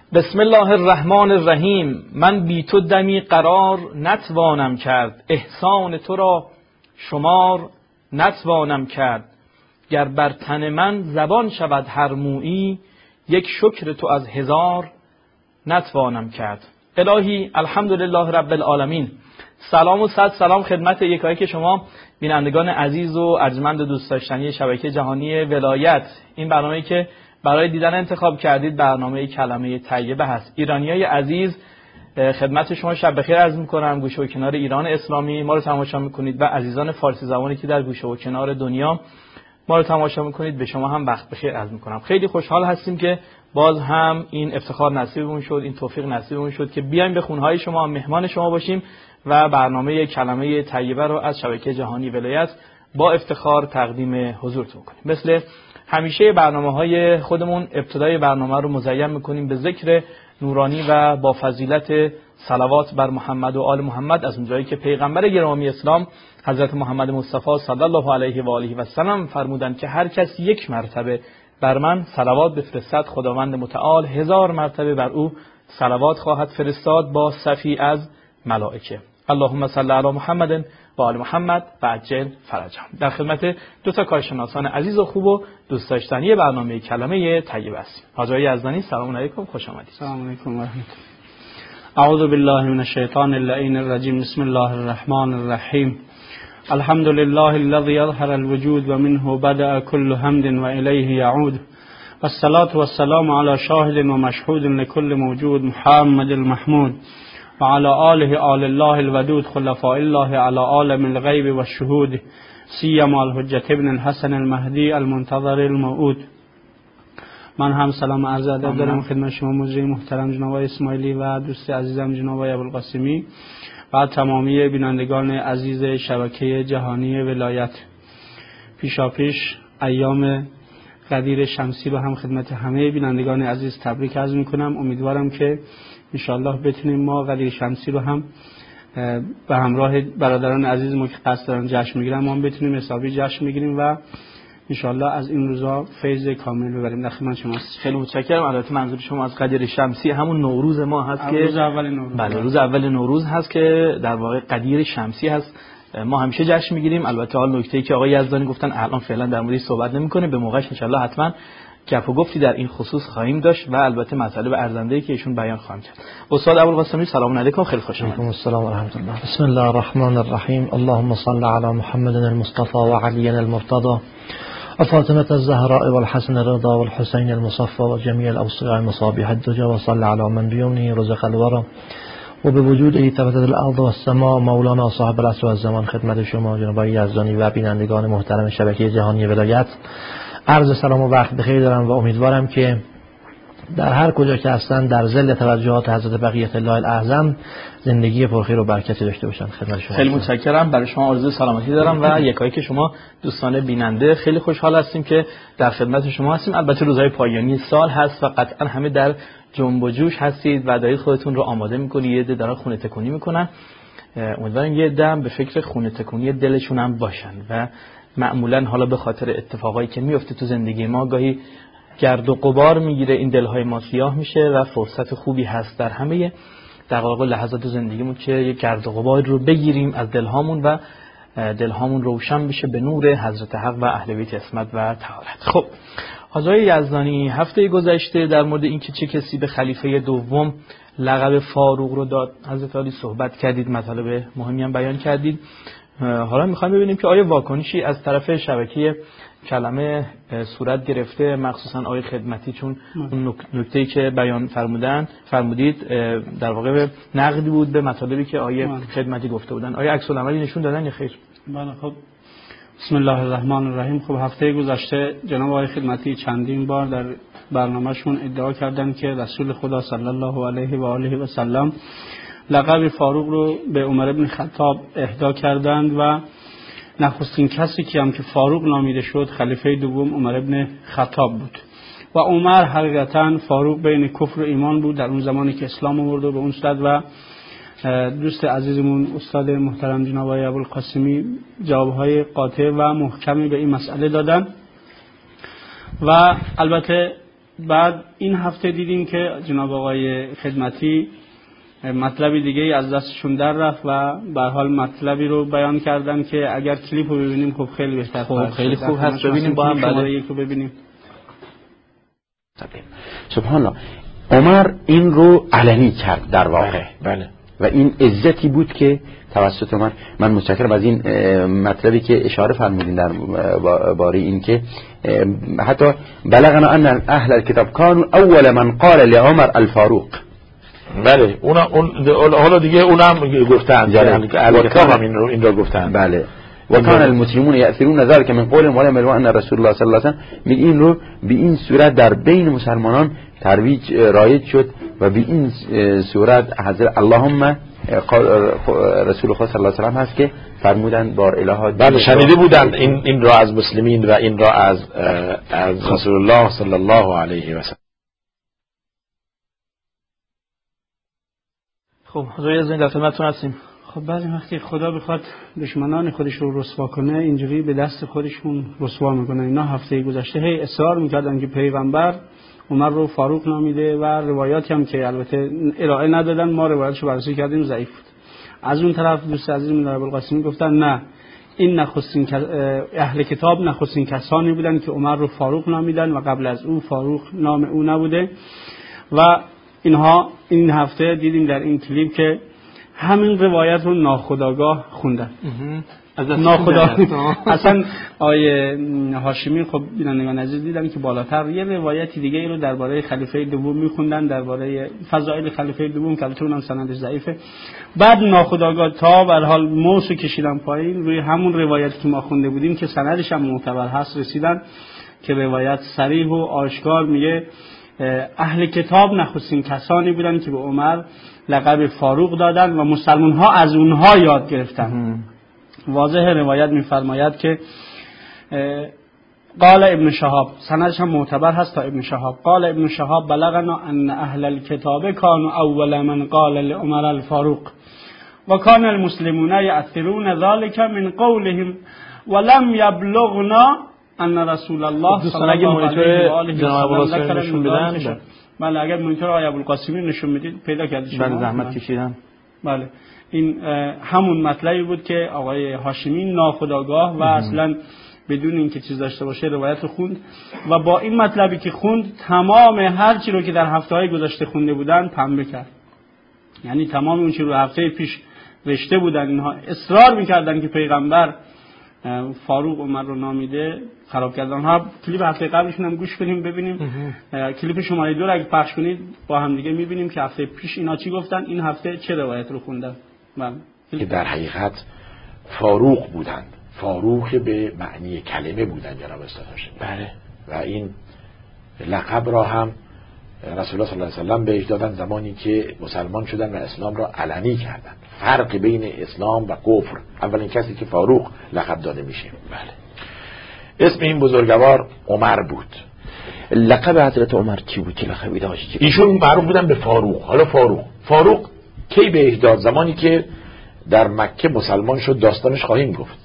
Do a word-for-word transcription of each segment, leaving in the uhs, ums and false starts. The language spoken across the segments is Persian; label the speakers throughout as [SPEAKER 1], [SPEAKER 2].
[SPEAKER 1] بسم الله الرحمن الرحیم. من بی تو دمی قرار نتوانم کرد، احسان تو را شمار نتوانم کرد. گر بر تن من زبان شود هر مویی، یک شکر تو از هزار نتوانم کرد. الهی الحمدلله رب العالمین. سلام و صد سلام خدمت یکایک شما بینندگان عزیز و ارجمند دوست داشتنی شبکه جهانی ولایت. این برنامه‌ای که برای دیدن انتخاب کردید برنامه کلمه طیبه هست. ایرانیای عزیز خدمت شما شب بخیر عرض می‌کنم. گوشه و کنار ایران اسلامی ما رو تماشا می‌کنید و عزیزان فارسی زبانی که در گوشه و کنار دنیا ما رو تماشا می‌کنید، به شما هم وقت بخیر عرض می‌کنم. خیلی خوشحال هستیم که باز هم این افتخار نصیبمون شد، این توفیق نصیبمون شد که بیایم به خونه‌های شما، مهمان شما باشیم و برنامه کلمه طیبه رو از شبکه جهانی ولایت با افتخار تقدیم حضورتون کنیم. مثل همیشه برنامه‌های خودمون ابتدای برنامه رو مزین می‌کنیم به ذکر نورانی و با فضیلت صلوات بر محمد و آل محمد، از اونجایی که پیغمبر گرامی اسلام حضرت محمد مصطفی صلی الله علیه و آله و سلم فرمودند که هر کس یک مرتبه بر من صلوات بفرستد، خداوند متعال هزار مرتبه بر او صلوات خواهد فرستاد با صفی از ملائکه. اللهم صل علی محمد و آل محمد و عجل فرجهم. در خدمت دو تا کارشناسان عزیز و خوب و دوست داشتنی برنامه کلمه طیبه است. حاج آقای یزدانی سلام علیکم، خوش آمدید.
[SPEAKER 2] سلام علیکم و رحمت الله. اعوذ بالله من الشیطان اللعین الرجیم. بسم الله الرحمن الرحیم. الحمد لله الذي اظهر الوجود و منه بدأ كل حمد و الیه یعود. والصلاة والسلام على شاهد و مشهود لكل موجود محمد المحمود و على آله آل الله الودود خلفاء الله على عالم الغیب و الشهود سیما الحجة ابن الحسن المهدی المنتظر الموعود. من هم سلام عرض ادب دارم خدمت شما مجری محترم جناب اسماعیلی و دوست عزیزم جناب ابوالقاسمی و تمامی بینندگان عزیز شبکه جهانی ولایت. پیشاپیش ایام قدیر شمسی رو هم خدمت همه بینندگان عزیز تبریک عرض میکنم. امیدوارم که انشاءالله بتونیم ما قدیر شمسی رو هم به همراه برادران عزیز ما که قصد دارن جشن میگیرن ما هم بتونیم حسابی جشن میگیریم و انشاءالله از این روزا فیض کامل ببریم. در خدمت شما هستم.
[SPEAKER 1] خیلی متشکرم. البته منظور شما از قدیر شمسی همون نوروز ما هست که
[SPEAKER 2] روز اول نوروز.
[SPEAKER 1] بله، روز اول نوروز هست که در واقع قدیر شمسی هست. ما همیشه جشن میگیریم. البته حال نکته‌ای که آقای یزدانی گفتن الان فعلا در موردش صحبت نمی‌کنیم، به موقعش انشاءالله حتما گپ و گفتی در این خصوص خواهیم داشت و البته مسئله به ارزنده‌ای که ایشون بیان خواهیم کرد. استاد ابوالقاسمی سلام علیکم، خیلی خوش آمدید.
[SPEAKER 3] علیکم السلام و رحمت الله. بسم الله الرحمن الرحیم. اللهم صل علی محمد المصطفى و علی المرتضى و فاطمه الزهراء و الحسن الرضا و الحسین المصفى و جمیع الاوصیاء مصابیح الدجى و صل علی من بیومه رزق الورى و به وجود ثبتت الارض و السماء مولانا صاحب العصر و الزمان. خدمت شما جناب یزدانی و بینندگان محترم شبکه جهانی ولایت عرض سلام و وقت بخیر دارم و امیدوارم که در هر کجا که هستن در ظل توجهات حضرت بقیت الله الاعظم زندگی پرخیر و برکتی داشته باشن. خدمت شما
[SPEAKER 1] خیلی متشکرم. برای شما آرزوی سلامتی دارم و یکایی که شما دوستان بیننده خیلی خوشحال هستیم که در خدمت شما هستیم. البته روزهای پایانی سال هست و قطعا همه در جنب و جوش هستید و دارید خودتون رو آماده می‌کنید. یه عده دارن خونه تکونی می‌کنن. امیدوارم یه عده به فکر خونه تکونی دلشون هم باشن و معمولا حالا به خاطر اتفاقایی که میفته تو زندگی ما گاهی گرد و غبار میگیره، این دلهای ما سیاه میشه و فرصت خوبی هست در همه دقایق لحظات زندگیمون که یک گرد و غبار رو بگیریم از دلهامون و دلهامون روشن بشه به نور حضرت حق و اهل بیت عصمت و طهارت. خب حاج آقای یزدانی، هفته گذشته در مورد اینکه چه کسی به خلیفه دوم لقب فاروق رو داد حضرت علی صحبت کردید، مطالب مهمی هم بیان کردید. حالا میخوایم ببینیم که آیا واکنشی از طرف شبکه کلمه صورت گرفته، مخصوصا آیه خدمتی، چون اون نکته‌ای که بیان فرمودن فرمودید در واقع نقدی بود به مطالبی که آیه خدمتی گفته بودن. آیا عکس العملی نشون دادن یا خیر؟
[SPEAKER 2] بله. خب بسم الله الرحمن الرحیم. خب هفته گذشته جناب آقای خدمتی چندین بار در برنامه‌شون ادعا کردن که رسول خدا صلی الله علیه و آله و سلم لقب فاروق رو به عمر ابن خطاب اهدا کردند و نخستین کسی که هم که فاروق نامیده شد خلیفه دوم عمر ابن خطاب بود و عمر حقیقتا فاروق بین کفر و ایمان بود در اون زمانی که اسلام آورد و به اون صورت. و دوست عزیزمون استاد محترم جناب ابوالقاسمی جوابهای قاطع و محکمی به این مسئله دادن و البته بعد این هفته دیدیم که جناب آقای خدمتی مطلبی دیگه از دستشون در رفت و به هر حال مطلبی رو بیان کردن که اگر کلیپ رو ببینیم خب خیلی بهتر.
[SPEAKER 1] خب خیلی خوب هست، ببینیم با هم. بله
[SPEAKER 2] یک رو ببینیم.
[SPEAKER 4] سبحان الله، عمر این رو علنی کرد در واقع.
[SPEAKER 5] بله.
[SPEAKER 4] و این عزتی بود که توسط من من متشکرم از این مطلبی که اشاره فرمودین در باره این که حتی بلغنا ان اهل الكتاب كانوا اول من قال لعمر الفاروق.
[SPEAKER 5] بله اون اون حالا دیگه اونم گفتن یعنی که اهل کتاب هم این رو این رو گفتن.
[SPEAKER 4] بله. و کان المسلمون یأثرون ذلك من قول ولا ملوا ان رسول الله صلی الله علیه و سلم. میگه این رو به این صورت در بین مسلمانان ترویج رایج شد و به این صورت حضرت اللهم رسول خدا صلی الله علیه و سلم هست که فرمودن بار الها.
[SPEAKER 5] بله شنیده بودن این این را از مسلمین و این را از از رسول الله صلی الله علیه و سلم.
[SPEAKER 1] خب حضور از این در خدمتتون هستیم.
[SPEAKER 2] خب بعضی وقتی خدا بخواد دشمنان خودش رو رسوا کنه اینجوری به دست خودشون رسوا میکنه. اینا هفته گذشته هی اصرار میکردن که پیغمبر عمر رو فاروق نامیده و روایاتی هم که البته ارائه ندادن، ما روایتشو بررسی کردیم ضعیف بود. از اون طرف دوست عزیز من ابوالقاسمی گفتن نه، این نخستین اهل کتاب نخستین کسانی بودن که عمر رو فاروق نامیدن و قبل از اون فاروق نام او نبوده. و اینها این هفته دیدیم در این کلیپ که همین روایت رو ناخودآگاه خوندن. ناخودآگاه اصلا آیه هاشمی خب بینندگان عزیز دیدن که بالاتر یه روایتی دیگه ای رو درباره خلیفه دوم میخوندن، درباره فضائل خلیفه دوم که البته اونم سندش ضعیفه. بعد ناخودآگاه تا به هر حال موسو کشیدن پایین روی همون روایتی که ما خونده بودیم که سندش هم معتبر هست رسیدن که روایت صریح و آشکار میگه اهل کتاب نخستین کسانی بودن که به عمر لقب فاروق دادن و مسلمان ها از اونها یاد گرفتن. واضح روایت میفرماید که قال ابن شهاب، سندش هم معتبر هست تا ابن شهاب، قال ابن شهاب بلغنا ان اهل الكتاب كانوا اول من قال لعمر الفاروق و كان المسلمون يأثرون ذلك من قولهم ولم يبلغنا ان رسول الله صلی الله علیه و آله و سلم نشون بدن. بله اگر مونیتور آیه ابوالقاسمی نشون میدید پیدا کردید شما.
[SPEAKER 1] بله زحمت کشیدن.
[SPEAKER 2] بله این همون مطلبی بود که آقای هاشمی ناخودآگاه و اصلا بدون اینکه چیز داشته باشه روایت رو خوند و با این مطلبی که خوند تمام هر چی رو که در هفته‌های گذشته خونده بودن پنبه کرد. یعنی تمام اون چی رو هفته پیش رشته بودن اینها اصرار می‌کردن که پیغمبر فاروق عمر رو نامیده خراب کردن. ها کلیپ هفته قبلشون هم گوش کنیم ببینیم. کلیپ شماره دو رو اگه پخش کنید با هم دیگه می‌بینیم که هفته پیش اینا چی گفتن، این هفته چه روایت رو خوندن. بله
[SPEAKER 5] که در حقیقت فاروق بودن، فاروق به معنی کلمه بودن جناب استاد هاشمی.
[SPEAKER 4] بله.
[SPEAKER 5] و این لقب را هم رسول الله صلی الله علیه و سلم بهش دادن زمانی که مسلمان شدن و اسلام را علنی کردن. فرق بین اسلام و کفر، اولین کسی که فاروق لقب داده میشه.
[SPEAKER 4] بله.
[SPEAKER 5] اسم این بزرگوار عمر بود.
[SPEAKER 4] لقب حضرت عمر چی بود که لقبی داشت؟
[SPEAKER 5] ایشون معروف بودن به فاروق. حالا فاروق فاروق کی بهش داد؟ زمانی که در مکه مسلمان شد. داستانش خواهیم گفت.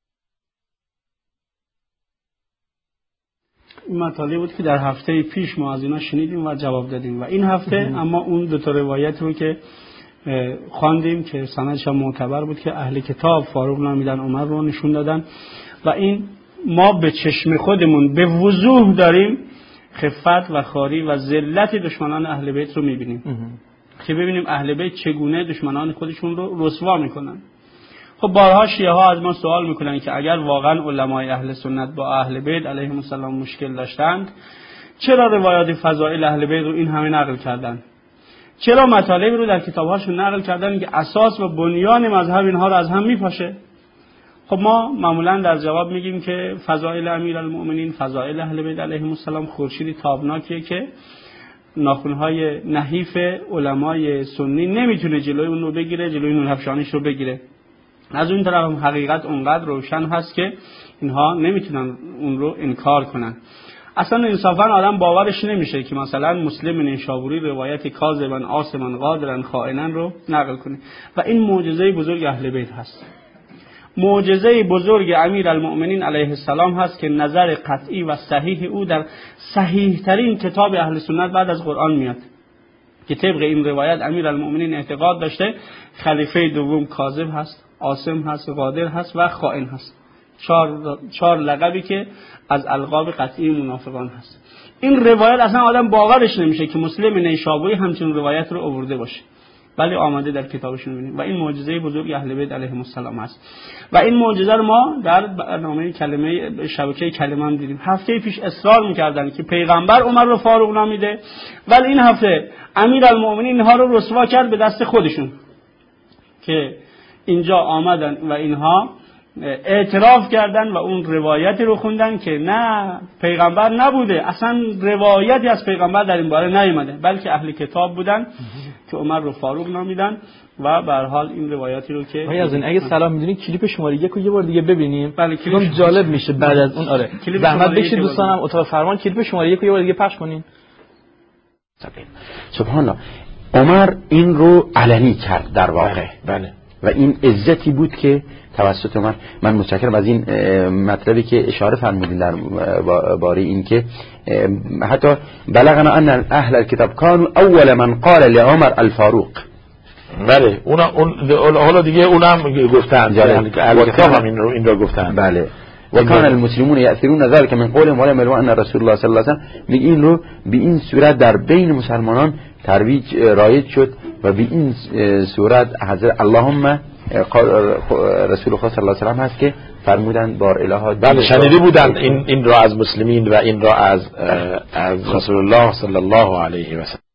[SPEAKER 2] این مطالبی بود که در هفته پیش ما از اینا شنیدیم و جواب دادیم و این هفته اما اون دو تا روایت رو که خواندیم که سندش هم معتبر بود که اهل کتاب فاروق نامیدن عمر رو نشون دادن و این ما به چشم خودمون به وضوح داریم خفت و خواری و ذلت دشمنان اهل بیت رو میبینیم که ببینیم اهل بیت چگونه دشمنان خودشون رو رسوا میکنن. خب بارها شیعه ها از ما سوال میکنن که اگر واقعا علمای اهل سنت با اهل بیت علیهم السلام مشکل داشتند چرا روایات فضائل اهل بیت رو این همه نقل کردن؟ چرا مطالبی رو در کتابهاشون نقل کردن که اساس و بنیان مذهب اینها رو از هم میپاشه؟ خب ما معمولا در جواب میگیم که فضائل امیرالمؤمنین، فضائل اهل بیت علیهم السلام خورشیدی تابناکیه که ناخنهای نحیف علمای سنی نمیتونه جلوی اون رو بگیره، جلوی نور افشانیش رو بگیره. از اون طرف هم حقیقت اونقدر روشن هست که اینها نمیتونن اون رو انکار کنن. اصلا انصافا آدم باورش نمیشه که مثلا مسلم نیشابوری روایت کاذبن آثمن قادرن خائنن رو نقل کنه و این معجزه بزرگ اهل بیت هست. معجزه بزرگ امیرالمؤمنین علیه السلام هست که نظر قطعی و صحیح او در صحیح ترین کتاب اهل سنت بعد از قرآن میاد که طبق این روایت امیرالمؤمنین اعتقاد داشته خلیفه دوم کاذب هست، عاصم هست، قادر هست و خائن هست. چهار چهار لقبی که از القاب قطعی منافقان هست. این روایت اصلا آدم باورش نمیشه که مسلم نیشابوری همچین روایت رو آورده باشه، ولی آمده در کتابشون می‌بینیم و این معجزه بزرگ اهل بیت علیهم السلام است. و این معجزه رو ما در برنامه کلمه شبکه کلمه هم دیدیم. هفته پیش اصرار می‌کردن که پیغمبر عمر رو فاروق نامیده، ولی این هفته امیرالمؤمنین اینها رو رسوا کرد به دست خودشون که اینجا آمدن و اینها اعتراف کردن و اون روایتی رو خوندن که نه پیغمبر نبوده، اصلا روایتی از پیغمبر در این باره نیامده، بلکه اهل کتاب بودن که عمر رو فاروق نامیدن و به هر حال این روایتی رو که
[SPEAKER 1] آیا از این اگه سلام میدونید کلیپ شماره یک رو یه بار دیگه ببینیم،
[SPEAKER 2] بله
[SPEAKER 1] کلیپ جالب میشه بعد از اون. آره زحمت بکشید دوستانم اتاق فرمان کلیپ شماره یک رو یه بار دیگه پخش کنین.
[SPEAKER 4] سبحان الله. عمر این رو علنی کرد در واقع.
[SPEAKER 5] بله.
[SPEAKER 4] و این عزتی بود که توسط عمر. من متشکرم از این مطلبی که اشاره فرمودین در باره این که حتی بلغنا ان اهل الكتاب كانوا اول من قال لعمر الفاروق.
[SPEAKER 5] بله اون اون حالا دیگه اونم گفتن یعنی اهل کتاب هم این رو این رو گفتن.
[SPEAKER 4] بله. و کان المسلمون یأثرون ذلك من قولهم ولم يروا ان رسول الله صلی الله علیه و سلم. میگه این رو به این صورت در بین مسلمانان ترویج رایج شد و به این صورت حضرت اللهم رسول خدا صلی الله علیه و سلم هست که فرمودن بار الها.
[SPEAKER 5] بله شنیده بودن این این را از مسلمین و این را از از رسول الله صلی الله علیه و سلم.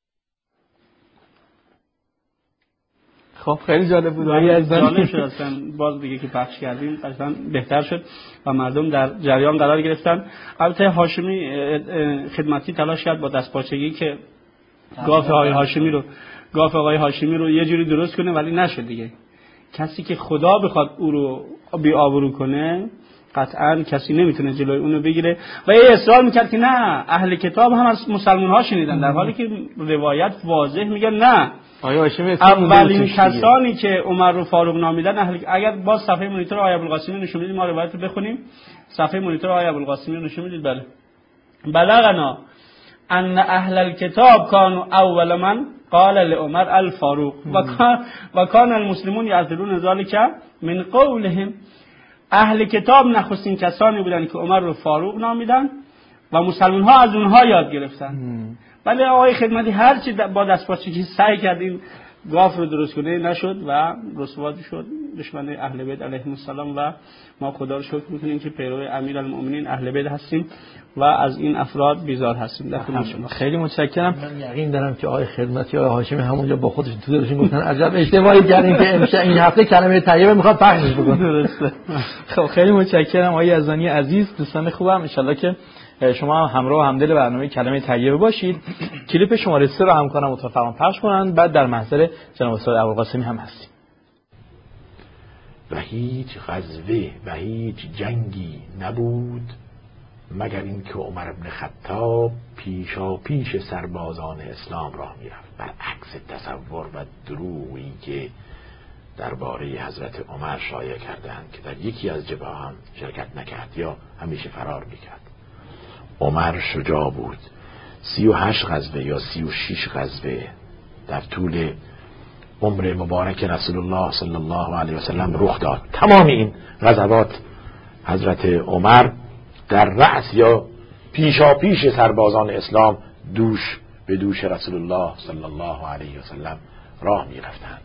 [SPEAKER 1] خب خیلی جالب بود.
[SPEAKER 2] جالب شد اصلا باز دیگه که پخش کردیم اصلا بهتر شد و مردم در جریان قرار گرفتن. البته هاشمی خدمتی تلاش کرد با دستپاچگی که گاف آقای هاشمی رو گاف آقای هاشمی رو یه جوری درست کنه، ولی نشد دیگه. کسی که خدا بخواد او رو بی آبرو کنه قطعا کسی نمیتونه جلوی اون رو بگیره و یه اصرار میکرد که نه اهل کتاب هم از مسلمان ها شنیدن، در حالی که روایت واضح میگه نه. اولین کسانی که عمر رو فاروق نامیدن اهل. اگر باز صفحه مونیتور آقای ابوالقاسمی نشون میدید ما روایت رو بخونیم. صفحه مونیتور آقای ابوالقاسمی نشون میدید. بله بلغنا ان اهل الكتاب كانوا اول من قال لعمر الفاروق و کان المسلمون یعذرون ذلك من قولهم. اهل کتاب نخستین کسانی بودن که عمر رو فاروق نامیدن و مسلمان ها از اونها یاد گرفتن. ولی آقای خدمتی هرچی با دستپاچگی سعی کردیم گاف رو درست کنه نشد و رسوا شد دشمن اهل بیت علیهم السلام و ما خدا رو شکر میکنیم که پیرو امیرالمؤمنین اهل بیت هستیم و از این افراد بیزار هستیم.
[SPEAKER 1] خیلی متشکرم.
[SPEAKER 3] من یقین دارم که آقای خدمتی آقای هاشمی همونجا با خودشون تو دلشون گفتن عجب اشتباهی کردیم که امشب این هفته کلمه طیبه میخواد پخشش بکنه.
[SPEAKER 1] درسته. خب خیلی متشکرم آقای یزدانی عزیز. دوستان خوبم ان شاءالله که شما همراه و همدل برنامه کلمه طیبه باشید. کلیپ شماره سه رو همکارم اتفاقا پخش کنن، بعد در محضر جناب استاد ابوالقاسمی هم هستیم.
[SPEAKER 5] و هیچ غزوه و هیچ جنگی نبود مگر اینکه عمر بن خطاب پیشا پیش سربازان اسلام راه میرفت، برعکس تصور و دروغی که درباره حضرت عمر شایع کردند که در یکی از جبهه هم شرکت نکرد یا همیشه فرار میکرد. عمر شجاع بود. سی و هشت غزوه یا سی و شش غزوه در طول عمر مبارک رسول الله صلی الله علیه و سلم رخ داد. تمام این غزوات حضرت عمر در رأس یا پیشا پیش سربازان اسلام دوش به دوش رسول الله صلی الله علیه و سلم راه می رفتند.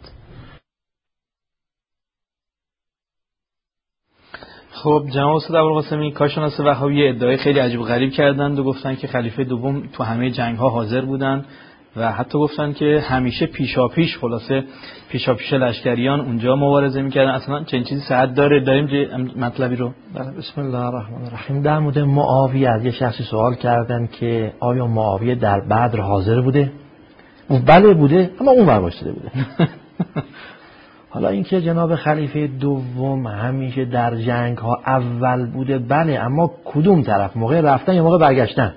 [SPEAKER 1] خب جناب استاد ابوالقاسمی کارشناس وهابی ادعای خیلی عجیب غریب کردند و گفتن که خلیفه دوم تو همه جنگ ها حاضر بودن و حتی گفتن که همیشه پیشا پیش خلاصه پیشا پیش لشکریان اونجا مبارزه میکردن. اصلا چنین چیزی صحت داره؟ داریم مطلبی رو.
[SPEAKER 3] بسم الله الرحمن الرحیم. در مورد معاویه از یه شخصی سوال کردن که آیا معاویه در بدر حاضر بوده؟ اون بله بوده، اما اون ور وایساده بوده. حالا اینکه جناب خلیفه دوم همیشه در جنگ ها اول بوده، بله، اما کدوم طرف؟ موقع رفتن یا موقع برگشتن؟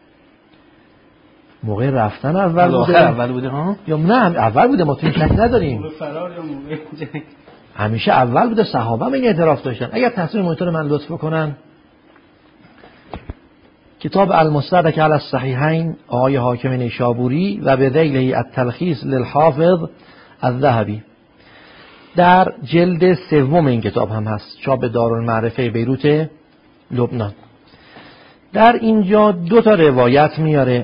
[SPEAKER 3] موقع رفتن اول بوده
[SPEAKER 1] اول بوده ها؟
[SPEAKER 3] یا نه اول بوده؟ ما تو این شک نداریم.
[SPEAKER 2] موقع فرار یا موقع جنگ؟
[SPEAKER 3] همیشه اول بوده، صحابه هم این اعتراف داشتن. اگر تصویر مونیتور من لطف بکنن، کتاب المستدرک علی الصحیحین آقای حاکم نیشابوری و به ذیله التلخیص للحافظ الذهبی در جلد سوم این کتاب هم هست، چاپ دارالمعرفه بیروت لبنان. در اینجا دو تا روایت میاره.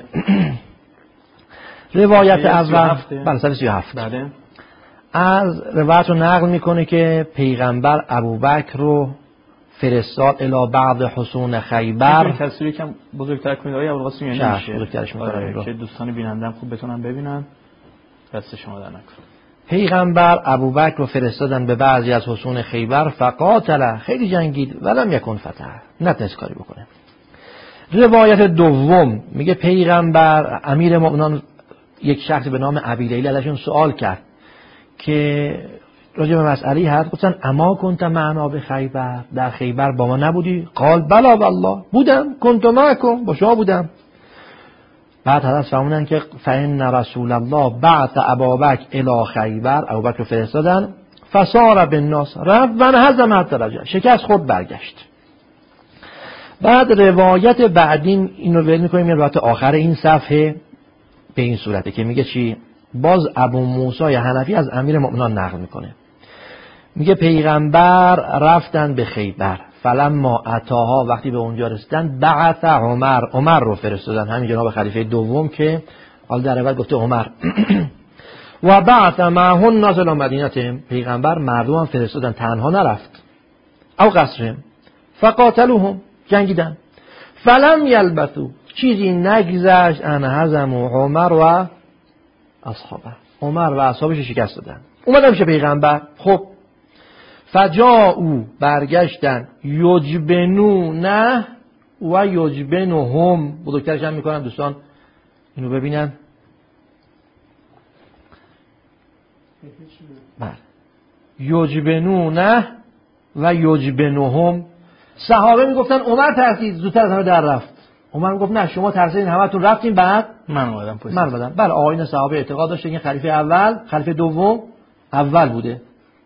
[SPEAKER 3] روایت اول بله سال سی و هفت از روایت رو نقل میکنه که پیغمبر ابوبکر رو فرستاد الی بعض حصون خیبر.
[SPEAKER 1] تصویری کم بزرگتر کنید آقای ابوالقاسم، یعنی
[SPEAKER 3] میشه بزرگترش میکنم
[SPEAKER 1] که دوستان بینندم خوب بتونن ببینن. دست شما در نکنه.
[SPEAKER 3] پیغمبر ابوبکر رو فرستادن به بعضی از حصون خیبر، فقاتل، خیلی جنگید، ولم یکن فتح، نتونست کاری بکنه. روایت دوم میگه پیغمبر امیر مؤمنان یک شخص به نام ابی لیلی ازشون سوال کرد که راجع به مسئله هست، گفتن اما کنت معنا به خیبر، در خیبر با ما نبودی؟ قال بلا والله بودم، کنت معکم، با شما بودم. بعد حضرت فرمودن که فإن رسول الله بعث ابابکر الی خیبر، ابوبکر فرستادن، فسار بالناس، رفت و هزم حتی رجع، شکست خود برگشت. بعد روایت بعدین اینو ول می‌کنیم، روایت آخر این صفحه به این صورته که میگه چی؟ باز ابو موسی حنفی از امیر مؤمنان نقل میکنه، میگه پیغمبر رفتن به خیبر، فلما اتاها، وقتی به اونجا رسیدن، بعث عمر، عمر رو فرستادن، همین جناب خلیفه دوم که حال در روایت گفته عمر و بعث معه الناس الی مدینه، پیغمبر مردم فرستادن، تنها نرفت، او قصرهم فقاتلوهم، جنگیدن، فلم یلبثوا، چیزی نگذشت ان هزموا عمر و اصحابه، عمر و اصحابش شکست دادن، اومدن پیش پیغمبر. خب فجاءوا، برگشتن، یجبنونه و یجبنهم، بزرگترش هم میکنم دوستان اینو ببینن. بله، یجبنونه و یجبنهم. صحابه میگفتن عمر ترسید زودتر از همه در رفت، عمر میگفت نه شما ترسیدین همتون رفتین بعد
[SPEAKER 1] من اومدم پشت.
[SPEAKER 3] من اومدم. بله، آقایون صحابه اعتقاد داشتن که خلیفه اول، خلیفه دوم اول بوده.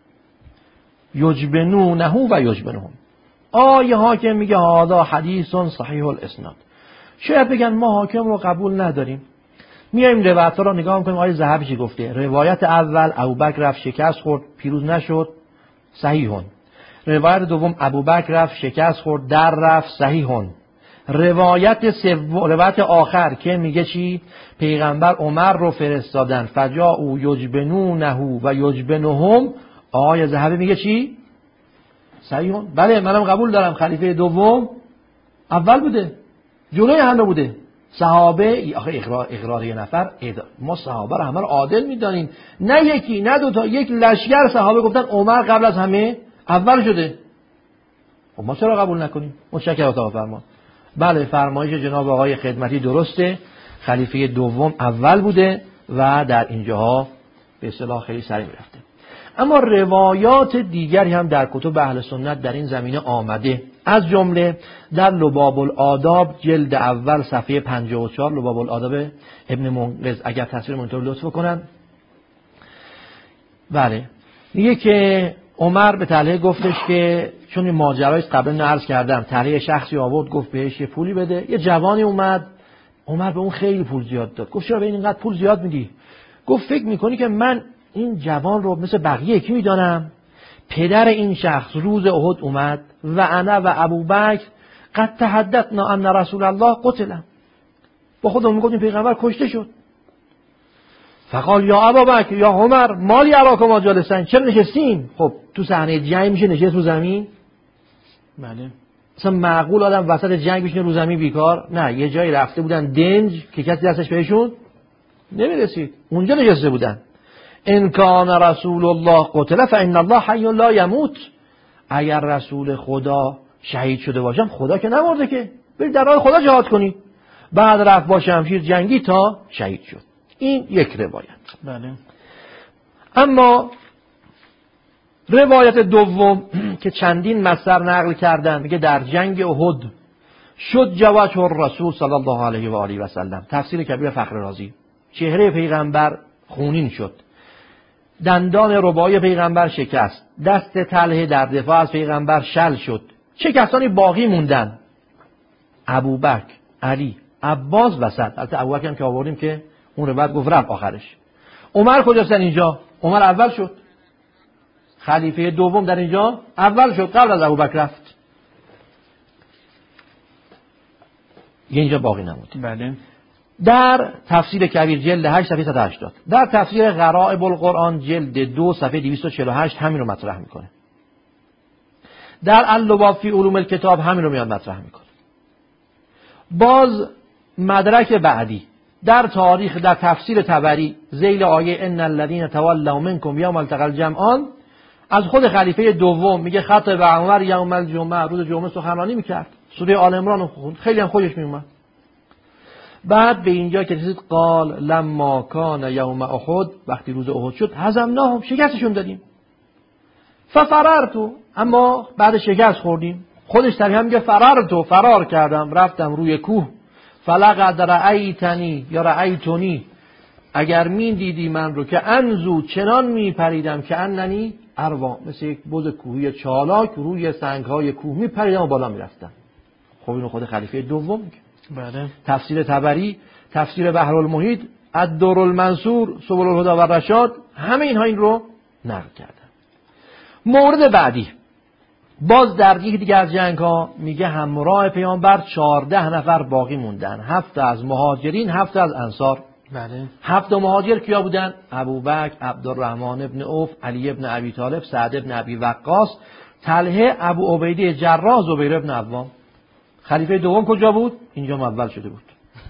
[SPEAKER 3] یجبنونه و یجبنهم. آیه حاکم میگه هذا حدیث صحیح الاسناد. شاید بگن ما حاکم رو قبول نداریم. میایم روایت رو نگاه میکنیم، آیه ذهبی چی گفته؟ روایت اول ابوبکر رفت شکست خورد، پیروز نشد، صحیحون. روایت دوم ابوبکر رفت شکست خورد، در رفت، صحیحون. روایت سوم، روایت آخر که میگه چی؟ پیغمبر عمر رو فرستادن، فجاءوا یجبنونه و یجبنهم، آیه ذهبی میگه چی؟ صحیحون. بله منم قبول دارم، خلیفه دوم اول بوده، جلوی همه بوده. صحابه آخه اقرار اقرار یه نفر، ما صحابه رو همه رو عادل میدانیم، نه یکی نه دو تا، یک لشکر صحابه گفتن عمر قبل از همه اول شده. خب ما چرا قبول نکنیم؟ متشکرم اتاق فرمان. بله فرمایش جناب آقای خدمتی درسته، خلیفه دوم اول بوده و در اینجاها به اصطلاح خیلی سریع رفته. اما روایات دیگری هم در کتب اهل سنت در این زمینه آمده، از جمله در لباب الآداب جلد اول صفحه پنجاه و چهار، لباب الآداب ابن منقذ، اگر تصویر مونیتور لطف کنم. بله میگه که عمر به طلحه گفتش که چون این ماجرای قبلا عرض کردم، طلحه شخصی آورد گفت بهش یه پولی بده، یه جوانی اومد، عمر به اون خیلی پول زیاد داد. گفت چرا به این اینقدر پول زیاد میدی؟ گفت فکر میکنی که من این جوان رو مثل بقیه کی میدانم؟ پدر این شخص روز احد اومد و انا و ابوبکر قد تحدثنا ان رسول الله قتل، با خودمون میگفتیم پیغمبر کشته شد. فقال یا ابوبکر یا عمر مالی اراکما جالسین، چرا نشستین؟ خب تو صحنه جنگ میشه نشست رو زمین؟
[SPEAKER 1] بله.
[SPEAKER 3] اصلا معقول آدم وسط جنگ بشینه رو زمین بیکار؟ نه، یه جایی رفته بودن دنج که کسی دستش بهشون نمیرسید، اونجا نشسته بودن. ان کان رسول الله قتل فان الله حی لا یموت، اگر رسول خدا شهید شده باشم، خدا که نمرده که، برید در راه خدا جهاد کنید. بعد رفت با شمشیر جنگی تا شهید شد. این یک روایت.
[SPEAKER 1] بله. اما
[SPEAKER 3] روایت دوم که چندین مصدر نقل کردن، میگه در جنگ احد شد جوجه الرسول صلی الله علیه و آله و سلم، تفسیر کبیر فخر رازی، چهره پیغمبر خونین شد. دندان رباعی پیغمبر شکست، دست طلحه در دفاع از پیغمبر شل شد. چه کسانی باقی موندن؟ ابوبکر، علی، عباس وسط. البته ابوبکر هم که آوردیم که اون رو بعد گفت رفت آخرش. عمر کجاستن اینجا؟ عمر اول شد. خلیفه دوم در اینجا اول شد، قبل از ابوبکر رفت. اینجا باقی نمود.
[SPEAKER 2] بله.
[SPEAKER 3] در تفسیر کبیر جلد هشت صفحه صد و هشتاد، در تفسیر غرائب القرآن جلد دو صفحه دویست و چهل و هشت همین رو مطرح میکنه. در اللباب فی علوم الکتاب همین رو میاد مطرح میکنه. باز مدرک بعدی در تاریخ، در تفسیر طبری ذیل آیه ان الذین تولوا منکم یوم التقى الجمعان، از خود خلیفه دوم میگه خطب عمر یوم الجمعه، روز جمعه سخنرانی میکرد، سوره آل عمران رو خوند، خیلی هم خوشش میومد. بعد به اینجا که رسید قال لما کان یوم احد، وقتی روز احد شد هزمناهم، شکستشون دادیم. ففررتو، اما بعد شکست خوردیم. خودش صریحا میگه فررتو، فرار کردم، رفتم روی کوه. فلقد رأیتنی یا رأیتونی، اگر می دیدی من رو که انزو چنان می پریدم که اننی اروا، مثل یک بز کوهی چالاک روی سنگهای کوه می پریدم و بالا می رفتم. خب اینو خود خلیفه دوم میگه.
[SPEAKER 2] بله.
[SPEAKER 3] تفسیر طبری، تفسیر بحرالمحیط، الدر المنصور، سبل الهدی و الرشاد، همه اینها این رو نقل کردن. مورد بعدی، باز در یک دیگه از جنگ ها میگه همراه پیامبر چهارده نفر باقی موندن، هفت از مهاجرین، هفت از انصار.
[SPEAKER 2] بله.
[SPEAKER 3] هفت مهاجر کیا بودن؟ ابوبکر، عبدالرحمن ابن عوف، علی ابن ابی طالب، سعد ابن ابی وقاص، طلحه، ابو عبیده جراح، زبیر ابن عوام. خلیفه دوم کجا بود؟ اینجا اول شده بود.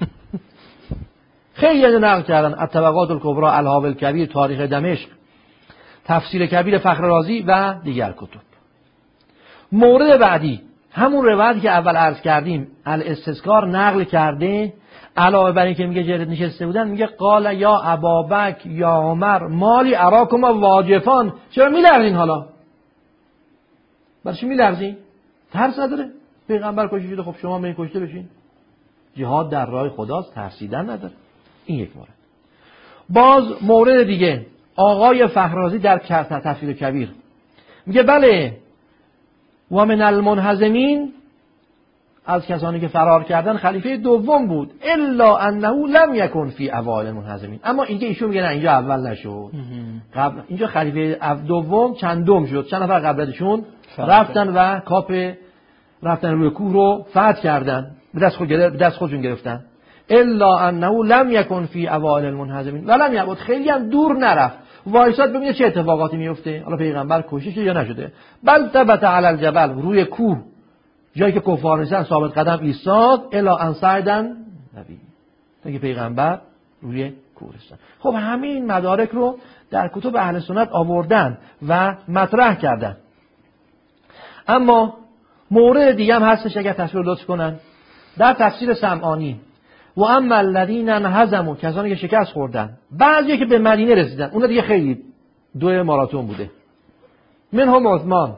[SPEAKER 3] خیلی نقل کردن، الطبقات الکبری، الهاوی الکبیر، تاریخ دمشق، تفسیر کبیر فخر رازی و دیگر کتب. مورد بعدی همون روایتی که اول عرض کردیم، الاستذکار نقل کرده، علاوه بر این که میگه جلد نشسته بودن، میگه قال یا ابابکر یا عمر مالی اراکما واجفان، چرا میلرزین حالا؟ برای چی میلرزین؟ ترس نداره؟ پیغمبر کشته شده، خب شما می کشته بشین. جهاد در راه خداست، ترسیدن نداره. این یک مورد. باز مورد دیگه، آقای فخررازی در تفسیر کبیر میگه بله و من المنهزمین، از کسانی که فرار کردن خلیفه دوم بود، الا انه لم یکن فی اوائل المنهزمین، اما اینجا ایشون میگه نه اینجا اول نشد، قبل اینجا خلیفه دوم چندم شد، چند نفر قبلشون رفتن و کاپ رفتن روی کوه رو فتح کردن، به دست خود به دست خودشون گرفتن. الا انه لم یکن فی اوائل المنهزمین ولم یعود، خیلی هم دور نرفت، وایساد ببینه چه اتفاقاتی میفته، حالا پیغمبر کشته شده یا نشده. بل ثبت علی الجبل، روی کوه جایی که کفار نیستن ثابت قدم ایستاد، الا ان صعدن نبی، تا که پیغمبر روی کوه ایستاد. خب همین مدارک رو در کتب اهل سنت آوردن و مطرح کردن. اما مورد دیگه هم هستش اگر تصویر لطف کنن، در تفسیر سمعانی و اما الذین انهزموا، کسانی که شکست خوردن، بعضی که به مدینه رسیدن، اون دیگه خیلی دو ماراتون بوده. منهم عثمان،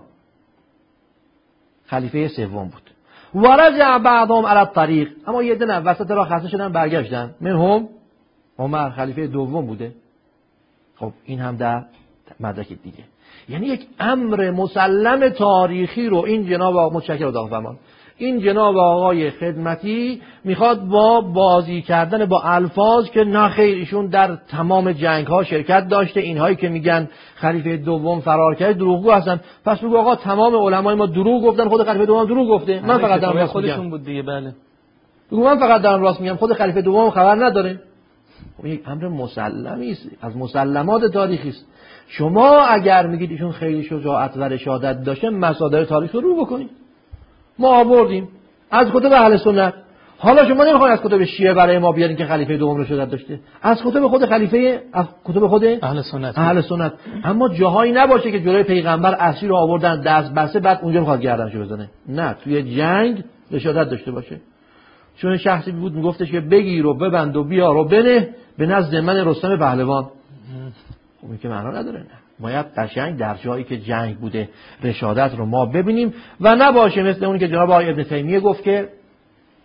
[SPEAKER 3] خلیفه سوم بود. و رجع بعضهم علی الطریق، اما یه دونه وسط راه خسته شدن برگشتن. منهم عمر، خلیفه دوم بوده. خب این هم در مدرک دیگه. یعنی یک امر مسلم تاریخی رو این جناب آقا متشکر خدا فرمان، این جناب آقای خدمتی میخواد با بازی کردن با الفاظ که نه خیر ایشون در تمام جنگ ها شرکت داشته، اینهایی که میگن خلیفه دوم فرار کرد دروغگو هستن، پس بگو آقا تمام علمای ما دروغ گفتن، خود خلیفه دوم دروغ گفته، من فقط دارم راست
[SPEAKER 2] خودشون
[SPEAKER 3] میگم.
[SPEAKER 2] بود دیگه. بله
[SPEAKER 3] بگو من فقط دارم راست میگم، خود خلیفه دوم خبر نداره. خب یک امر مسلمی است، از مسلمات تاریخی است. شما اگر میگید ایشون خیلی شجاعت و رشادت داشته، مصادر تاریخ رو رو بکنید. ما آوردیم از کتب اهل سنت، حالا شما نمیخواید از کتب شیعه برای ما بیارین که خلیفه دوم رشادت داشته، از کتب خود خلیفه، از کتب خود
[SPEAKER 2] اهل سنت
[SPEAKER 3] اهل سنت. اما جاهایی نباشه که جلوی پیغمبر اسیر رو آوردن دست بسته، بعد اونجا میخواد گردنشو بزنه. نه، توی جنگ رشادت داشته باشه. چون شخصی بود میگفتش که بگیر و ببند و بیار و بنه به نزد من رستم پهلوان. خب این که معنا نداره. نه، باید قشنگ در جایی که جنگ بوده رشادت رو ما ببینیم و نباشه مثل اونی که جناب آقای ابن تیمیه گفت که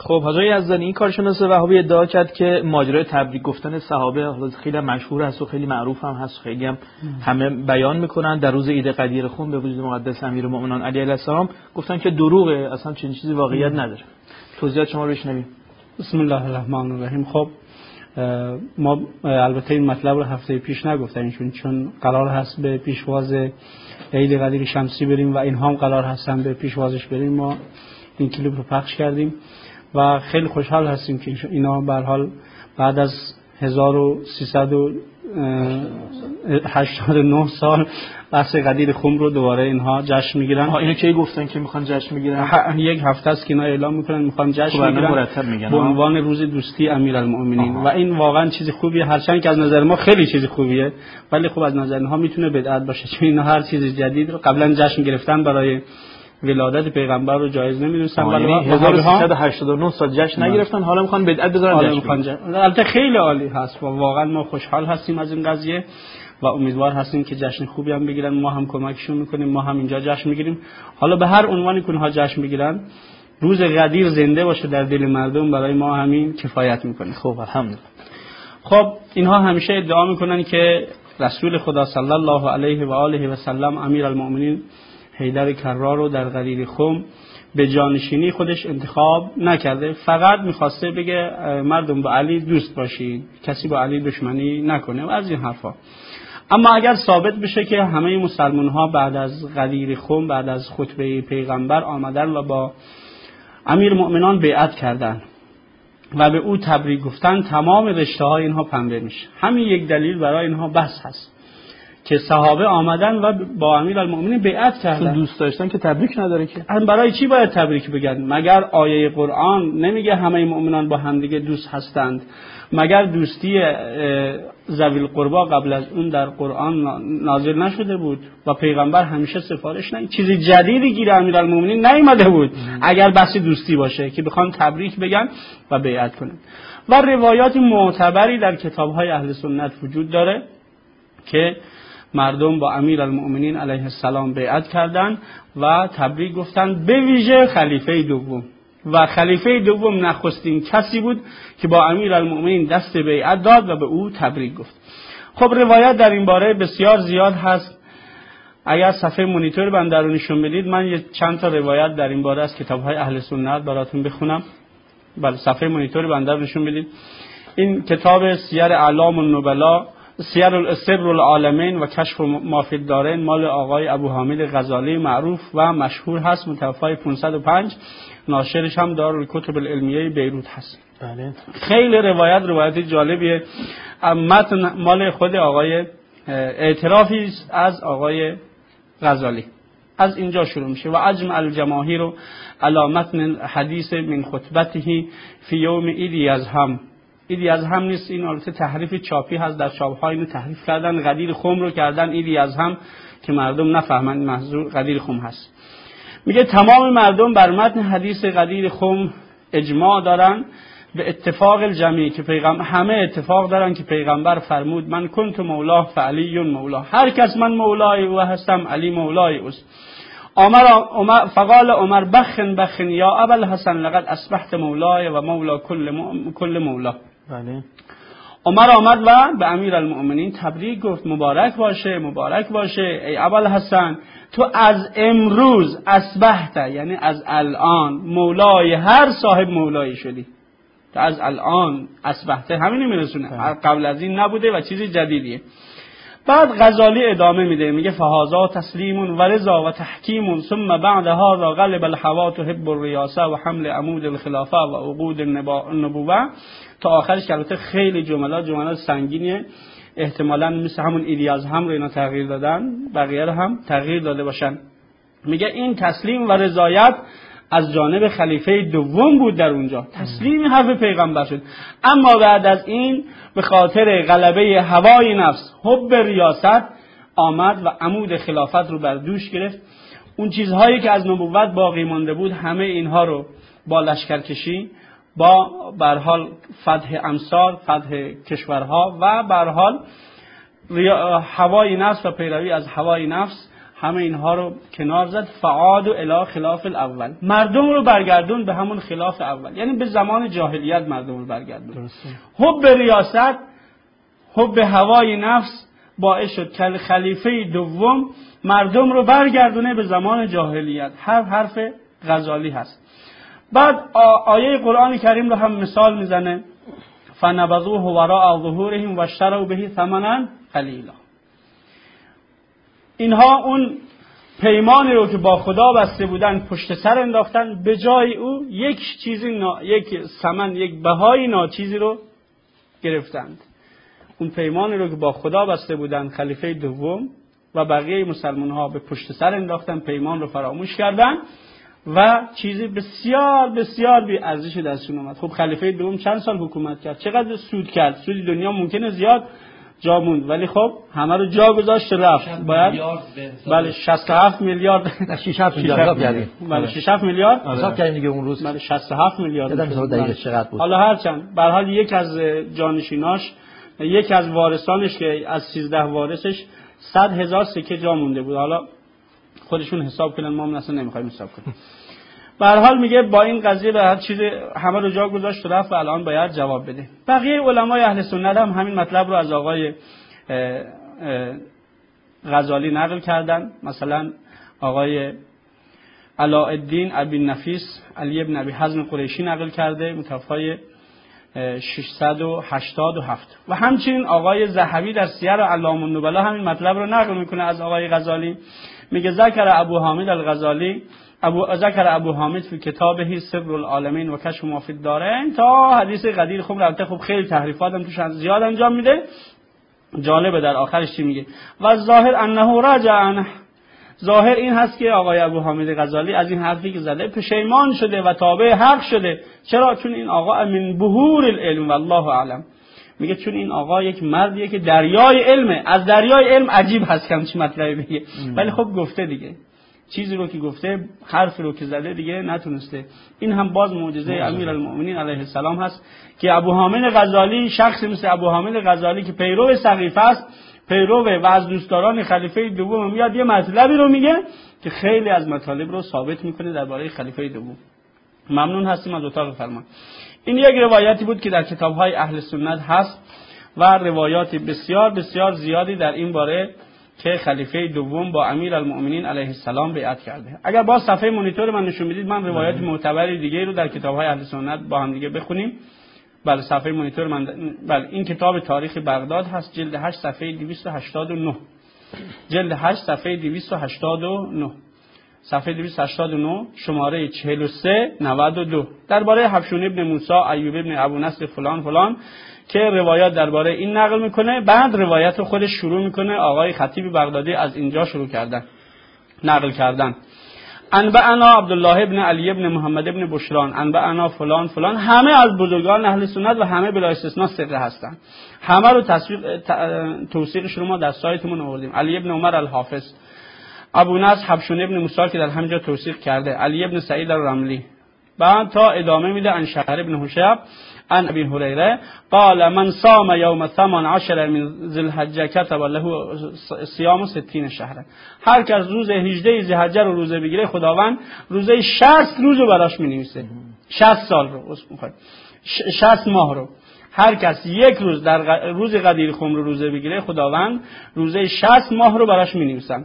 [SPEAKER 1] خب حاجی یزدانی این کارشناس وهابی ادعا کرد که ماجرای تبریک گفتن صحابه خیلی مشهور هست و خیلی معروف هم هست، خیلی هم همه بیان میکنن. در روز عید قدیر خون به وجود مقدس امیرالمومنین علی علیه السلام گفتن که دروغه، اصلا چنین چیزی واقعیت نداره. توضیحات شما رو بشنویم.
[SPEAKER 2] بسم الله الرحمن الرحیم. خب ما البته این مطلب رو هفته پیش نگفتیم چون چون قرار هست به پیشواز عید قدیر شمسی بریم و اینها هم قرار هستن به پیشوازش بریم. ما این کلیپ رو پخش کردیم و خیلی خوشحال هستیم که اینا به هر حال بعد از هزار و سیصد و هشتاد و نه سال بحث قدیر خم رو دوباره اینها جشن میگیرن.
[SPEAKER 1] ها اینو کی گفتن که میخوان جشن میگیرن؟
[SPEAKER 2] یک هفته است که اینا اعلام میکنن میخوان جشن میگیرن به عنوان روز دوستی امیرالمومنین و این واقعا چیز خوبیه، هرچند که از نظر ما خیلی چیز خوبیه ولی خب از نظر اینها میتونه بدعت باشه چون اینا هر چیز جدید رو قبلا جشن گرفتن برای ولادت پیغمبر رو جایز نمیدونستن ولی
[SPEAKER 1] هزار و سیصد و هشتاد و نه سال جشن نگرفتن، حالا میخوان بدعت بذارن جشن.
[SPEAKER 2] البته خیلی عالی هست و واقعا ما خوشحال هستیم از این قضیه و امیدوار هستیم که جشن خوبی هم بگیرن. ما هم کمکشون میکنیم، ما هم اینجا جشن میگیریم. حالا به هر عنوانی که اونها جشن بگیرن روز قدیر زنده باشه در دل مردم، برای ما همین کفایت میکنه.
[SPEAKER 1] خب الحمدلله.
[SPEAKER 2] خب اینها همیشه ادعا میکنن که رسول خدا صلی الله علیه و آله و سلم امیرالمومنین حیدر کرار رو در قدیر خم به جانشینی خودش انتخاب نکرده، فقط میخواسته بگه مردم با علی دوست باشید، کسی با علی دشمنی نکنه و از این حرفا. اما اگر ثابت بشه که همه مسلمان ها بعد از قدیر خم بعد از خطبه پیغمبر آمدن و با امیر مؤمنان بیعت کردن و به او تبریک گفتن، تمام رشته های اینها پنبه میشه. همین یک دلیل برای اینها بس هست که صحابه آمدن و با امیرالمومنین بیعت کردن.
[SPEAKER 1] دوست داشتن که تبریک نداره که
[SPEAKER 2] برای چی باید تبریک بگن؟ مگر آیه قرآن نمیگه همه مؤمنان با همدیگه دوست هستند؟ مگر دوستی ذوی القربا قبل از اون در قرآن نازل نشده بود و پیغمبر همیشه سفارش نه چیزی جدیدی گیر امیرالمومنین نیامده بود اگر بحث دوستی باشه که بخوان تبریک بگن و بیعت کنن. و روایات معتبری در کتاب‌های اهل سنت وجود داره که مردم با امیرالمومنین علیه السلام بیعت کردند و تبریک گفتند، به ویژه خلیفه دوم. و خلیفه دوم نخستین کسی بود که با امیرالمومنین دست بیعت داد و به او تبریک گفت. خب روایت در این باره بسیار زیاد هست. اگر صفحه مونیتور بنده رو نشون بدید من یه چند تا روایت در این باره از کتاب‌های اهل سنت براتون بخونم. بله صفحه مونیتور بنده رو نشون بدید. این کتاب سیر اعلام النبلا، سیر سر العالمین و کشف ما فی الدارین مال آقای ابو حامد غزالی معروف و مشهور هست، متوفی پانصد و پنج، ناشرش هم دارالکتب العلمیه بیروت هست.
[SPEAKER 1] بله.
[SPEAKER 2] خیلی روایت روایت جالبیه. متن مال خود آقای اعترافی از آقای غزالی از اینجا شروع میشه. و اجمع الجماهیر علی متن حدیث من خطبته فی یوم عید ازهم. ایدی از هم نیست، این البته تحریف چاپی هست، در چاپ‌ها اینو تحریف کردن، قدیر خم رو کردن ایدی از هم که مردم نفهمن محضور قدیر خم هست. میگه تمام مردم بر متن حدیث قدیر خم اجماع دارن به اتفاق الجمی که پیغمبر همه اتفاق دارن که پیغمبر فرمود من کنت مولاه فعلی مولاه، هر کس من مولای او هستم علی مولای اوست. عمر عمر فقال عمر بخن بخن یا ابا الحسن لقد اصبحت مولای و مولا کل م... کل مولا.
[SPEAKER 1] بله.
[SPEAKER 2] عمر آمد و به امیرالمومنین تبریک گفت، مبارک باشه مبارک باشه ای ابا الحسن، تو از امروز اصبحت یعنی از الان مولای هر صاحب مولایی شدی. تو از الان اصبحت همین میرسونه، قبل از این نبوده و چیزی جدیدیه. بعد غزالی ادامه میده میگه فهذا تسلیم و رضا و تحکیم ثم بعد هذا غلب الهوا تحب الریاسه و حمل عمود الخلافه و عقود النبوه تا آخرش که البته خیلی جملات جملات سنگینیه، احتمالاً مثل همون ایلیاز هم رو اینا تغییر دادن، بقیه رو هم تغییر داده باشن. میگه این تسلیم و رضایت از جانب خلیفه دوم بود، در اونجا تسلیم حرف پیغمبر شد. اما بعد از این به خاطر غلبه هوای نفس حب ریاست آمد و عمود خلافت رو بر دوش گرفت. اون چیزهایی که از نبوت باقی مانده بود همه اینها رو با لشکرکشی، با به هر حال فتح امصار، فتح کشورها و به هر حال هوای نفس و پیروی از هوای نفس همه اینها رو کنار زد. فعاد و الی خلاف الاول، مردم رو برگردون به همون خلاف اول، یعنی به زمان جاهلیت مردم رو برگردون. حب ریاست، حب هوای نفس باعث شد که خلیفه دوم مردم رو برگردونه به زمان جاهلیت. هر حرف غزالی هست. بعد آیه قرآن کریم رو هم مثال میزنه، فنبذوه وراء ظهورهم واشتروا به ثمنا قلیلا. اینها اون پیمانی رو که با خدا بسته بودن پشت سر انداختن، به جای او یک چیزی نا... یک ثمن، یک بهای ناچیزی رو گرفتند. اون پیمانی رو که با خدا بسته بودن خلیفه دوم و بقیه مسلمان ها به پشت سر انداختن، پیمان رو فراموش کردن و چیزی بسیار بسیار بی ارزش دستشون اومد. خب خلیفه دوم چند سال حکومت کرد؟ چقدر سود کرد؟ سود دنیا ممکنه زیاد جا موند، ولی خب همه رو جا گذاشت رفت. باید بله شصت و هفت میلیارد
[SPEAKER 3] شصت و هفت میلیارد کردیم.
[SPEAKER 2] بله شصت و هفت میلیارد
[SPEAKER 3] حساب کردیم دیگه اون روز.
[SPEAKER 2] بله شصت و هفت میلیارد.
[SPEAKER 3] یادم نیست دقیقاً چقدر بود.
[SPEAKER 2] حالا هرچند به هر حال یک از جانشیناش، یک از وارثانش که از سیزده وارثش صد هزار سکه جا مونده بود. حالا خودشون حساب کنن، ما اصلا نمیخوایم حساب کنیم. به هر حال میگه با این قضیه به هر چیز همه رو جا گذاشت رفت و الان باید جواب بده. بقیه علمای اهل سنت هم همین مطلب رو از آقای غزالی نقل کردن. مثلا آقای علاءالدین ابی نفیس علی ابن ابی حزم قریشی نقل کرده، متوفای ششصد و هشتاد و هفت. و همچنین آقای ذهبی در سیر اعلام النبلا همین مطلب رو نقل میکنه از آقای غزالی. میگه ذکر ابو حامد الغزالی ابو ذکر ابو حامد فی کتابه سر العالمین و کشف ما فی الدارین تا حدیث قدیر. خوب البته خب خیلی تحریفات هم توش زیاد انجام میده. جالبه در آخرش چی میگه؟ و ظاهر انه رجع عنه، ظاهر این هست که آقای ابو حامد غزالی از این حرفی که زده پشیمان شده و تابع حق شده. چرا؟ چون این آقا من بحور العلم والله اعلم. میگه چون این آقا یک مردیه که دریای علمه، از دریای علم عجیب هست که همچین مطلبی بگه، ولی خب گفته دیگه، چیزی رو که گفته، حرفی رو که زده دیگه نتونسته. این هم باز معجزه امیرالمؤمنین علیه السلام هست که ابو حامد غزالی، شخصی مثل ابو حامد غزالی که پیرو سقیفه است، پیرو و از دوستداران خلیفه دوم، میاد یه مطلبی رو میگه که خیلی از مطالب رو ثابت میکنه درباره خلیفه دوم. ممنون هستیم از اتاق فرمان. این یک روایتی بود که در کتاب‌های اهل سنت هست و روایات بسیار بسیار زیادی در این باره که خلیفه دوم با امیرالمؤمنین علیه السلام بیعت کرده. اگر با صفحه مانیتور من نشون میدید، من روایات معتبری دیگه رو در کتاب‌های اهل سنت با هم دیگه بخونیم. بله صفحه مانیتور من بله این کتاب تاریخ بغداد هست، جلد هشت صفحه دویست و هشتاد و نه. جلد هشت صفحه دویست و هشتاد و نه. صفحه دویست و هشتاد و نه شماره چهل و سه نود و دو درباره حبشون ابن موسی، ایوب ابن ابو نصر فلان فلان که روایات درباره این نقل میکنه. بعد روایت رو خودش شروع میکنه، آقای خطیب بغدادی از اینجا شروع کردن نقل کردن. انبأنا عبدالله ابن علی ابن محمد ابن بشران، انبأنا فلان فلان، همه از بزرگان اهل سنت و همه بلا استثناء ثقه هستن. همه رو تصویق توثیقش رو ما در سایتمون آوردیم. علی ابن عمر الحافظ، ابو نصر حبشون ابن موسی که در همینجا توثیق کرده، علی ابن سعید الرملی. بعد تا ادامه میده ان شهر ابن حشب ان ابی هریره قال من صام یوم ثمان عشر من ذی الحجه کتب له صیام ستین شهر. هر کس روز هجده ذی الحجه رو روزه بگیره، خداوند روزه شصت روز رو براش مینویسه. شصت سال رو میخواد شصت ماه رو. هر کس یک روز در روز قدیر خم رو روزه بگیره، خداوند روزه شصت ماه رو براش مینویسن.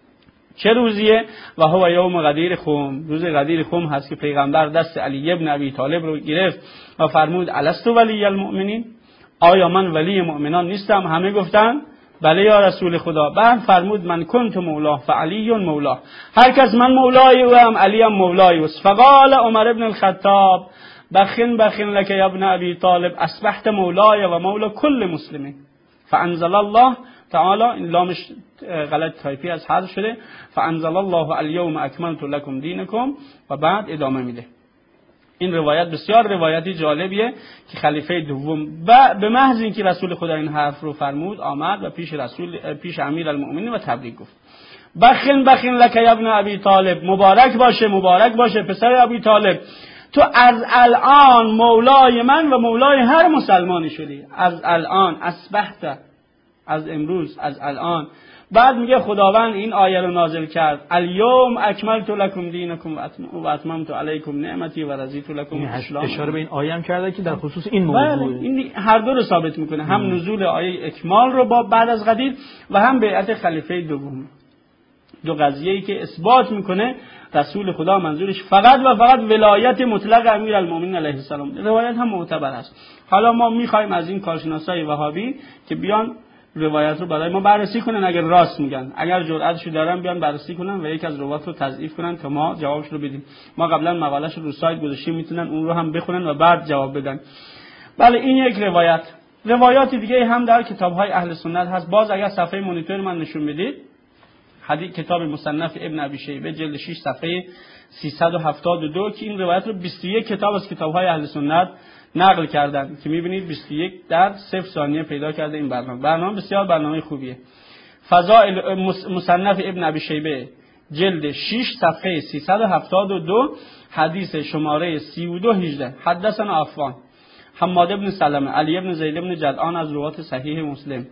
[SPEAKER 2] چه روزیه؟ و هو یوم قدیر خم، روز قدیر خم هست که پیغمبر دست علی ابن ابی طالب رو گرفت و فرمود الست ولی المؤمنین، آیا من ولی مؤمنان نیستم؟ همه گفتن بله یا رسول خدا. بعد فرمود من کنت مولاه فعلی مولاه، هر کس من مولای او هم علی هم مولای اوست. فقال عمر ابن الخطاب بخن بخن لك یا ابن ابی طالب اصبحت مولای و مولا کل مسلمین. فانزل الله تعالی، این لامش غلط تایپی از حذف شده، فانزل الله الیوم اکملت لکم دینکم، و بعد ادامه میده. این روایت بسیار روایتی جالبیه که خلیفه دوم و به محض اینکه رسول خدا این حرف رو فرمود آمد و پیش رسول پیش امیرالمؤمنین و تبریک گفت. بخن بخن لک یا ابن ابی طالب، مبارک باشه مبارک باشه پسر ابی طالب، تو از الان مولای من و مولای هر مسلمانی شدی. از الان اصبحت، از امروز، از الان بعد میگه خداوند این آیه رو نازل کرد الیوم اکملت لکم دینکم و اتممت علیکم نعمتی و رضیت لکم الاسلام.
[SPEAKER 1] اشاره به این آیه هم کرده که در خصوص این موضوع
[SPEAKER 2] این هر دو رو ثابت میکنه، هم نزول آیه اکمال رو با بعد از غدیر و هم بیعت خلیفه دوم. دو قضیه‌ای که اثبات میکنه رسول خدا منظورش فقط و فقط ولایت مطلق امیرالمومنین علیه السلام. روایت هم معتبر است. حالا ما میخوایم از این کارشناسای وهابی که بیان روایت رو برای ما بررسی کنن، اگر راست میگن، اگر جرأتشو دارن بیان بررسی کنن و یک از روایت رو تضعیف کنن تا ما جوابش رو بدیم. ما قبلا مقالهش رو رو سایت گذاشتیم، میتونن اون رو هم بخونن و بعد جواب بدن. بله این یک روایت. روایات دیگه هم در کتاب‌های اهل سنت هست. باز اگر صفحه مانیتور من نشون بدید، حدیث کتاب مصنف ابن ابی شیبه جلد شش صفحه سیصد و هفتاد و دو که این روایت رو بیست و یک کتاب از کتاب‌های اهل سنت نقل کردن که می‌بینید بیست و یک در صفر ثانیه پیدا کرده این برنامه. برنامه بسیار برنامه خوبیه. فضائل مصنف ابن ابی شیبه جلد شش صفحه سیصد و هفتاد و دو حدیث شماره سی و دو هجده حدثنا عفان حماد ابن سلمه علی ابن زید ابن جدعان از روایت صحیح مسلم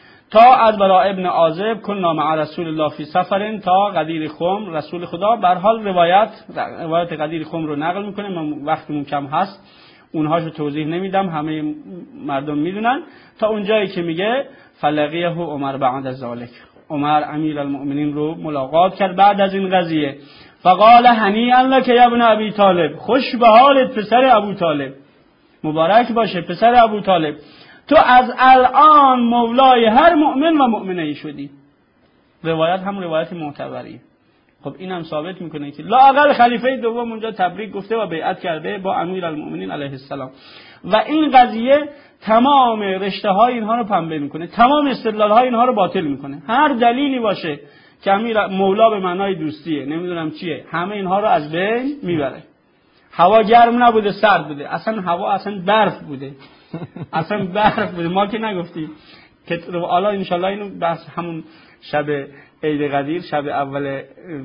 [SPEAKER 2] تا از برای ابن عازب کنا مع رسول الله فی سفرین تا غدیر خم رسول خدا. به هر حال روایت روایت غدیر خم رو نقل میکنه، من وقتمون کم هست اونهاشو توضیح نمیدم، همه مردم میدونن. تا اونجایی که میگه فلقیه عمر بعد از ذلک، عمر امیر المؤمنین رو ملاقات کرد بعد از این قضیه. فقال هنیئا لک یا ابن ابی طالب، خوش به حالت پسر ابو طالب، مبارک باشه پسر ابو طالب، تو از الان مولای هر مؤمن و مؤمنه شدی. روایت هم روایت معتبریه. خب این هم ثابت میکنه که لااقل خلیفه دوم اونجا تبریک گفته و بیعت کرده با امیرالمؤمنین علیه السلام و این قضیه تمام رشته های اینها رو پنبه میکنه، تمام استدلال های اینها رو باطل میکنه. هر دلیلی باشه که امیر مولا به معنای دوستیه نمیدونم چیه، همه اینها رو از بین میبره. هوا گرم نبوده سرد بوده، اصلا هوا اصلا برف بوده اصلا برف بوده، ما که نگفتیم که حالا ان شاء الله اینو بحث همون شب عید قدیر، شب اول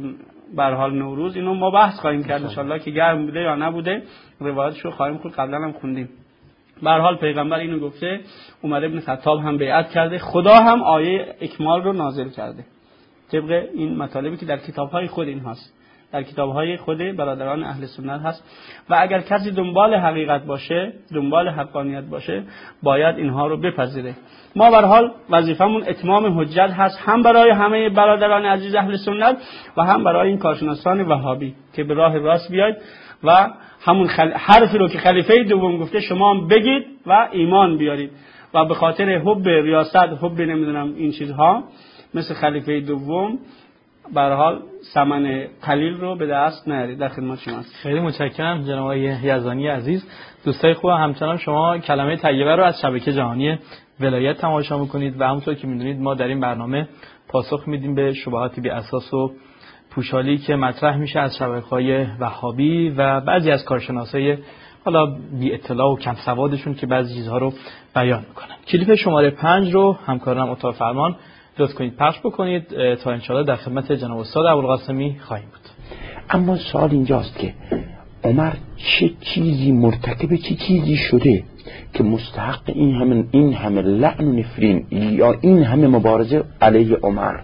[SPEAKER 2] به هر حال نوروز، اینو ما بحث خواهیم کرد ان شاء الله که گرم بوده یا نبوده، روایتشو خواهیم خود قبلا هم خوندیم. به هر حال پیغمبر اینو گفته، عمر ابن خطاب هم بیعت کرده، خدا هم آیه اکمال رو نازل کرده طبق این مطالبی که در کتاب‌های خود این هست، در کتاب‌های خود برادران اهل سنت هست. و اگر کسی دنبال حقیقت باشه، دنبال حقانیت باشه، باید اینها رو بپذیره. ما به هر حال وظیفمون اتمام حجت هست، هم برای همه برادران عزیز اهل سنت و هم برای این کارشناسان وهابی که به راه راست بیاید و همون خل... حرفی رو که خلیفه دوم گفته شما هم بگید و ایمان بیارید و به خاطر حب ریاست، حب نمیدونم این چیزها مثل خلیفه دوم به هر حال ثمن قلیل رو به دست نیارید. در خدمت شما هستم.
[SPEAKER 1] خیلی متشکرم جناب آقای یزدانی عزیز. دوستای خوب، همچنان شما کلمه طیبه رو از شبکه جهانی ولایت تماشا میکنید و همونطور که میدونید ما در این برنامه پاسخ میدیم به شبهات بی اساس و پوشالی که مطرح میشه از شبکه‌های وهابی و بعضی از کارشناسای حالا بی اطلاع و کم سوادشون که بعضی چیزها رو بیان میکنن. کلیپ شماره پنج رو همکارانم اتاق فرمان لطف کنید پخش بکنید تا انشاءالله در خدمت جناب استاد ابوالقاسمی خواهیم بود.
[SPEAKER 4] اما سوال اینجاست که عمر چه چیزی مرتکب چه چیزی شده که مستحق این همه این همه لعن و نفرین یا این همه مبارزه علیه عمر؟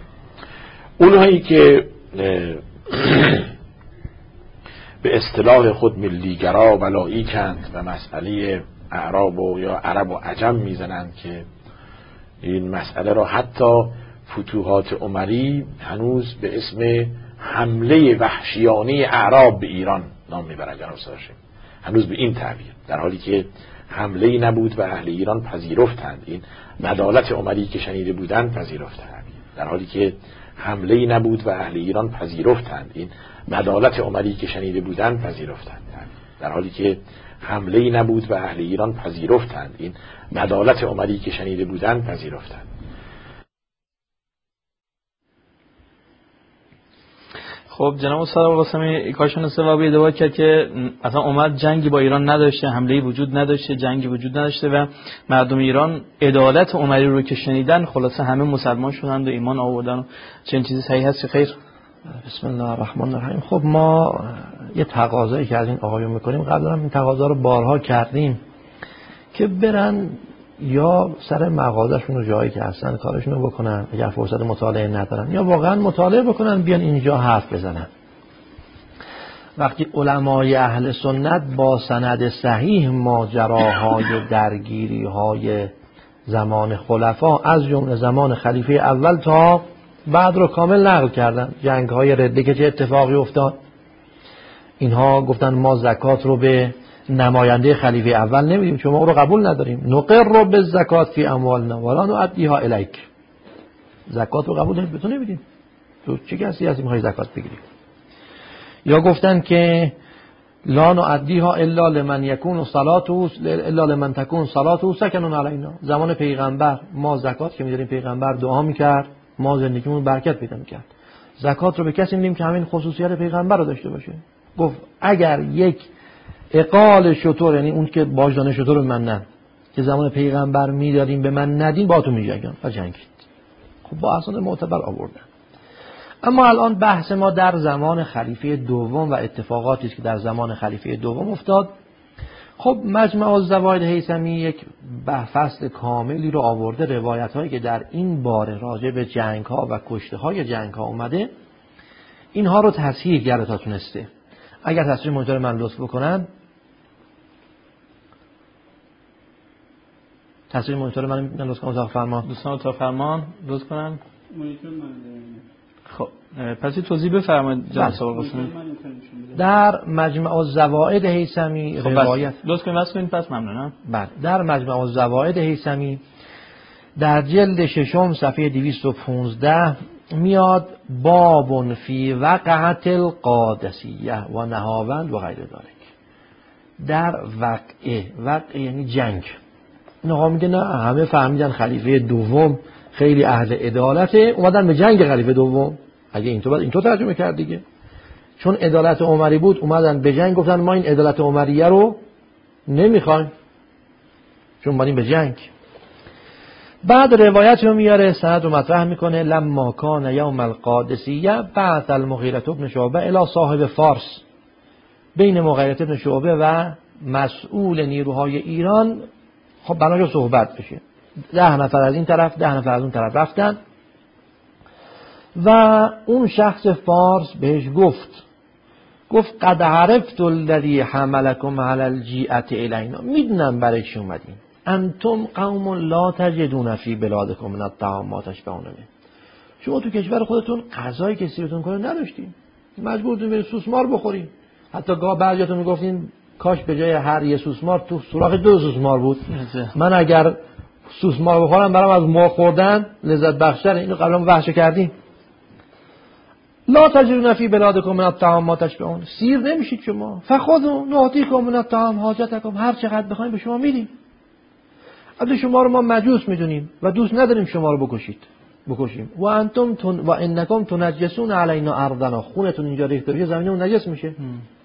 [SPEAKER 5] اونهایی که به اصطلاح خود ملیگرا ولایی کند و مسئله اعراب و یا عرب و عجم میزنند که این مسئله را حتی فتوحات عمری هنوز به اسم حمله وحشیانه اعراب به ایران نام میبرند جناب سرشیم، هنوز به این تعبیر، در حالی که حمله‌ای نبود و اهل ایران پذیرفتند. این مدالت عمری که شنیده بودند پذیرفتند، در حالی که حمله‌ای نبود و اهل ایران پذیرفتند. این مدالت عمری که شنیده بودند پذیرفتند، در حالی که حمله‌ای نبود و اهل ایران پذیرفتند. این مدالت عمری که شنیده بودند پذیرفتند.
[SPEAKER 1] خب جناب استاد ابوالقاسمی کارشناس وهابی ادعا کرد که اصلا عمر جنگی با ایران نداشته، حمله‌ای وجود نداشته، جنگی وجود نداشته و مردم ایران عدالت عمری رو که شنیدن خلاصه همه مسلمان شدند و ایمان آوردن. و چنین چیزی صحیح هست خیر؟
[SPEAKER 3] بسم الله الرحمن الرحیم. خب ما یه تقاضایی که از این آقایون میکنیم، قبلا این تقاضا رو بارها کردیم که برن یا سر مغازه‌شون رو جایی که هستن کارشون رو بکنن اگر فرصت مطالعه ندارن، یا واقعا مطالعه بکنن بیان اینجا حرف بزنن. وقتی علمای اهل سنت با سند صحیح ماجراهای درگیری‌های زمان خلفا از جمله زمان خلیفه اول تا بعد رو کامل نقل کردن، جنگ‌های رده که چه اتفاقی افتاد، اینها گفتن ما زکات رو به نماینده خلیفه اول نمیدیم چون ما او رو قبول نداریم، نقر رو به زکات فی اموالنا ولا نؤدیها الیک، زکات رو قبول به تو نمیدیم، تو چه کسی هستی میخوای زکات بگیری. یا گفتن که لا نؤدیها الا لمن یکون صلاته الا لمن تکون صلاته سکن علینا، زمان پیغمبر ما زکات که میداریم پیغمبر دعا میکرد ما زندگیمون برکت پیدا میکرد، زکات رو به کسی میدیم که همین خصوصیت پیغمبر رو داشته باشه. گفت اگر یک اقال شطور، یعنی اون که باجدان شطور به من نه، که زمان پیغمبر میداریم به من ندین با تو میجنگن و جنگید. خب با اسناد معتبر آوردن. اما الان بحث ما در زمان خلیفه دوم و اتفاقاتی است که در زمان خلیفه دوم افتاد. خب مجمع الزوائد هیثمی یک فصل کاملی رو آورده، روایت هایی که در این باره راجع به جنگ ها و کشته های جنگ ها اومده اینها رو تصحیح کرده تا تونسته. اگر تصویر مونیتور من لطف بکنن، تصویر مونیتور من لطف کنن اتاق فرمان،
[SPEAKER 1] دوستان اتاق فرمان لطف کنن
[SPEAKER 2] مونیتور من.
[SPEAKER 1] خب پس توضیح بفرمایید جناب سوال قسمی.
[SPEAKER 3] در مجمع الزوائد هیثمی
[SPEAKER 1] خب
[SPEAKER 3] روایت
[SPEAKER 1] لطف کنید واسه کنید پس ممنونم.
[SPEAKER 3] بله در مجمع الزوائد هیثمی در جلد ششم صفحه دویست و پانزده میاد باب فی وقعت القادسیه و نهاوند و غیر ذلک. در وقعه، وقعه یعنی جنگ. نه میگه نه همه فهمیدن خلیفه دوم خیلی اهل عدالته اومدن به جنگ خلیفه دوم، اگه اینطور بعد اینطور ترجمه کرد دیگه، چون عدالت عمری بود اومدن به جنگ، گفتن ما این عدالت عمریه رو نمیخوایم چون اومدیم به جنگ. بعد روایت رو میاره سند رو مطرح میکنه لما کان یوم القادسیه بعث المغیرة بن شعبه الی صاحب فارس، بین مغیرة بن شعبه و مسئول نیروهای ایران خب بناجا صحبت بشه، ده نفر از این طرف ده نفر از اون طرف رفتن و اون شخص فارس بهش گفت گفت قد عرفت الذی حملکم علی الجیئة الینا، میدونم برای چی اومدین، انتم قوم لا تجدون فی بلادکم من الطعام ما تشبعون منه، شما تو کشور خودتون غذایی که سیرتون کنه نداشتین، مجبورتون برید سوسمار بخورین، حتی گاه بعضیاتون میگفتین کاش به جای هر یه سوسمار تو سوراخ دو سوسمار بود، من اگر سوسمار بخورم برام از ما خوردن لذت بخشتره، اینو قبلا وحش کردیم. لا تجدون فی بلادکم من الطعام ما تشبعون، سیر نمیشید شما، فخذوا نعطیکم من الطعام حاجتکم، هر چقدر بخواید به شما میدیم. البته شما رو ما مجوس میدونیم و دوست نداریم شما رو بکشید بکشیم. و انتم تن و انکم تنجسون علینا ارضنا، خونتون اینجا ریخته بشه زمینمون نجس میشه،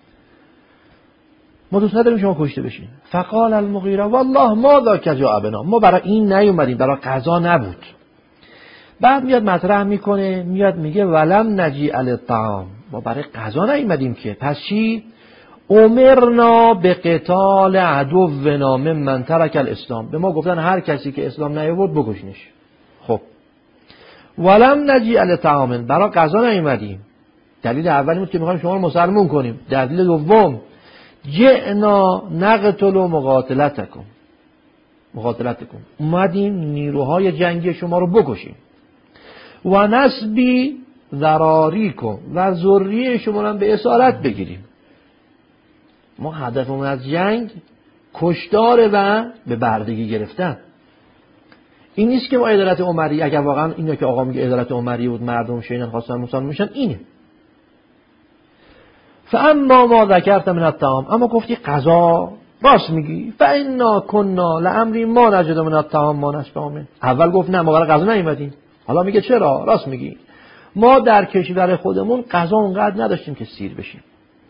[SPEAKER 3] ما دوست نداریم شما کشته بشین. فقال المغیره والله ما ذاک جاء بنا، ما برای این نیومدیم، برای قضا نبود. بعد میاد مطرح میکنه، میاد میگه ولم نجی علی الطعام، ما برای قضا نیومدیم که، پس چی؟ امرنا به قتال عدو نام من ترک الاسلام، به ما گفتن هر کسی که اسلام نیاورد بکشنش. خب ولم نجی علی الطعام، برای قضا نیومدیم، دلیل اولی بود که میخوایم شما رو مسلمون کنیم، دلیل دوم جئنا نقتل و مقاتلتکم مقاتلتکم، اومدیم نیروهای جنگی شما رو بکشیم، و نسبی ذراریکم، و ذریه شما رو به اسارت بگیریم. ما هدفمون از جنگ کشتار و به بردگی گرفتن. این نیست که ما عدالت عمری، اگر واقعا اینو که آقا میگه عدالت عمری بود مردم شینن خواستن مسلمان میشن اینه. فاما ما ذکرت من الطعام، اما گفتی قضا راست میگی، فانا كنا لامری ما نجد من الطعام ما نشبع منه، اول گفت نه ما برای قضا نیومدیم، حالا میگه چرا؟ راست میگی، ما در کشور خودمون قضا اونقدر نداشتیم که سیر بشیم.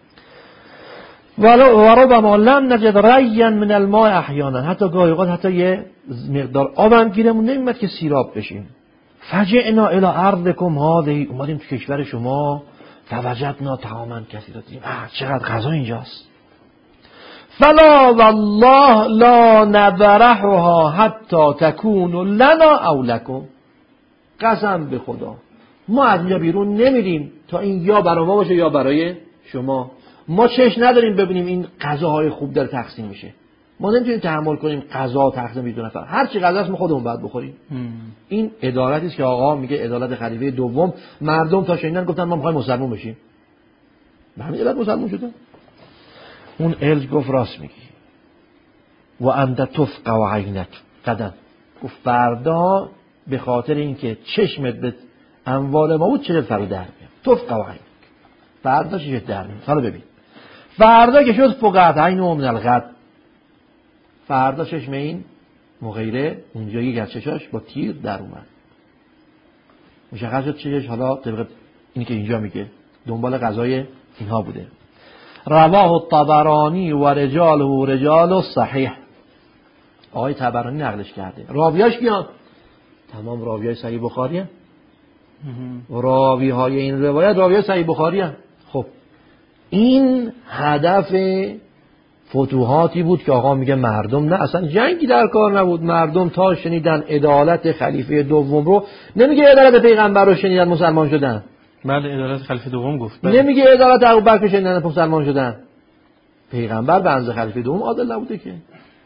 [SPEAKER 3] ولو ربما لم نجد ریا من الماء احیانا، حتی گاهی اوقات حتی یه مقدار آب هم گیرمون نمیاد که سیراب بشیم. فجئنا الی ارضکم هذه، اومدیم تو کشور شما، فوجدنا طعاما کثیرا، دیدیم چقدر غذا اینجاست. فلا والله لا نبرحها حتی تکون لنا او لکم. قسم به خدا ما از اینجا بیرون نمیریم تا این یا برای ما باشه یا برای شما. ما چش نداریم ببینیم این غذاهای خوب داره تقسیم میشه. ما نمیتونیم تحمل کنیم غذا تقسیم بشه دو نفر. هر چی غذا است ما خودمون باید بخوریم. این عدالتی است که آقا میگه عدالت خلیفه دوم. مردم تا شنیدن گفتن ما میخوایم مسلمان بشیم. به همین علت مسلمان شدن. اون الج گفت راست میگی. و انت تفقع و عینک قدم. گفت فردا به خاطر اینکه چشمت به اموال ما بود چه فردا در میاد. تفقع و عینک. فردا چه در میاد. حالا ببین. فردا که شد فقط عین و من الغد. فردا چشم این مغیره اونجا یک از چشاش با تیر در اومد. مشخص شد چشش حالا طبق اینی که اینجا میگه دنبال غذای اینها بوده. رواه الطبرانی و رجاله رجال صحیح. آقای طبرانی نقلش کرده. راویاش کیان؟ تمام راویای صحیح بخاری هست. راوی های این روایت راویای صحیح بخاری هست. خب این هدف فتوحاتی بود که آقا میگه مردم نه اصلا جنگی در کار نبود. مردم تا شنیدن عدالت خلیفه دوم رو، نمیگه عدالت پیغمبر رو شنیدن مسلمان شدن.
[SPEAKER 2] بله عدالت خلیفه دوم گفت. بله.
[SPEAKER 3] نمیگه عدالت ابوبکر شنیدن مسلمان شدن. پیغمبر به اندازه خلیفه دوم عادل نبوده که.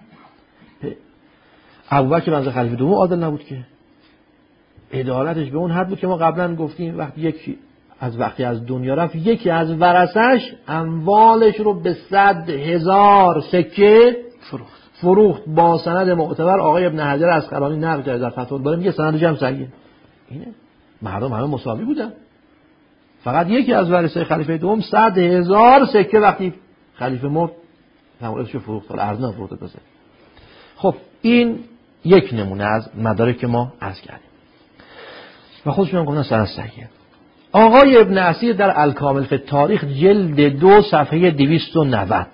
[SPEAKER 3] ابوبکر به اندازه خلیفه دوم عادل نبود که. عدالتش به اون حد بود که ما قبلا گفتیم وقتی یکی از وقتی از دنیا رفت یکی از ورثش اموالش رو به صد هزار سکه
[SPEAKER 2] فروخت
[SPEAKER 3] فروخت با سند معتبر. آقای ابن حجر اسقلانی نقل کرده در فتح الباری میگه سند جمع صحیحه. اینه مردم همه مساوی بودن. فقط یکی از ورثه خلیفه دوم صد هزار سکه وقتی خلیفه مرد اموالش رو فروخت. حالا ارز نفروخت بسه. خب این یک نمونه از مدارک که ما عرض کردیم و خودشون هم گفتن سند صحیحه. آقای ابن اسیر در الکامل فی التاریخ جلد دو صفحه دویست و نود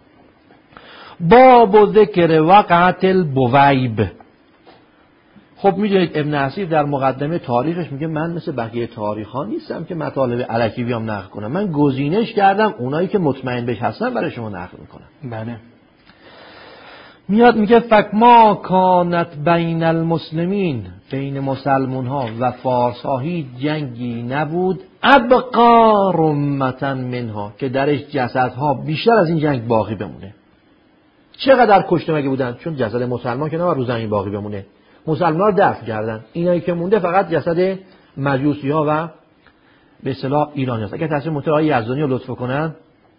[SPEAKER 3] باب ذکر وقعت البویب. خب میدونید ابن اسیر در مقدمه تاریخش میگه من مثل بقیه تاریخ ها نیستم که مطالب الکی بیام نقل کنم. من گزینش کردم اونایی که مطمئن بهش هستن برای شما نقل میکنم.
[SPEAKER 2] بله.
[SPEAKER 3] میاد میگه فکما کانت بین المسلمین، بین مسلمون ها و فارس ها هیچ جنگی نبود ابقا رمتن منها که درش جسدها بیشتر از این جنگ باقی بمونه. چقدر کشته مگه بودن؟ چون جسد مسلمان که نه رو زمین باقی بمونه. مسلمان ها دفن کردن. اینایی که مونده فقط جسد مجوسی ها و به اصطلاح ایرانی هست. اگر تصمیم متعای یزدانی رو لطف کنن.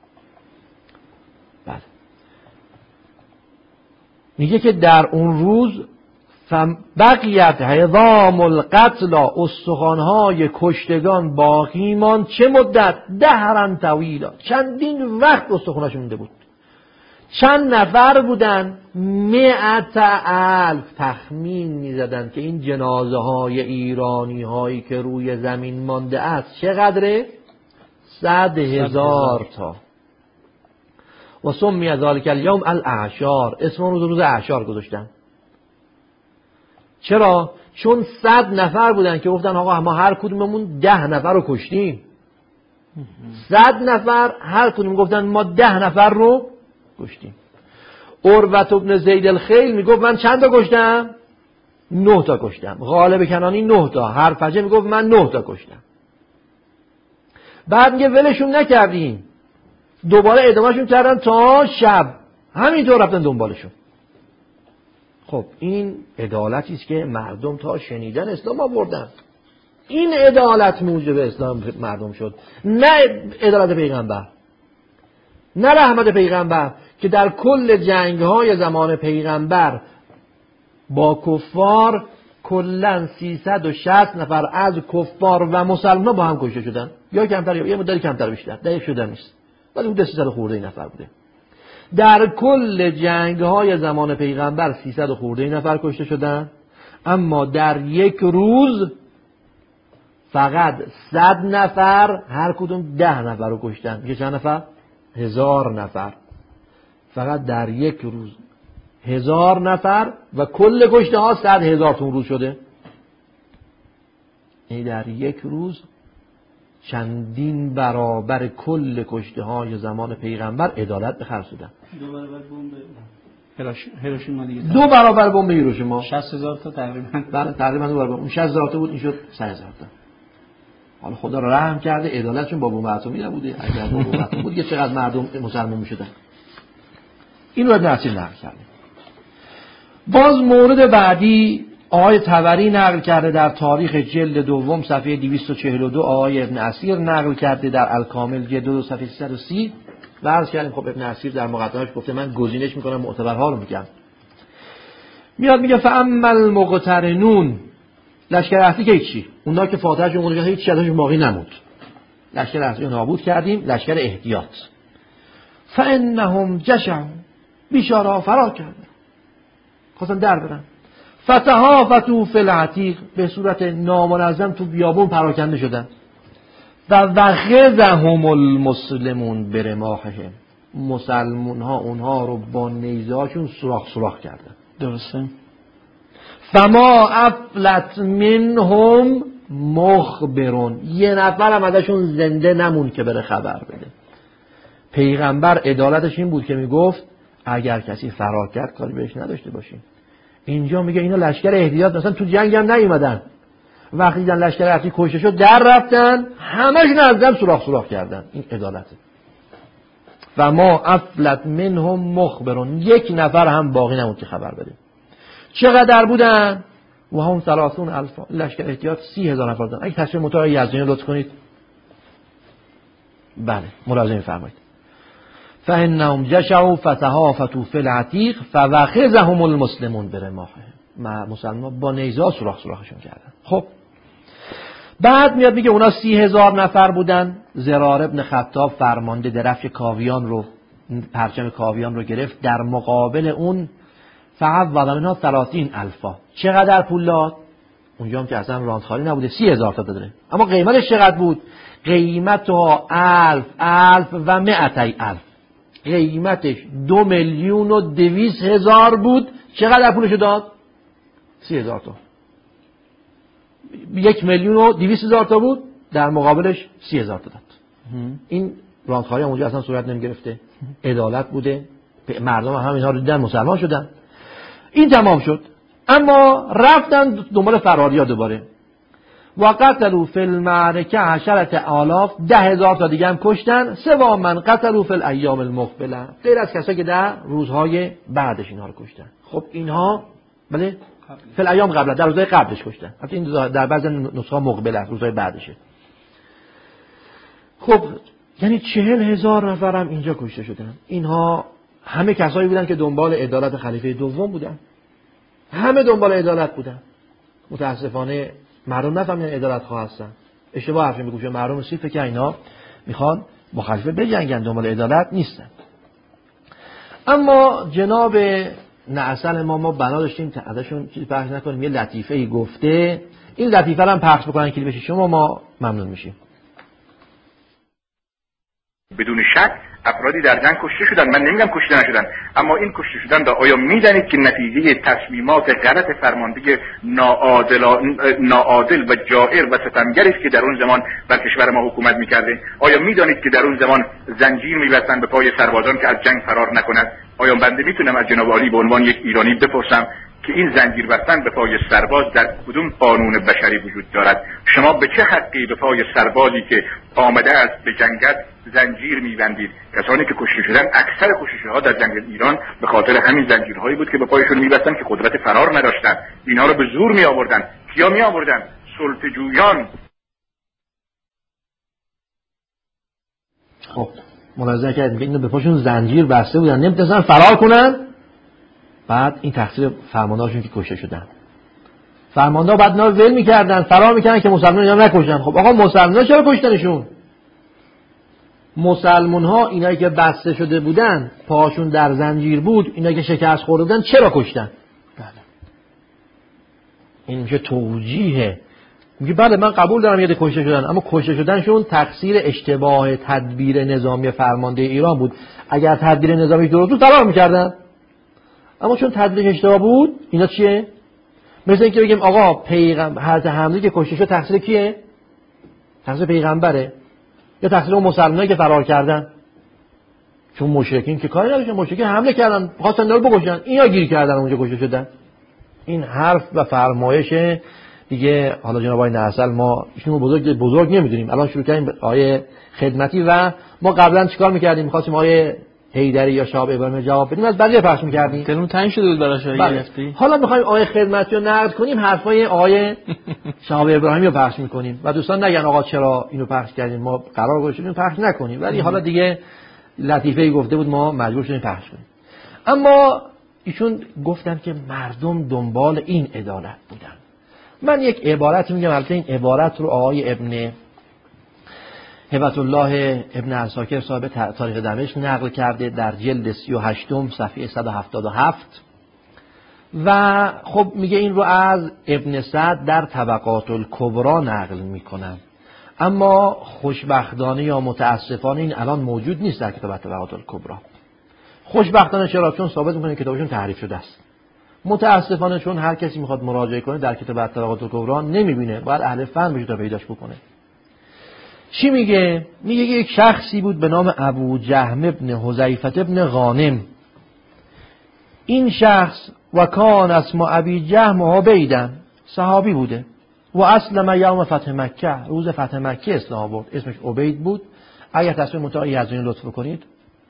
[SPEAKER 3] بله. میگه که در اون روز بقیت هضام القتل، استخوان‌های کشتگان باقی ماند. چه مدت؟ دهرن طویلا، چندین وقت استخوانشون مونده بود. چند نفر بودن؟ مئت الف. تخمین میزدن که این جنازه های ایرانی هایی که روی زمین مانده است چقدره؟ صد هزار تا. و سمی ذالک الیوم الاعشار، اسم اون روز روز اعشار گذاشتن. چرا؟ چون صد نفر بودن که گفتن آقا ما هر کدوممون ده نفر رو کشتیم. صد نفر هر کدوم گفتن ما ده نفر رو کشتیم. عروة بن زید الخیل میگفت من چند تا کشتم؟ نه تا کشتم. غالب کنانی نه تا. هرفجه میگفت من نه تا کشتم. بعد میگه ولشون نکردیم، دوباره ادامهشون کردن تا شب، همینطور رفتن دنبالشون. خب این عدالتی است که مردم تا شنیدن اسلام آوردن. این عدالت موجب اسلام مردم شد، نه عدالت پیغمبر، نه رحمت پیغمبر که در کل جنگ‌های زمان پیغمبر با کفار کلاً سیصد و شصت نفر از کفار و مسلمان با هم کشته شدن، یا کمتر یا یه مقداری کمتر بیشتر، دقیق شده نیست، ولی حدود سیصد خورده نفر بوده. در کل جنگ‌های زمان پیغمبر سیصد خورده نفر کشته شدن، اما در یک روز فقط صد نفر هر کدوم ده نفر رو کشتن. میشه چند نفر؟ هزار نفر. فقط در یک روز هزار نفر و کل کشته ها صد هزار تون روز شده. این در یک روز چندین برابر کل کشته های زمان پیغمبر عدالت به خرج دادن.
[SPEAKER 2] دو برابر بمب هیروشیما دیگه،
[SPEAKER 3] دو برابر بمب هیروشیما،
[SPEAKER 2] شصت هزار تا تقریبا.
[SPEAKER 3] بله تقریبا دو برابر. اون شصت هزار تا بود، این شد سه هزار تا. حالا خدا رو رحم کرده، عدالتشون با بمب اتمی نبوده. اگر با بمب اتمی بود که چقدر مردم مسلمان میشدن. اینو ابن اثیر نقل کرده. باز مورد بعدی آقای طبری نقل کرده در تاریخ جلد دوم صفحه دویست و چهل و دو، آقای ابن اثیر نقل کرده در الکامل جلد دو صفحه سیصد و سی. و عرض کردیم خب ابن اثیر در مقدمه‌اش گفته من گزینش میکنم، معتبرها رو میگم. میاد میگه فاما المقترنون، لشکر اصلی که چی؟ اونا که فاتحهشون اونجا هیچ چیزی باقی نموند، لشکر اصلی رو نابود کردیم، لشکر احتیاط. فانهم جشعوا، بیچاره‌ها فرار کردن، خواستن در برن. فتهافتوا فی العتیق، به صورت نامنظم تو بیابون پراکنده شدن. و وخذهم المسلمون برماحهم، مسلمون ها اونها رو با نیزه هاشون سوراخ سوراخ کردن.
[SPEAKER 2] درسته.
[SPEAKER 3] فما افلت منهم مخبرون، یه نفر هم ازشون زنده نمون که بره خبر بده. پیغمبر عدالتش این بود که میگفت اگر کسی فرار کرد کاری بهش نداشته باشین. اینجا میگه اینا لشکر احتیاط مثلا تو جنگ هم نیومدن، وقتی دیدن لشکر اصلی کشته شد در رفتن، همشون از دم سوراخ سوراخ کردن. این عدالته. و ما افلت منهم مخبرون، یک نفر هم باقی نموند که خبر بده. چقدر بودن؟ و هم ثلاثون الف، لشکر احتیاط سی هزار نفر بودن. اگه تصویر مطابق یزدانی لطف کنید. بله ملاحظه می‌فرمایید. فانهم جشعوا فتهافتوا فی العتیق فوخذهم المسلمون برماحهم، مسلمان با نیزه سوراخ سوراخشون کردن. خب بعد میاد میگه اونا سی هزار نفر بودن. زرار ابن خطاب فرمانده درفش کاویان رو، پرچم کاویان رو گرفت، در مقابل اون فعوض منها ثلاثین الفا. چقدر پول داد؟ اونجا هم که اصلا راندخاری نبوده، سی هزار تا داده. اما قیمتش چقدر بود؟ قیمتها الف الف و مئتی الف، قیمتش دو میلیون و دویست هزار بود. چقدر پولشو داد؟ سی هزار تا. یک میلیون و دویست هزار تا بود، در مقابلش سی هزار تا داد. این راندخاری هم اونجا اصلا صورت نمی گرفته، عدالت بوده، مردم هم اینها رو دیدن مسلمان شدن. این تمام شد. اما رفتن دنبال فراریا دوباره. و قتلوا فی المعرکه عشرة آلاف، ده هزار تا دیگه هم کشتن. سوا من قتلوا فی الایام المقبله، غیر از کسایی که در روزهای بعدش اینها رو کشتن. خب اینها بله فی الایام قبل، در روزهای قبلش کشتن. البته این در بعضی نسخه مقبله روزهای بعدشه. خب یعنی چهل هزار نفر هم اینجا کشته شدن. اینها همه کسایی بودن که دنبال عدالت خلیفه دوم بودن، همه دنبال عدالت بودن. متاسفانه مردم نفهمیدن عدالت خواه هستن. اشتباه حرف میگوشه مردم سی فکر اینا میخوان با خلیفه بجنگن، دنبال عدالت نیستن. اما جناب نعسل ما ما بنا داشتیم ازشون چیزی پخش نکنیم، یه لطیفه ای گفته، این لطیفه رو هم پخش بکنن که بشه شما ما ممنون میشیم.
[SPEAKER 6] بدون شک افرادی در جنگ کشته شدن، من نمیگم کشته نشدن، اما این کشته شدن را آیا میدانید که نتیجه تصمیمات غلط فرمانده ناعادل ناعادل و جائر و ستمگر است که در اون زمان بر کشور ما حکومت میکرده؟ آیا میدانید که در اون زمان زنجیر میبستن به پای سربازان که از جنگ فرار نکنند؟ آیا بنده میتونم از جناب عالی به عنوان یک ایرانی بپرسم که این زنجیر بستن به پای سرباز در کدوم قانون بشری وجود دارد؟ شما به چه حقی به پای سربازی که آمده است به جنگت زنجیر میبندید؟ کسانی که کشته شدن اکثر کشته‌ها در جنگ ایران به خاطر همین زنجیرهایی بود که به پایشون میبستن که قدرت فرار نداشتن. اینها رو به زور می آوردن. کیا می آوردن؟ سلطه‌جویان.
[SPEAKER 3] خب ملاحظه کردید اینو به پاشون زنجیر بسته بودن، نمیتونستن فرار کنن. بعد این تقصیر فرماندهاشون که کشته شدن. فرمانده بعد اینا رو ول میکردن، فرار میکردن که مسلمان اینا نکشتن. خب آقا مسلمان چرا کشتنشون؟ مسلمان ها اینایی که بسته شده بودن، پاهاشون در زنجیر بود، اینایی که شکست خورده بودن چرا کشتن؟ بله. این میشه توجیه. میگه بله من قبول دارم یه کشته شدن، اما کشته شدنشون تقصیر اشتباه تدبیر نظامی فرمانده ایران بود. اگر تدبیر نظامی درست بود فرار میکردن. اما چون تدبیر اشتباه بود، اینا چیه؟ مثل اینکه بگیم آقا پیغمبر حضرت حمزه که کشته شد تقصیر کیه؟ تقصیر پیغمبره یا تقصیر اون مسلمانایی که فرار کردن؟ چون مشرکین که کاری نداشتن، مشرکین حمله کردن خواستن اینا رو بکشن، اینا گیر کردن اونجا کشته شدن. این حرف و فرمایش دیگه حالا جناب آقای نرسل ما ایشونو بزرگ بزرگ نمیدونیم. الان شروع کردیم آیه خدمتی و ما قبلا چیکار می‌کردیم؟ می‌خواستیم آیه حیدری یا شهاب ابراهیمی جواب بدیم، از بقیه پخش می‌کردیم.
[SPEAKER 1] تلفن تنگ شده بود براش گرفتی.
[SPEAKER 3] حالا می‌خوایم آیه خدمتی رو نقد کنیم، حرفای آیه شهاب ابراهیمی رو پخش می‌کنیم و دوستان نگن آقا چرا اینو پخش کردیم، ما قرار گذاشتیم پخش نکنیم، ولی حالا دیگه لطیفه‌ای گفته بود ما مجبور شدیم پخش کنیم. اما ایشون گفتن که مردم دنبال این عدالت بودن. من یک عبارت میگم، البته این عبارت رو آقای ابن هبت الله ابن عساکر صاحب تاریخ دمشق نقل کرده در جلد سی و هشتم صفحه صد و هفتاد و هفت و خب میگه این رو از ابن سعد در طبقات الکبری نقل میکنن، اما خوشبختانه یا متاسفانه این الان موجود نیست در کتاب طبقات الکبری. خوشبختانه چرا؟ چون ثابت میکنه کتابشون تحریف شده است. متاسفانه چون هر کسی میخواد مراجعه کنه در کتاب طبقات الکبری نمیبینه، باید اهل فن بشه تا پیداش بکنه. چی میگه؟ میگه یک شخصی بود به نام ابو جهم ابن حذیفه ابن غانم. این شخص و کان اسم ابی جهم عبیدن، صحابی بوده و اسلم یوم فتح مکه، روز فتح مکه اسلام آورد، اسمش عبید بود. اگر تصویر متعایی از این لطف بکنید.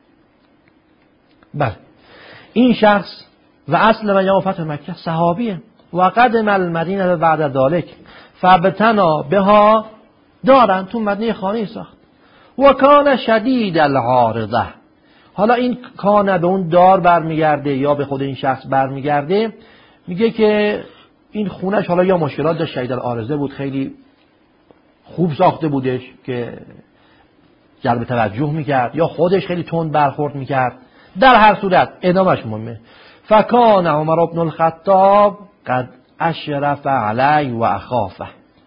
[SPEAKER 3] بله این شخص و اسلم یوم فتح مکه صحابیه و قدم المدینه بعد ذلك فابتنا بها دارن، تو مدینه خانه ساخت و کان شدید العارضه. حالا این کان به اون دار برمیگرده یا به خود این شخص برمیگرده. میگه که این خونش حالا یا مشکلات داشت، شدید العارضه بود، خیلی خوب ساخته بودش که جلب توجه میکرد، یا خودش خیلی تند برخورد میکرد. در هر صورت ادامهش مهمه. فکان عمر بن الخطاب قد اشرف علی و اخافه.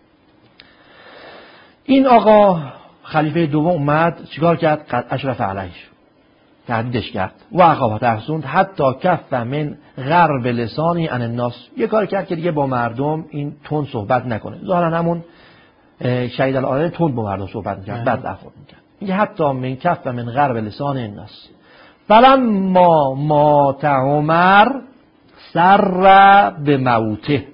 [SPEAKER 3] این آقا خلیفه دوم اومد چیکار کرد؟ قد اشرف علیش، تهدیدش کرد و اخافه ترسوند حتی کف من غرب لسانی عن الناس. یه کار کرد که دیگه با مردم این تند صحبت نکنه. ظاهرا همون شهید العارضه تند با مردم صحبت میکرد، بد برخورد میکرد. میگه حتی من کف من غرب لسان الناس فلما مات عمر سر به موته.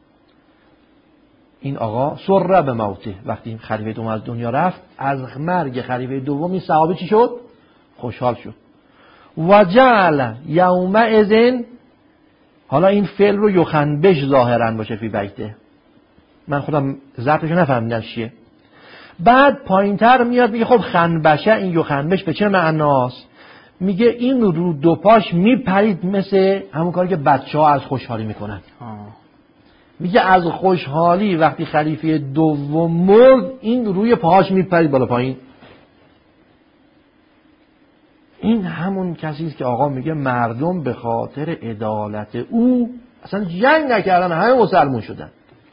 [SPEAKER 3] این آقا سر به موته، وقتی خلیفه دوم از دنیا رفت از مرگ خلیفه دوم این صحابه چی شد؟ خوشحال شد. و جعل یومئذ، حالا این فعل رو یخنبش ظاهرا باشه فی بیته، من خودم ضبطشو نفهمیدم چیه. بعد پایینتر میاد میگه خب خنبشه، این یخنبش به چه معناست؟ میگه این رو دو پاش میپرید مثل همون کاری که بچه ها از خوشحالی میکنن. میگه از خوشحالی وقتی خلیفه دوم مرد این روی پاهاش میپرید بالا پایین. این همون کسی است که آقا میگه مردم به خاطر عدالت او اصلا جنگ نکردن، همه مسلمون شدن.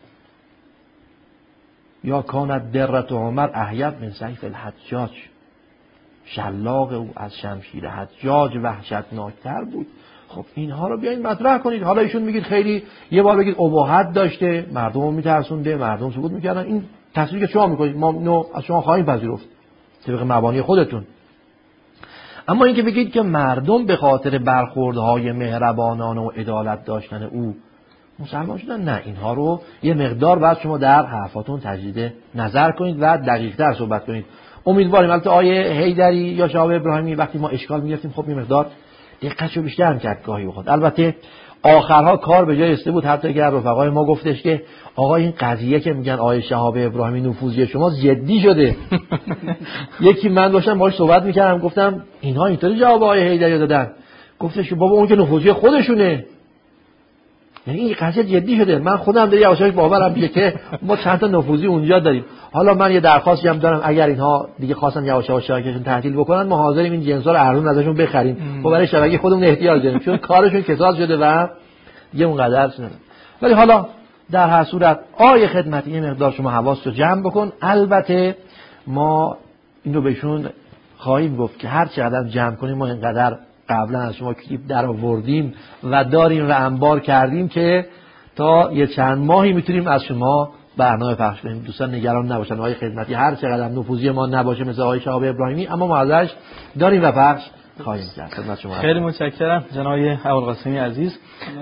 [SPEAKER 3] یا کانت درت عمر احیب من سیف الحجاج، شلاق او از شمشیر حجاج وحشتناکتر بود. خب اینها رو بیاین مطرح کنید. حالا ایشون میگید خیلی یه بار بگید اباحت داشته، مردم رو میترسونده، مردم سکوت میکردن. این تصویری که شما میکنید ما نو از شما خواهیم پذیرفت طبق مبانی خودتون. اما اینکه بگید که مردم به خاطر برخوردهای مهربانانه و عدالت داشتن او مسلمان شدن، نه، اینها رو یه مقدار بعد شما در حرفاتون تجدید نظر کنید و دقیق‌تر صحبت کنید. امیدواریم البته آیه حیدری یا شهاب ابراهیمی وقتی ما اشکال می‌گرفتیم خب یه مقدار دقتشو بیشتر می‌کرد گاهی بخواد. البته آخرها کار به جای رسیده بود، حتی اگر رفقای ما گفتش که آقا این قضیه که میگن آیه شهاب ابراهیمی نفوذی شما جدی شده. یکی من داشتم باهاش صحبت می‌کردم گفتم اینها اینطوری جواب آیه حیدری دادن، گفتش بابا اون که نفوذی خودشونه، یعنی این قضیه جدی شده. من خودم در یواشکی باورم میشه که ما چند تا نفوذی اونجا داریم. حالا من یه درخواستی هم دارم، اگر اینها دیگه خواستن یواش یواش شبکه‌شون تعطیل بکنن ما حاضریم این جنس‌ها رو ارزون ازشون بخریم. خب برای شبکه خودمون احتیاج داریم چون کارشون کساد شده و دیگه اونقدر شده. ولی حالا در هر صورت آیه خدمتی یه مقدار شما حواس رو جمع بکن. البته ما اینو بهشون خواهیم گفت که هر چقدر جمع کنیم ما اینقدر قبلا از شما کلیپ در آوردیم و داریم و انبار کردیم که تا یه چند ماهی میتونیم از شما برنامه پخش کنیم. دوستان نگران نباشن آقای خدمتی، هر چقدر نفوذی ما نباشه مثل آقای شهاب ابراهیمی، اما ما ازش داریم و پخش خواهیم کرد. خدمت شما.
[SPEAKER 1] خیلی متشکرم جناب ابوالقاسمی عزیز.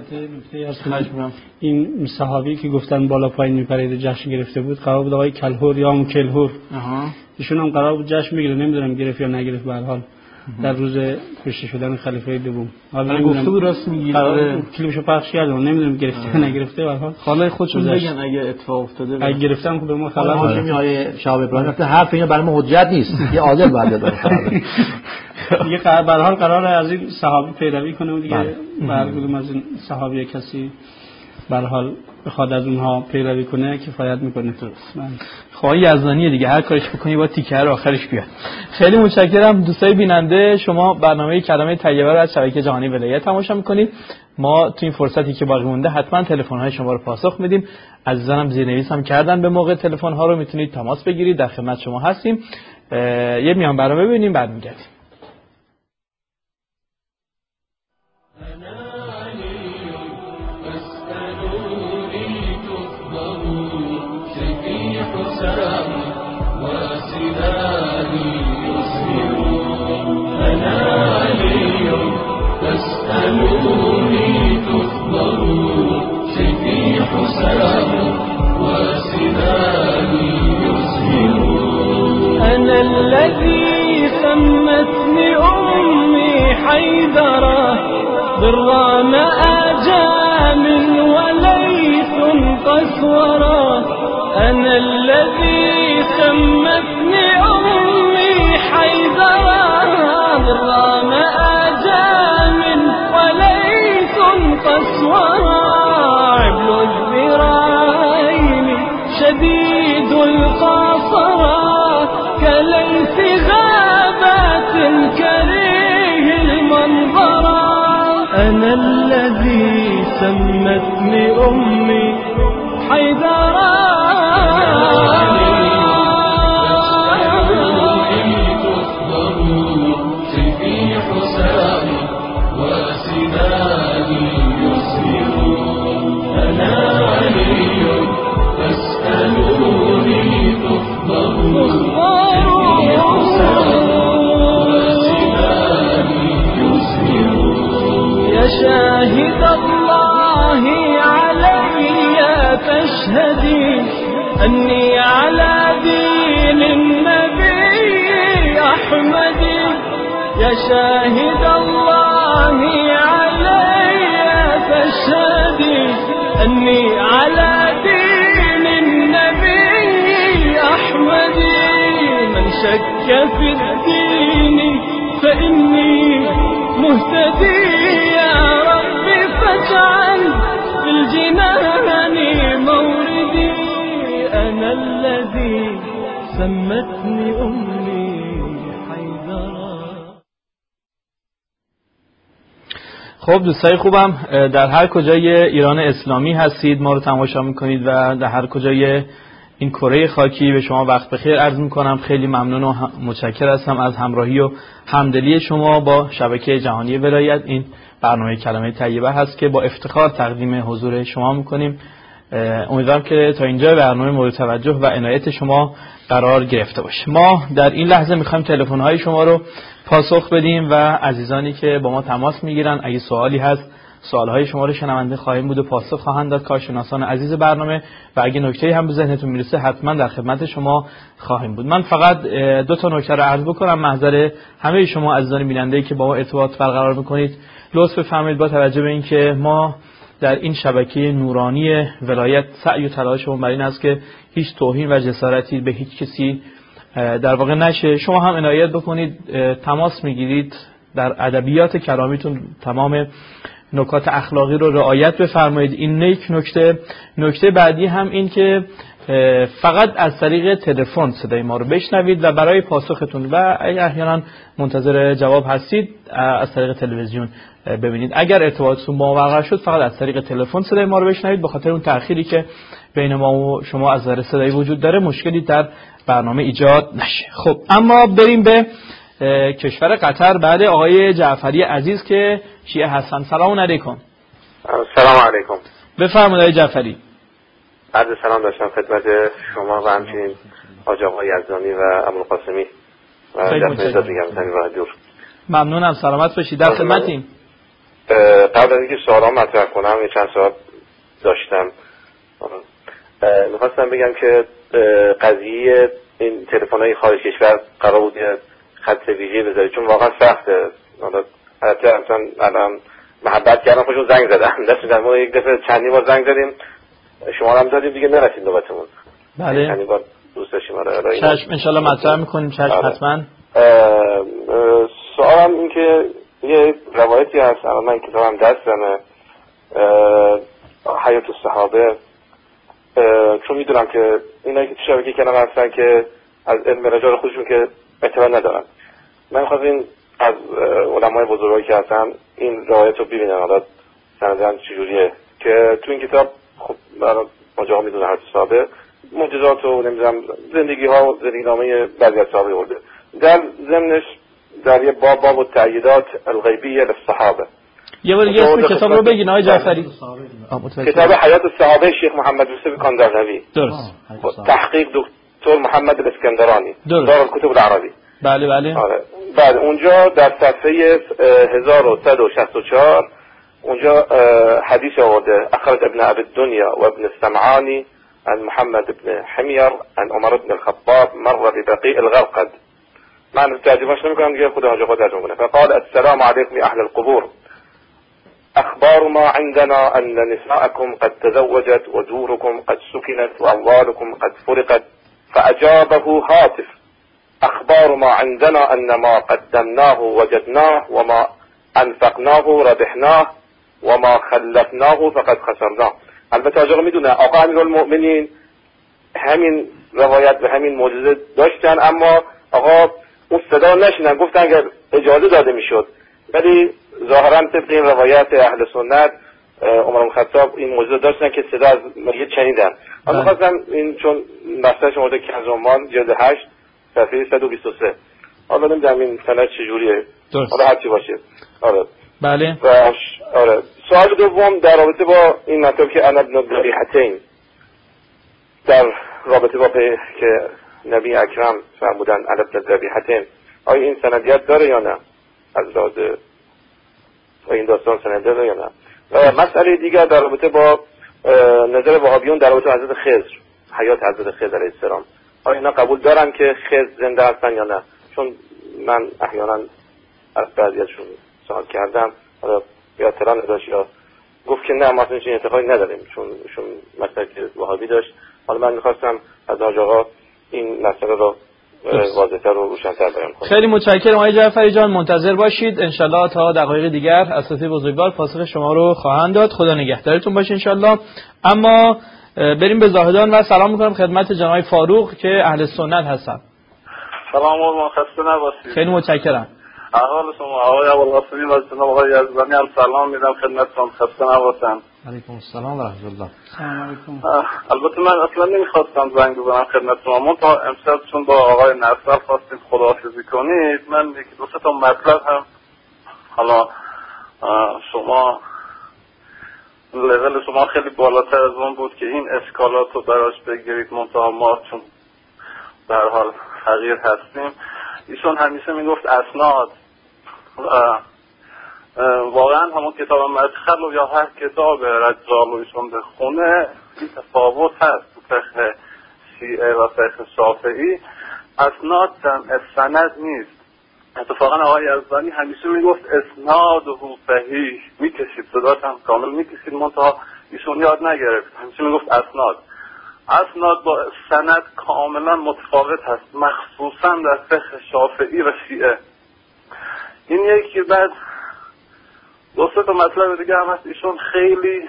[SPEAKER 2] این صحابی که گفتن بالا پایین میپرید جشن گرفته بود قرار بود آقای کلهور یا ام کلهور، ایشون هم قرار بود جشن بگیره، نمیدونم گرفت یا نگرفت. به هر حال در روز کشته شدن خلیفه دوم
[SPEAKER 1] حالا گفته بود راست میگیره،
[SPEAKER 2] کلیپشو پخش کردم، نمیدونم گرفته یا نگرفته. به هر حال
[SPEAKER 1] حالا خودشون بگن اگه اتفاق افتاده،
[SPEAKER 2] اگه گرفتم که به ما خبر
[SPEAKER 3] باشه. آقای شهاب ابراهیم گفت حرف اینا برای ما حجت نیست، یه عادل باید بره.
[SPEAKER 2] دیگه به هر حال قراره از این صحابی پیروی کنه و دیگه هر کدوم از این صحابی کسی به هر حال بخواد از اونها پیروی کنه کفایت میکنه. درست.
[SPEAKER 1] خواهی یزدانیه دیگه، هر کارش بکنی با تیکه رو آخرش بیاد. خیلی متشکرم دوستای بیننده. شما برنامه کلمه طیبه رو از شبکه جهانی ولایت تماشا میکنید. ما تو این فرصتی که باقی مونده حتما تلفن های شما رو پاسخ میدیم. عزیزانم زیرنویس هم کردن به موقع، تلفن ها رو میتونید تماس بگیرید، در خدمت شما هستیم. یه میان برنامه ببینیم بعد میگردیم.
[SPEAKER 7] أنا الذي سمتني أمي حيدرة بالرام آجام وليث قسورة. أنا الذي سمتني أمي حيدرة بالرام آجام وليث قسورة. عبل الذراعين شديد القاصرة كليث غابات كريه المنظرة. أنا الذي سمتني أمي حيدرة. سيفي حسام وسناني يسهرون. أنا علي فاسألوني تخبرون. يا شاهد الله علي فاشهدي أني على دين النبي أحمد. يا شاهد الله علي فاشهدي أني على دين النبي أحمد. من شك في الدين فإني مهتدي. يا رب فاجعل في الجنان موردي. أنا الذي سمتني أمي حيدرة.
[SPEAKER 1] خب دوستای خوبم، در هر کجای ایران اسلامی هستید ما رو تماشا میکنید و در هر کجای این کره خاکی به شما وقت بخیر عرض میکنم. خیلی ممنون و متشکر هستم از همراهی و همدلی شما با شبکه جهانی ولایت. این برنامه کلمه طیبه هست که با افتخار تقدیم حضور شما میکنیم. امیدوارم که تا اینجا برنامه مورد توجه و عنایت شما قرار گرفته باشه. ما در این لحظه میخوایم تلفن های شما رو پاسخ بدیم و عزیزانی که با ما تماس میگیرن اگه سوالی هست سوالهای شما رو شنونده خواهیم بود و پاسخ خواهند داد کارشناسان عزیز برنامه و اگه نکته‌ای هم به ذهنتون میرسه حتما در خدمت شما خواهیم بود. من فقط دو تا نکته رو عرض بکنم محضر همه شما عزیزان بیننده‌ای که با ما ارتباط برقرار میکنید. لطف بفرمایید با توجه به اینکه ما در این شبکه نورانی ولایت سعی و تلاشمون بر این است که هیچ توهین و جسارتی به هیچ کسی در واقع نشه. شما هم عنایت بکنید تماس میگیرید در ادبیات کلامیتون تمام نکات اخلاقی رو رعایت بفرمایید. این یک نکته. نکته بعدی هم این که فقط از طریق تلفن صدای ما رو بشنوید و برای پاسختون و احیانا منتظر جواب هستید از طریق تلویزیون ببینید. اگر ارتباطتون با ما برقرار شد فقط از طریق تلفن صدای ما رو بشنوید. به خاطر اون تأخیری که بین ما و شما از نظر صدایی وجود داره مشکلی در برنامه ایجاد نشه. خب اما بریم به کشور قطر بعد آقای جعفری عزیز که شیعه هستن. سلام علیکم.
[SPEAKER 8] سلام علیکم.
[SPEAKER 1] بفرمایید آقای جعفری.
[SPEAKER 8] عرض سلام داشتم خدمت شما و همچنین حاج آقای یزدانی و ابوالقاسمی و جناب میگم زنی راه دور.
[SPEAKER 1] ممنونم، سلامت باشید. در خدمتیم.
[SPEAKER 8] قبل از اینکه سوالام مطرح کنم یه چند سوال داشتم. میخواستم بگم که قضیه این تلفن‌های خارج کشور قرار بود خط ویژه بذاری، چون واقعا سخته. البته اصلا الان محبت کردم خودشون زنگ زدن دست میدن. ما یک دفعه چندی بار زنگ زدیم، شما هم دادیم دیگه نرسید نوبتمون.
[SPEAKER 1] بله
[SPEAKER 8] چندی بار دوست داشتیم. آره
[SPEAKER 1] چشم انشالله مطرح میکنیم. چشم حتما.
[SPEAKER 8] سوالم این که یه روایتی هست، الان من کتابم دستمه، حیات الصحابه، چون میدونم که اینایی که تو شبکه کردن هستن که از علم رجال خودشون که اعتبار ندارن. من خواستم این از علمای بزرگایی که هستن این روایت رو ببینن حالا سندن چجوریه، که تو این کتاب خب برای ماجراها میدونه حیات الصحابه معجزات و نمیدونم زندگی ها و زندگی نامه بعضی از صحابه برده. در ضمنش در یه باب باب التعییدات الغیبیه للصحابه.
[SPEAKER 1] یه بار دیگه اسم کتاب رو بگین آقای جعفری.
[SPEAKER 8] کتاب حیات الصحابه شیخ محمد یوسف کاندرنوی،
[SPEAKER 1] درست،
[SPEAKER 8] تحقیق دکتر محمد الاسکندرانی، دارالکتب العربی.
[SPEAKER 1] بله بله.
[SPEAKER 8] آره. بعد اونجا در صفحه هزار و صد و شصت و چهار اونجا حدیث آورده اخرج ابن ابی الدنیا و ابن السمعانی عن محمد بن حمیر عن عمر بن الخطاب مر ببقيع الغرقد. من ترجمهش نمیکنم دیگه، خود حاج آقا ترجمه کنه. فقال السلام عليكم يا اهل القبور، اخبار ما عندنا ان نساءكم قد تزوجت ودوركم قد سكنت واموالكم قد فرقت. فاجابه هاتف اخبار ما عندنا ان ما قدمناه وجدناه وما انفقناه ربحناه وما خلفناه فقد خسرناه. البته حاج آقا میدونه آقا امیرالمؤمنین همین روایت و همین معجزه داشتن، اما آقا اون صدا نشیدن، گفتن اگر اجازه داده میشد. ولی ظاهرا طبق این روایت اهل سنت عمر بن الخطاب این معجزه داشتن که صدا از مریض شنیدن. من خواستم این چون مقطع شما در کنز عمان جلد هشت صفحه صد و بیست و سه، حالا نمیدونم این سند چجوریه، حالا هرچی باشه. آره
[SPEAKER 1] بله.
[SPEAKER 8] و آره سوال دوم در رابطه با این مطلب که انا ابن الذبیحتین، در رابطه با که نبی اکرم فرمودن انا ابن الذبیحتین، آیا این سندیت داره یا نه؟ از لحاظ این داستان سند داره یا نه؟ و مسئله دیگر در رابطه با نظر وهابیون در رابطه با حضرت خضر، حیات حضرت خضر علیه السلام، آیا اینا قبول دارن که خضر زنده هستن یا نه؟ چون من احیانا از بعضیشون سوال کردم، حالا یا اطلاع نداشت یا گفت که نه ما اصلا این اعتقادی نداریم، چون چون مسئله که وهابی داشت. حالا من می‌خواستم از حاج آقا این مسئله رو واضح‌تر و روشن‌تر بیان کنم.
[SPEAKER 1] خیلی متشکرم آقای جعفری جان، منتظر باشید انشالله تا دقایق دیگر اساتید بزرگوار پاسخ شما رو خواهند داد. خدا نگهدارتون باشه انشالله. اما بریم به زاهدان و سلام می‌کنم خدمت جناب فاروق که اهل سنت هستن.
[SPEAKER 9] سلام و خسته نباشید.
[SPEAKER 1] خیلی متشکرم.
[SPEAKER 9] احوال شما آقای ابوالقاسمی و جناب آقای یزدانی هم سلام میدم خدمتتون، خسته نباشید.
[SPEAKER 3] علیکم السلام و رحمت الله.
[SPEAKER 2] سلام علیکم.
[SPEAKER 9] البته من اصلا نمیخواستم زنگ بزنم خدمت شما، من تا امشب چون با آقای نصر خواستیم خداحافظی کنید، من یکی دو سه تا مطلب هم حالا شما لول شما خیلی بالاتر از اون بود که این اشکالات رو براش بگیرید، منتها ما چون به هر حال حقیر هستیم. ایشون همیشه میگفت اسناد، واقعا همون کتاب مدخل و یا هر کتاب رجال و ایشون بخونه این تفاوت هست. تو فقه شیعه و فقه شافعی اسناد جمع سند نیست. اتفاقا آقای یزدانی همیشه میگفت اسناد و صحیح، میکشید صداش هم کامل میکشید، منتها ایشون یاد نگرفت، همیشه میگفت اسناد. اسناد با سند کاملا متفاوت هست، مخصوصا در فقه شافعی و شیعه. این یکی. بعد دو سه تا مطلب دیگه هم هست. ایشون خیلی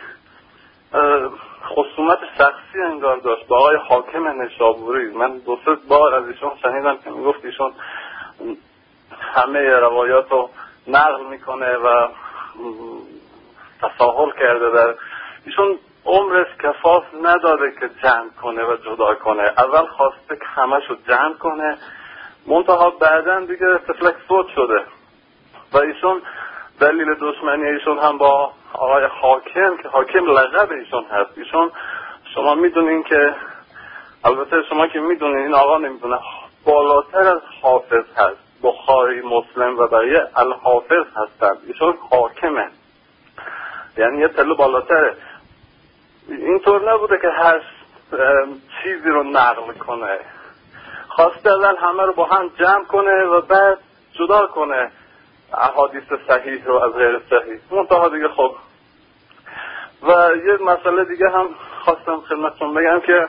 [SPEAKER 9] خصومت شخصی انگار داشت با آقای حاکم نشابوری. من دو سه بار از ایشون شنیدم که میگفت ایشون همه روایات رو نقل میکنه و تساهل کرده. در ایشون عمرش کفاف نداده که جمع کنه و جدا کنه. اول خواسته که همه شو جمع کنه، منتها بعداً دیگه تفلک فوت شده و ایشون دلیل دشمنی ایشون هم با آقای حاکم که حاکم لقب ایشون هست، ایشون شما میدونین که البته شما که میدونین این آقا نمیدونه بالاتر از حافظ هست، بخاری، مسلم و بقیه الحافظ هستند، ایشون حاکمه، یعنی یه پله بالاتره. اینطور نبوده که هر چیزی رو نقل کنه، خواسته اول همه رو با هم جمع کنه و بعد جدا کنه احادیث صحیح رو از غیر صحیح. منتها دیگه خب و یه مسئله دیگه هم خواستم خدمتتون بگم که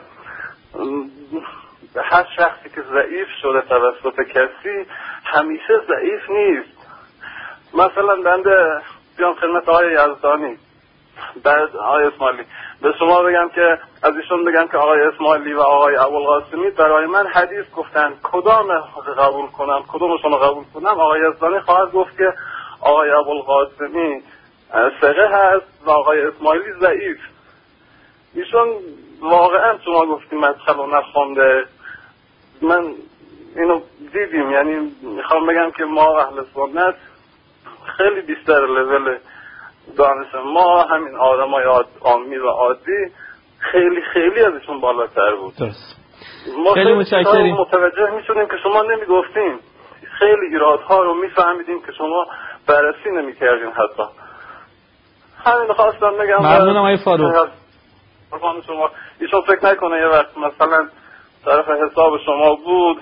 [SPEAKER 9] هر شخصی که ضعیف شده توسط کسی همیشه ضعیف نیست. مثلا بنده بیام خدمت آقای یزدانی، بعد آقای اسماعیلی به شما بگم که از ایشون بگم که آقای اسماعیلی و آقای ابوالقاسمی برای من حدیث گفتن، کدام قبول کنم کدومشون رو قبول کنم؟ آقای یزدانی خواهد گفت که آقای ابوالقاسمی ثقه هست و آقای اسماعیلی ضعیف. ایشون واقعا شما گفتیم مدخل و نخونده، من اینو دیدیم، یعنی میخوام بگم که ما اهل سنت خیلی بیشتر لول دانش ما همین آدمای عامی و عادی خیلی خیلی ازشون بالاتر بود.
[SPEAKER 1] درست.
[SPEAKER 9] ما
[SPEAKER 1] خیلی متشکریم.
[SPEAKER 9] متوجه میشونیم که شما نمیگفتیم، خیلی ایرادها رو میفهمیدیم که شما بررسی نمیکردین حتی. همین خواستم بگم.
[SPEAKER 1] ممنونم آقای فاروق.
[SPEAKER 9] قربان شما. ایشون فکر نکنه یه وقت مثلا طرف حساب شما بود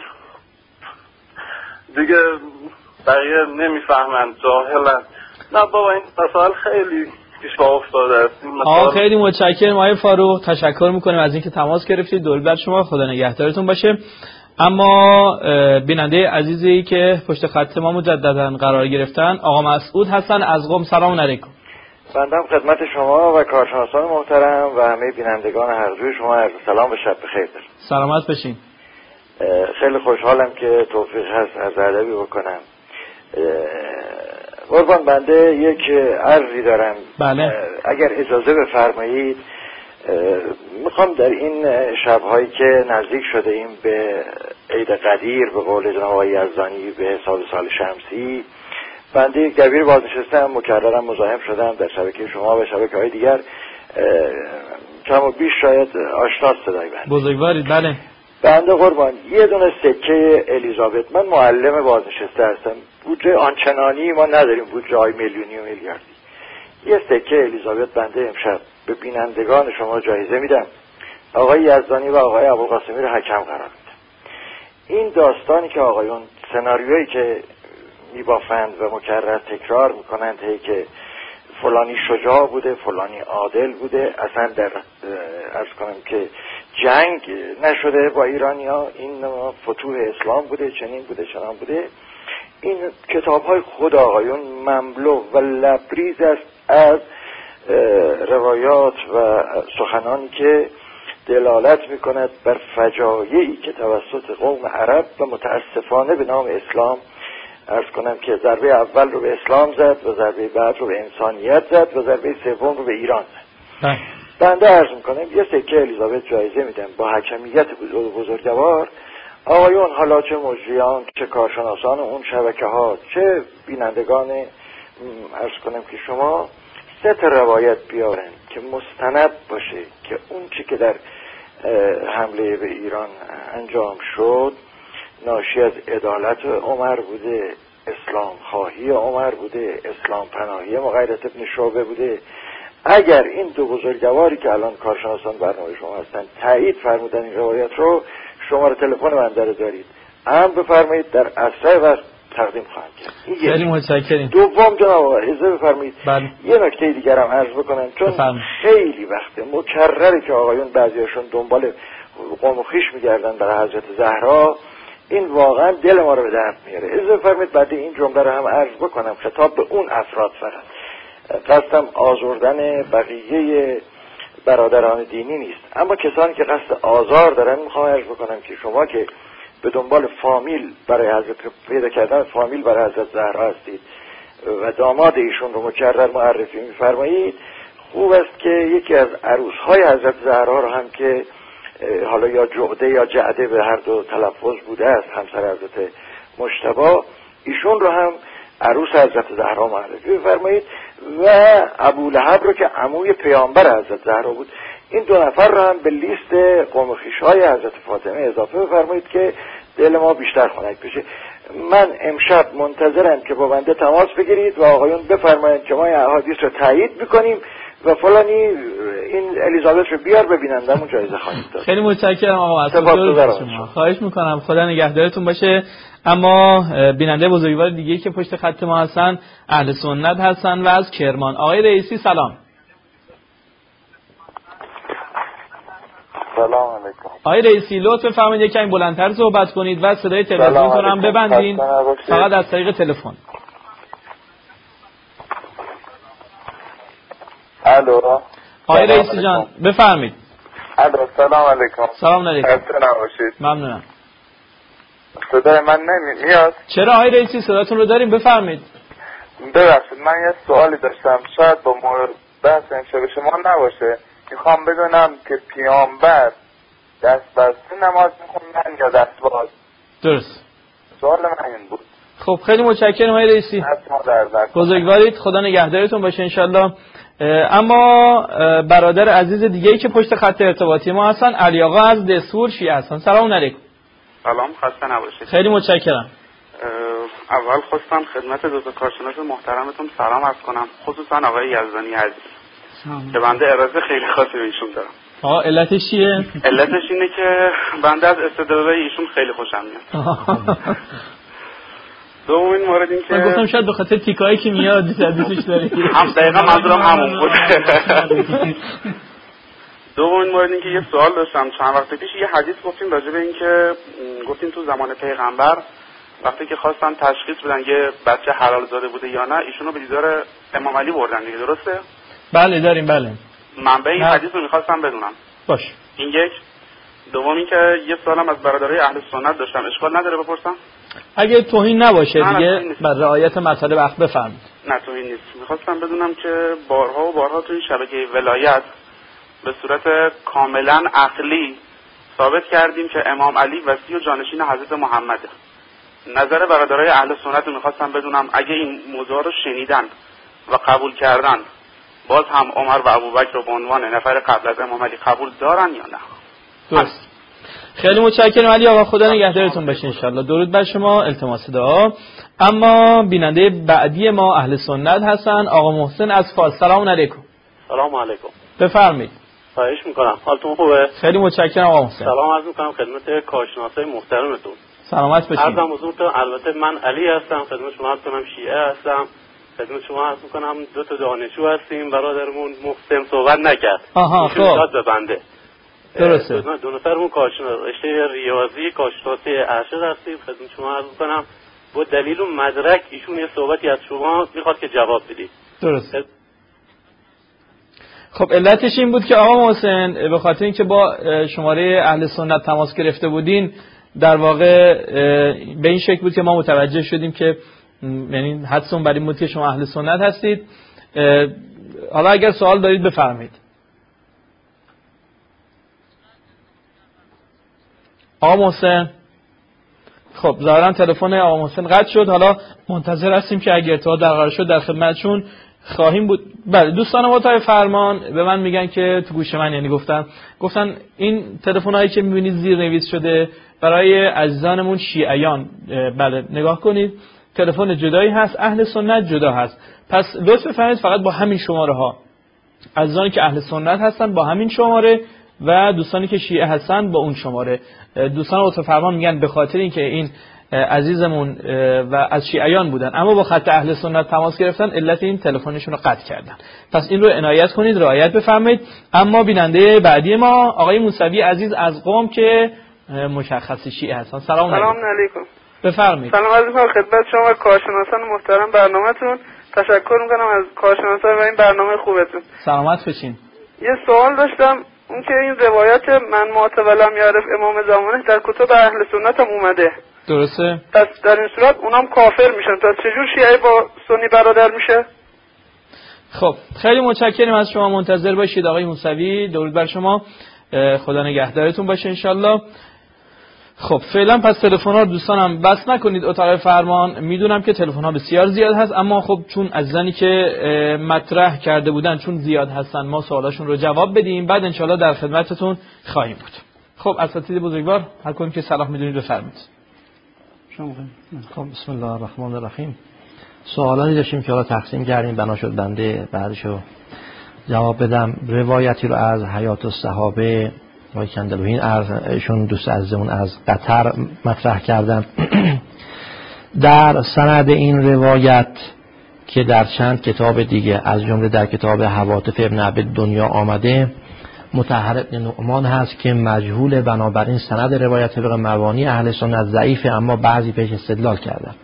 [SPEAKER 9] دیگه بقیه نمیفهمن، جاهلن. نه بابا این مسائل خیلی پیش پا افتاده است.
[SPEAKER 1] آقا خیلی متشکرم آقای فاروق، تشکر میکنیم از اینکه تماس گرفتید. دولت شما، خدا نگهدارتون باشه. اما بیننده عزیزی که پشت خط ما مجددا قرار گرفتن آقا مسعود هستن از قم. سلام علیکم.
[SPEAKER 10] بنده هم خدمت شما و کارشناسان محترم و همه بینندگان هر روی شما عرض سلام و شب بخیر دارم.
[SPEAKER 1] سلامت بشین.
[SPEAKER 10] خیلی خوشحالم که توفیق هست از ادبی بکنم. قربان بنده یک عرضی دارم.
[SPEAKER 1] بله.
[SPEAKER 10] اگر اجازه بفرمایید میخوام در این شبهایی که نزدیک شده ایم به عید قدیر به قول جناب آقای یزدانی به حساب سال شمسی، بنده یک دبیر بازنشسته‌ام، مکررم مزاحم شدم در شبکه شما و شبکه های دیگر، کم و بیش شاید آشناست صدای بنده.
[SPEAKER 1] بزرگوارید. بله.
[SPEAKER 10] بنده قربان یه دونه سکه الیزابت، من معلم بازنشسته هستم، بودجه آنچنانی ما نداریم، بودجه های میلیونی و میلیاردی. یه سکه الیزابت بنده امشب به بینندگان شما جایزه میدم، آقای یزدانی و آقای ابوالقاسمی رو حکم قرار میدم. این داستانی که آقایون سناریویی که میبافند و مکرر تکرار میکنند هی که فلانی شجاع بوده، فلانی عادل بوده، اصلا در عرض کنم که جنگ نشده با ایرانیا، این فتوح اسلام بوده، چنین بوده چنان بوده، این کتاب های خود آقایون مملو و لبریز است از روایات و سخنانی که دلالت میکند بر فجایعی که توسط قوم عرب و متاسفانه به نام اسلام عرض کنم که ضربه اول رو به اسلام زد و ضربه بعد رو به انسانیت زد و ضربه سوم رو به ایران زد. بنده عرض میکنم یه سکه الیزابت جایزه میدم با حکمیت بزرگوار. آقایون حالا چه مجریان، چه کارشناسان اون شبکه ها، چه بینندگان عرض کنم که شما سه تا روایت بیارن که مستند باشه که اون چی که در حمله به ایران انجام شد ناشی از عدالت عمر بوده، اسلام خواهی عمر بوده، اسلام پناهی مغیرت ابن شعبه بوده. اگر این دو بزرگواری که الان کارشناسان برنامه شما هستن تایید فرمودن این روایت رو، شماره تلفن بنده رو دارید، هم بفرمایید در اسرع وقت تقدیم خواهم کرد.
[SPEAKER 1] خیلی متشکرم.
[SPEAKER 10] دوم جناب آقا اجازه بفرمایید
[SPEAKER 1] بله.
[SPEAKER 10] یه نکته دیگر هم عرض بکنم، چون بفرم. خیلی وقته مکرره که آقایون بعضیاشون دنبال قوم و خویش میگردن برای حضرت زهرا، این واقعا دل ما رو به درد میاره. اجازه بفرمایید بعد این جمله رو هم عرض بکنم، خطاب به اون افراد فقط، قصدم آزردن بقیه برادران دینی نیست، اما کسانی که قصد آزار دارن میخوام عرض بکنم که شما که به دنبال فامیل برای حضرت پیدا کردن فامیل برای حضرت زهرا هستید و داماد ایشون رو مکرر معرفی میفرمایید، خوب است که یکی از عروسهای حضرت زهرا رو هم که حالا یا جعده یا جعده به هر دو تلفظ بوده است، همسر حضرت مجتبی، ایشون رو هم عروس حضرت زهرا معرفی بفرمایید و ابولهب رو که عموی پیامبر حضرت زهرا بود. این دو نفر رو هم به لیست قوم و خویش‌های حضرت فاطمه اضافه بفرمایید که دل ما بیشتر خنک بشه. من امشب منتظرم که با بنده تماس بگیرید و آقایون بفرمایید که ما این احادیث رو تایید میکنیم و فلانی این الیزابت رو بیار ببینندمون جایزه خواهیم داد.
[SPEAKER 1] خیلی متشکرم آقا شما. خواهش میکنم، خدا نگهدارتون باشه. اما بیننده بزرگوار دیگه که پشت خط ما هستن اهل سنت هستن و از کرمان. آقای رئیسی سلام.
[SPEAKER 11] سلام علیکم.
[SPEAKER 1] آقای رئیسی لطف بفرمایید یکم بلندتر صحبت کنید و صدای تلویزیونتون هم ببندین، فقط از طریق تلفن.
[SPEAKER 11] الو.
[SPEAKER 1] آقای رئیسی جان بفرمایید.
[SPEAKER 11] الو سلام علیکم.
[SPEAKER 1] سلام علیکم.
[SPEAKER 11] خسته نباشید.
[SPEAKER 1] ممنونم.
[SPEAKER 11] صدای من نمیاد؟
[SPEAKER 1] چرا آقای رئیسی صداتون رو داریم، بفرمایید.
[SPEAKER 11] ببخشید من یه سوالی داشتم، شاید با مورد بحث امشب شما نباشه. میخوام بدونم که پیامبر دست بسته نماز میخوندن یا دست باز؟
[SPEAKER 1] درست.
[SPEAKER 11] سوال من این بود.
[SPEAKER 1] خب خیلی متشکرم آقای رئیسی. بزرگوارید، خدا نگهدارتون باشه انشالله. اما برادر عزیز دیگه‌ای که پشت خط ارتباطی ما هستن علی آقا از دسور شیعه هستن. سلام علیکم.
[SPEAKER 12] سلام، خسته نباشید.
[SPEAKER 1] خیلی متشکرم.
[SPEAKER 12] اول خواستم خدمت دو تا کارشناس محترمتون سلام عرض کنم، خصوصا آقای یزدانی عزیز که بنده ارادت خیلی خاصی به ایشون دارم.
[SPEAKER 1] آها علتش چیه؟
[SPEAKER 12] علتش اینه که بنده از استدلالای ایشون خیلی خوشم میاد. دومین مورد این که
[SPEAKER 1] من گفتم شاید به خاطر تیکایی که میاد دوستش داره.
[SPEAKER 12] هم دقیقاً منظورم همون بود. دومین مورد این که یه سوال داشتم. چند وقت پیش یه حدیث گفتیم راجع به این که گفتیم تو زمان پیغمبر وقتی که خواستن تشخیص بدن یه بچه حلال زاده بوده یا نه، ایشونو به دیدار امام علی بردن دیگه، درسته؟
[SPEAKER 1] بله داریم. بله
[SPEAKER 12] منبع این حدیث رو می‌خواستم بدونم.
[SPEAKER 1] باش.
[SPEAKER 12] این یک. دوم این که یه سوالم از برادرای اهل سنت داشتم، اشکال نداره بپرسم؟
[SPEAKER 1] اگه توهین نباشه دیگه بر رعایت مطالب وقت بفرمایید.
[SPEAKER 12] نه توهین نیست. می‌خواستم بدونم که بارها و بارها تو این شبکه ولایت به صورت کاملا عقلی ثابت کردیم که امام علی وصی و جانشین حضرت محمده. نظر برادرای اهل سنت رو می‌خواستم بدونم اگه این موضوع رو شنیدن و قبول کردن، باز هم عمر و ابوبکر رو به عنوان نفر قبل از امام علی قبول دارن یا نه؟
[SPEAKER 1] درست. خیلی متشکرم علی آقا، خدا نگهدارتون باشه ان شاءالله. درود بر شما، التماس دعا. اما بیننده بعدی ما اهل سنت هستن آقا محسن از فاس. سلام علیکم.
[SPEAKER 13] سلام علیکم.
[SPEAKER 1] بفرمایید.
[SPEAKER 13] خواهش میکنم. حالتون خوبه؟
[SPEAKER 1] خیلی متشکرم آقا محسن.
[SPEAKER 13] سلام عرض میکنم خدمت کارشناسای محترمتون.
[SPEAKER 1] سلامت باشید.
[SPEAKER 13] عرضم حضورتون، البته من علی هستم، خدمت شما عرض کنم شیعه هستم. خدمت شما عرض میکنم دو تا دانشجو هستیم، برادرمون محسن صحبت نکرد.
[SPEAKER 1] آها خب.
[SPEAKER 13] داد به بنده.
[SPEAKER 1] درسته.
[SPEAKER 13] دو نفرمون کارشناس رشته ریاضی کارشناسی ارشد هستیم. خدمت شما عرض میکنم با دلیل و مدرک ایشون یه صحبتی از شما میخواد که جواب بدید.
[SPEAKER 1] درسته. خب علتش این بود که آقا محسن به خاطر اینکه با شماره اهل سنت تماس گرفته بودین، در واقع به این شکل بود که ما متوجه شدیم که یعنی حدسون بر این بود که شما اهل سنت هستید. حالا اگر سوال دارید بفرمایید. آقا محسن خب ظاهرا تلفن آقا محسن قطع شد. حالا منتظر هستیم که اگر ارتباط برقرار شد در خدمتشون خواهیم بود. بله دوستان متای فرمان به من میگن که تو گوش من، یعنی گفتن گفتن این تلفن‌هایی که می‌بینید زیر نویس شده برای عزیزانمون شیعیان. بله نگاه کنید تلفن جدایی هست، اهل سنت جدا هست. پس لطف بفرمایید فقط با همین شماره ها عزیزانی که اهل سنت هستن با همین شماره و دوستانی که شیعه هستن با اون شماره. دوستان متای فرمان میگن به خاطر اینکه این عزیزمون و از شیعیان بودن اما با خط اهل سنت تماس گرفتن، علت این تلفنشون رو قطع کردن. پس این رو عنایت کنید، رعایت بفرمایید. اما بیننده بعدی ما آقای موسوی عزیز از قم که مشخص شیعه هستن. سلام علیکم.
[SPEAKER 14] سلام علیکم.
[SPEAKER 1] بفرمایید.
[SPEAKER 14] سلام علیکم خدمت شما کارشناسان محترم برنامه‌تون. تشکر میکنم از کارشناسان و این برنامه خوبتون.
[SPEAKER 1] سلامت باشین.
[SPEAKER 14] یه سوال داشتم، اون که این روایت من مات ولم یعرف امام زمانه در کتب اهل سنت هم اومده.
[SPEAKER 1] درسته؟
[SPEAKER 14] پس در این صورت اونام کافر میشن. پس چجور شیعه با سنی برادر میشه؟
[SPEAKER 1] خب خیلی متشکرم از شما، منتظر باشید آقای موسوی. درود بر شما، خدا نگهدارتون باشه انشالله. خب فعلا پس تلفن‌ها رو دوستانم بس نکنید اتاق فرمان. میدونم که تلفن‌ها بسیار زیاد هست، اما خب چون از زنی که مطرح کرده بودن چون زیاد هستن ما سوالاشون رو جواب بدیم، بعد انشالله در خدمتتون خواهیم بود. خب اساتید بزرگوار هر کدوم که صلاح میدونید بفرمایید.
[SPEAKER 3] خب بسم الله الرحمن الرحیم. سوالاتی داشتیم که حالا تقسیم کردیم، بنا شد بنده بعدشو جواب بدم. روایتی رو از حیات الصحابه آقای کندلوهین ارشون دوست عزیزمون از قطر مطرح کردن. در سند این روایت که در چند کتاب دیگه از جمله در کتاب حوادث ابن عبدالدنیا آمده، مطهر ابن نعمان هست که مجهول، بنابراین سند روایت طبق مبانی اهل سنت ضعیفه، اما بعضی پیش استدلال کردن.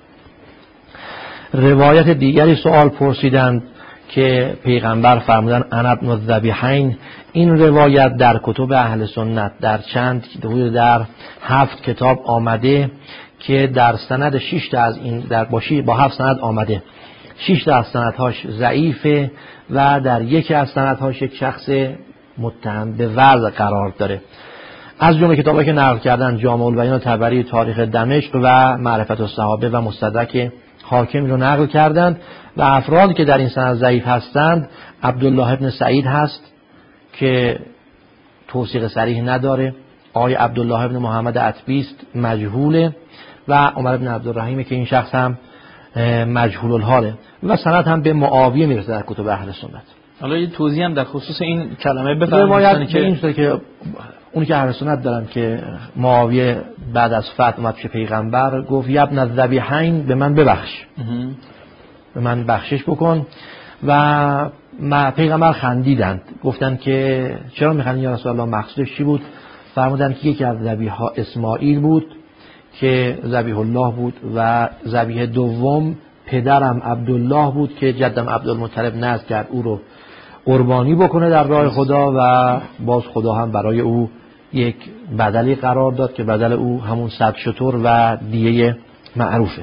[SPEAKER 3] روایت دیگری سوال پرسیدند که پیغمبر فرمودن انا ابن الذبیحین. این روایت در کتب اهل سنت در چند در هفت کتاب آمده که در سند شش تا از این در باشی با هفت سند آمده. شش تا از سندهاش ضعیفه و در یکی از سندهاش یک شخص متهم به وضع قرار داره. از جمله کتابی که نقل کردن جامع البیان طبری، تاریخ دمشق و معرفت الصحابه و مستدرک حاکم رو نقل کردند و افرادی که در این سند ضعیف هستند عبدالله ابن سعید هست که توثیق صریح نداره، آقای عبدالله ابن محمد عتبی است مجهوله و عمر ابن عبدالرحیم که این شخص هم مجهول الحاله و سند هم به معاویه میرسه در کتب اهل سنت.
[SPEAKER 1] حالا یه توضیح هم در خصوص این کلمه بفرمایید.
[SPEAKER 3] روایت که این شده که اونی که اهل سنت دارن که معاویه بعد از فتح اومد پیش پیغمبر گفت یا ابن الذبیحین به من ببخش، به من بخشش بکن و ما پیغمبر خندیدند، گفتن که چرا میخندید یا رسول الله، مقصودش چی بود؟ فرمودن که یکی از ذبیح‌ها اسماعیل بود که ذبیح الله بود و ذبیح دوم پدرم عبدالله بود که جدم عبدالمطلب نذر کرد او رو قربانی بکنه در راه خدا و باز خدا هم برای او یک بدلی قرار داد که بدل او همون صد شتر و دیه معروفه.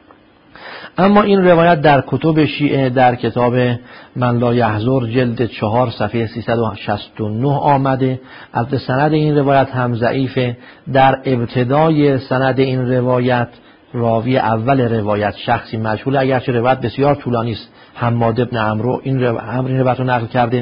[SPEAKER 3] اما این روایت در کتب شیعه در کتاب من لا یحضر جلد چهار صفحه سیصد و شصت و نه آمده. البته سند این روایت هم ضعیفه. در ابتدای سند این روایت راوی اول روایت شخصی مجهول، اگرچه روایت بسیار طولانی است. حماد ابن عمرو این روایت رو نقل کرده.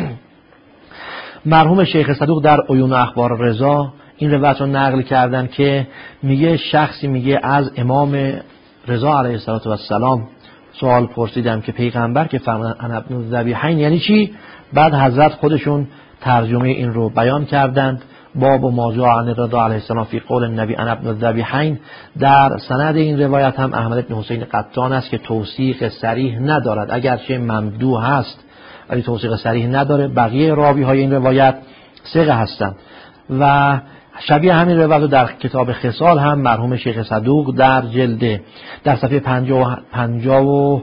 [SPEAKER 3] مرحوم شیخ صدوق در عیون اخبار رضا این روایت رو نقل کردن که میگه شخصی میگه از امام رضا علیه السلام سوال پرسیدم که پیغمبر که فرمودن انا ابن الذبیحین یعنی چی؟ بعد حضرت خودشون ترجمه این رو بیان کردند. باب و ما جاء عن الرضا علیه السلام فی قول النبی انا ابن الذبیحین. در سند این روایت هم احمد بن حسین قطان است که توثیق صریح ندارد، اگرچه ممدوح هست ولی توثیق صریح نداره. بقیه راوی های این روایت ثقه هستند و شبیه همین روایت رو در کتاب خصال هم مرحوم شیخ صدوق در جلد در صفحه پنجاه و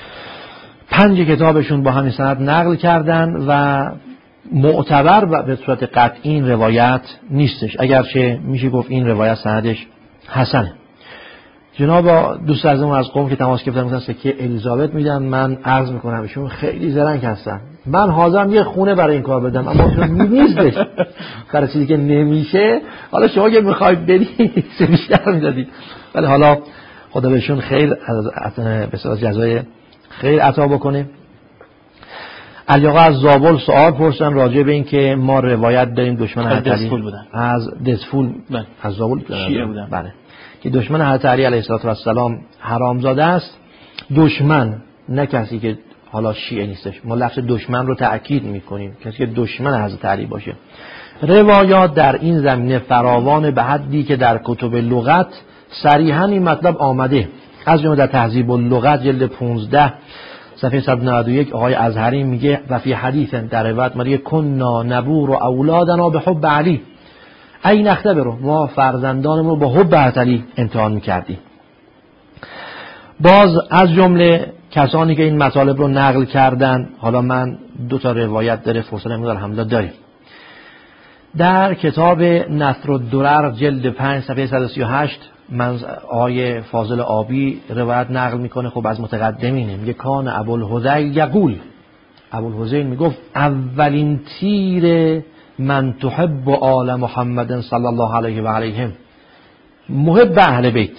[SPEAKER 3] پنج کتابشون با همین سند نقل کردن و معتبر و به صورت قطعی این روایت نیستش، اگرچه میشه گفت این روایت سندش حسنه. جناب دوست عزیزم از قم که تماس گرفتن گفتن سکه الیزابت میدن، من عرض میکنم ایشون خیلی زرنگ هستن، من حاضرم یه خونه برای این کار بدم، اما چون نیستش برای چیزی که نمیشه، حالا شما که میخواید بدید سه بیشتر میدادید. ولی حالا خدا بهشون خیر بسیار جزای خیر عطا بکنه. علی آقا از زابل سوال پرسیدن راجع به این که ما روایت داریم دشمن حضرت علی از دسفول از زابل شیعه بودن بله که دشمن حضرت علی علیه السلام حرامزاده است. دشمن نه کسی که حالا شیعه نیستش، ما لفظ دشمن رو تأکید میکنیم، کسی که دشمن حضرت علی باشه. روایات در این زمینه فراوان به حدی که در کتب لغت صریحا این مطلب آمده. از جمله در تهذیب اللغت جلد پانزده صفحه صد و نود و یک آقای ازهری میگه و فی حدیث در روایت میگه کنا نبور و اولادنا به حب علی، این اختبرو ما فرزندانمون رو با حب علی امتحان میکردیم. باز از جمله کسانی که این مطالب رو نقل کردن، حالا من دو تا روایت داره فرصت نمیدار الحمدلله داریم. در کتاب نثر الدرر جلد پنج صفحه صد و سی و هشت من آقای فاضل آبی روایت نقل میکنه، خب از متقدمینه، میگه کان ابوالحذیل یقول، ابوالحذیل میگفت اولین تیر من تحب آل محمد صلی الله علیه و علیهم، محب اهل بیت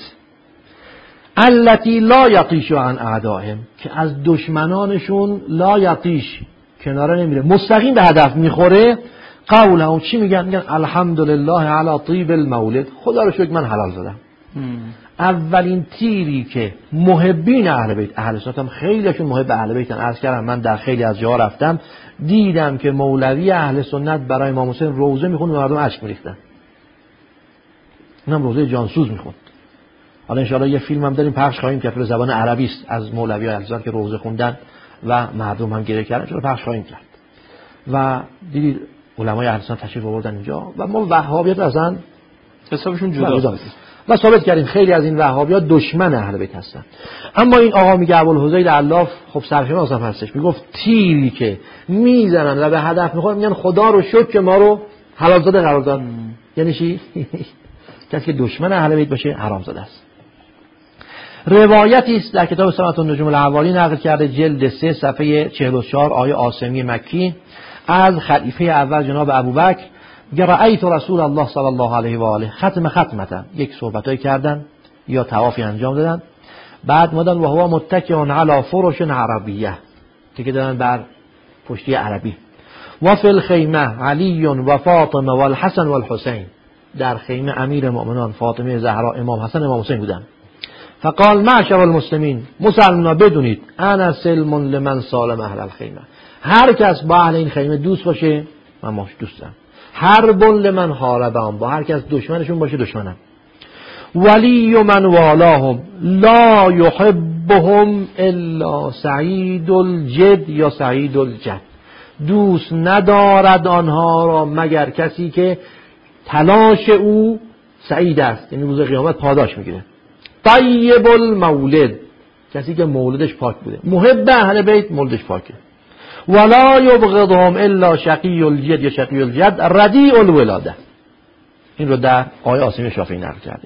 [SPEAKER 3] التی لا یطیش عن اعدائهم، که از دشمنانشون لا یطیش کناره نمیره، مستقیم به هدف میخوره. قولهم چی میگن؟ میگن الحمدلله علی طیب المولد، خدا رو شکر من حلال زدم. اولین تیری که محبین اهل بیت، اهل سنت هم خیلیشون محب اهل بیتن. عرض کردم من در خیلی از جاها رفتم دیدم که مولوی اهل سنت برای امام حسین روزه میخوند و مردم اشک میریختن. اونم روزه جانسوز میخوند. حالا ان شاءالله یه فیلم هم داریم پخش خواهیم که به زبان عربی است از مولوی اهل سنت که روزه خوندن و مردم هم گریه کردن، چرا پخش خواهیم کرد. و دیدید علمای اهل سنت تشریف آوردن اینجا و ما وهابیت اصلا
[SPEAKER 1] حسابشون جدا
[SPEAKER 3] و ثابت کردیم خیلی از این وهابیات دشمن اهل بیت هستن. اما این آقا میگه ابوالحذیل علاف خب سرشناس هم هستش، میگفت تیری که میزنن و به هدف میخورن میگن خدا رو شکر که ما رو حلال زاده قرار داد. یعنی چی؟ کسی که دشمن اهل بیت باشه حرام زاده است. روایتی است در کتاب سنت النجوم الاحوالی نقل کرده جلد سه صفحه چهل و چهار آیه عاصمی مکی از خلیفه اول جناب ابوبکر میگه رأیت رسول الله صلی الله علیه و آله ختم ختمتا، یک صحبتایی کردن یا طوافی انجام دادن، بعد مدن و هو متکی علی فرش عربیه، تکیه دادن بر پشتی عربی. و فی الخیمه علی و فاطمه و الحسن و الحسین، در خیمه امیر مؤمنان فاطمه زهرا امام حسن امام حسین بودن. فقال معشر المسلمین، مسلمانان بدونید انا سلم لمن سالم اهل الخیمه، هر کس با اهل این خیمه دوست باشه من باش دوستم، حرب لمن حاربهم، با هر کس دشمنشون باشه دشمنم. ولی من والاهم لا یحبهم الا سعید الجد یا سعید الجد، دوست ندارد آنها را مگر کسی که تلاش او سعید است، یعنی روز قیامت پاداش میگیره. طیب المولد، کسی که مولدش پاک بوده. محب اهل بیت مولدش پاکه. ولا یبغضهم الا شقی الجد یا شقی الجد ردیء الولاده، این رو در آیه عاصمی شافعی نقل کرده.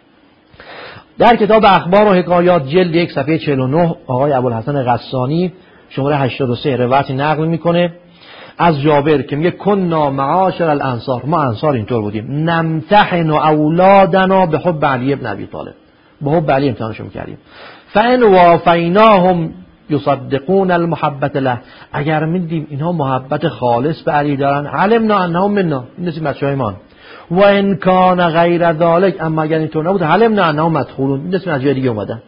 [SPEAKER 3] در کتاب اخبار و حکایات جلد یک صفحه چهل و نه آقای ابوالحسن غسانی شماره هشتاد و سه روایتی نقل میکنه از جابر که میگه کنا معاشر الانصار، ما انصار اینطور بودیم، نمتحن اولادنا به حب علی ابن ابی طالب، به حب علی امتحانشون میکردیم. فان وافیناهم یصدقون المحبت له، اگر میدیم اینها محبت خالص به علی دارن، علمنا انهم منا، این نسیم بچهای ما. و ان کان غیر ذلک، اما اگر اینطور نبود علمنا انهم مدخولون، این نسیم از جای دیگه اومدن.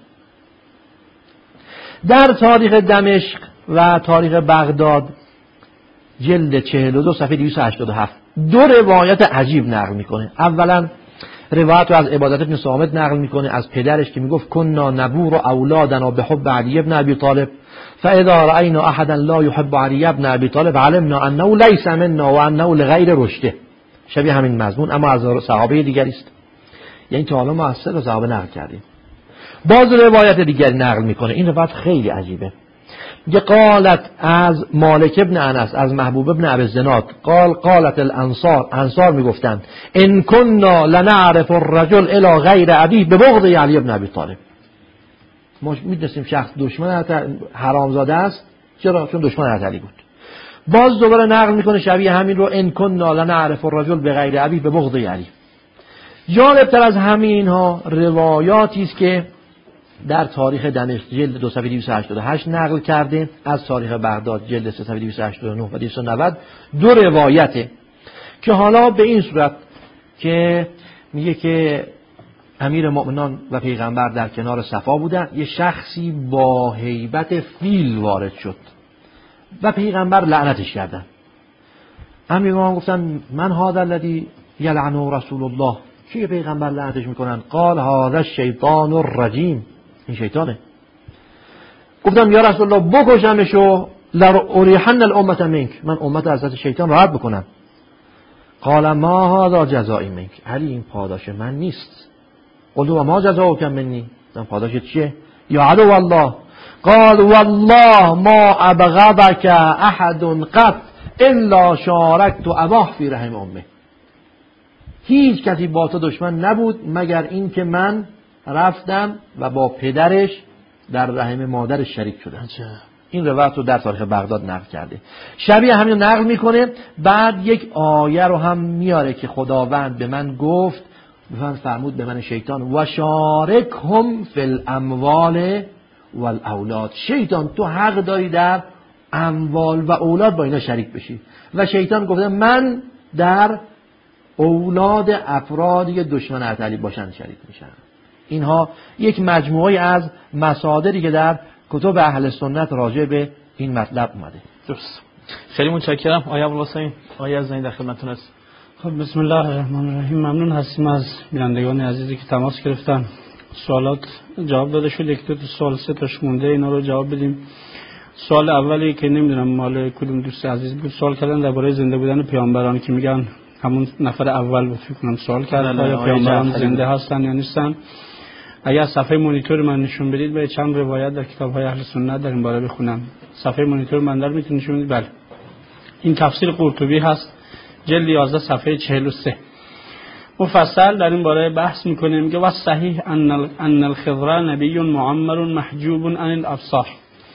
[SPEAKER 3] در تاریخ دمشق و تاریخ بغداد جلد چهل و دو صفحه دویست و هشتاد و هفت دو روایت عجیب نقل میکنه. اولا روایت رو از عبادت ابن صامت نقل میکنه از پدرش که میگفت کنا نبور اولادنا به حب علی ابن ابی طالب فاذا راينا احدا لا يحب علی ابن ابی طالب علمنا انه ليس منا و انه لغیر رشده، شبیه همین مضمون اما از صحابه دیگری است. یعنی تا حالا ما از سه صحابه نقل کردیم. باز روایت دیگری نقل میکنه، این روایت خیلی عجیبه. یه قالت از مالک ابن انس از محبوب ابن ابی الزناد قال قالت الانصار، انصار میگفتند ان كنا لنعرف الرجل الى غیر ابی ببغض علی ابن ابی طالب، ما میدونستیم شخص دشمن حرامزاده است، چرا؟ چون دشمن علی بود. باز دوباره نقل میکنه شبیه همین رو، ان كنا لنعرف الرجل بغیر ابی ببغض علی. جالبتر از همین ها روایاتی است که در تاریخ دمشق جلد دو صفحه دویست و هشتاد و هشت نقل کرده، از تاریخ بغداد جلد سه صفحه دویست و هشتاد و نه و دویست و نود دو روایته که حالا به این صورت که میگه که امیر مؤمنان و پیغمبر در کنار صفا بودن، یه شخصی با هیبت فیل وارد شد و پیغمبر لعنتش کردن. امیر مؤمنان گفتن من هذا الذی یلعنه رسول الله، کی پیغمبر لعنتش میکنن؟ قال هذا الشیطان الرجیم، این شیطانه. گفتم یا رسول الله بکشمشو لأریحن الامه منک، من امت از شیطان راحت بکنم. قال ما هذا جزایی منک، علی این پاداش من نیست. قلت و ما جزاؤک منی، من پاداش چیه؟ یا عدو الله. قال والله ما ابغضک احد قط الا شارکت اباه فی رحم امه، هیچ کسی با تو دشمن نبود مگر این که من رفتم و با پدرش در رحم مادرش شریک شدم. این روایت رو در تاریخ بغداد نقل کرده. شبیه همین نقل میکنه. بعد یک آیه رو هم میاره که خداوند به من گفت بفرمود فرمود به من شیطان و شارکهم فی الاموال والاولاد، شیطان تو حق داری در اموال و اولاد با اینا شریک بشی. و شیطان گفته من در اولاد افرادی دشمن علی باشن شریک میشن. اینها یک مجموعه از مصادری که در کتب اهل سنت راجع به این مطلب اومده.
[SPEAKER 1] درست. خیلی متشکرم. آقای ابوالحسین، آقای از در خدمتتون است.
[SPEAKER 2] خب بسم الله الرحمن الرحیم. ممنون هستیم از بینندگان عزیزی که تماس گرفتن. سوالات جواب داده شد. یک دو تا سوال سه تاش مونده، اینا رو جواب بدیم. سوال اولی که نمیدونم مال کدوم دوست عزیز بود، سوال کردن درباره زنده بودن پیامبران که میگن همون نفر اول بود فکر کنم سوال کردن آیا پیامبران زنده هستن یا نیستن. اگر صفحه مانیتور من نشون بدید به چند روایت در کتاب‌های اهل سنت در این باره بخونم. صفحه مانیتور من در میتونید نشون بدید. بله. این تفسیر قرطبی هست، جلد یازده صفحه چهل و سه. مفصل در این باره بحث میکنه. میگه و صحیح ان ان الخضر نبی معمر محجوب عن الابصار.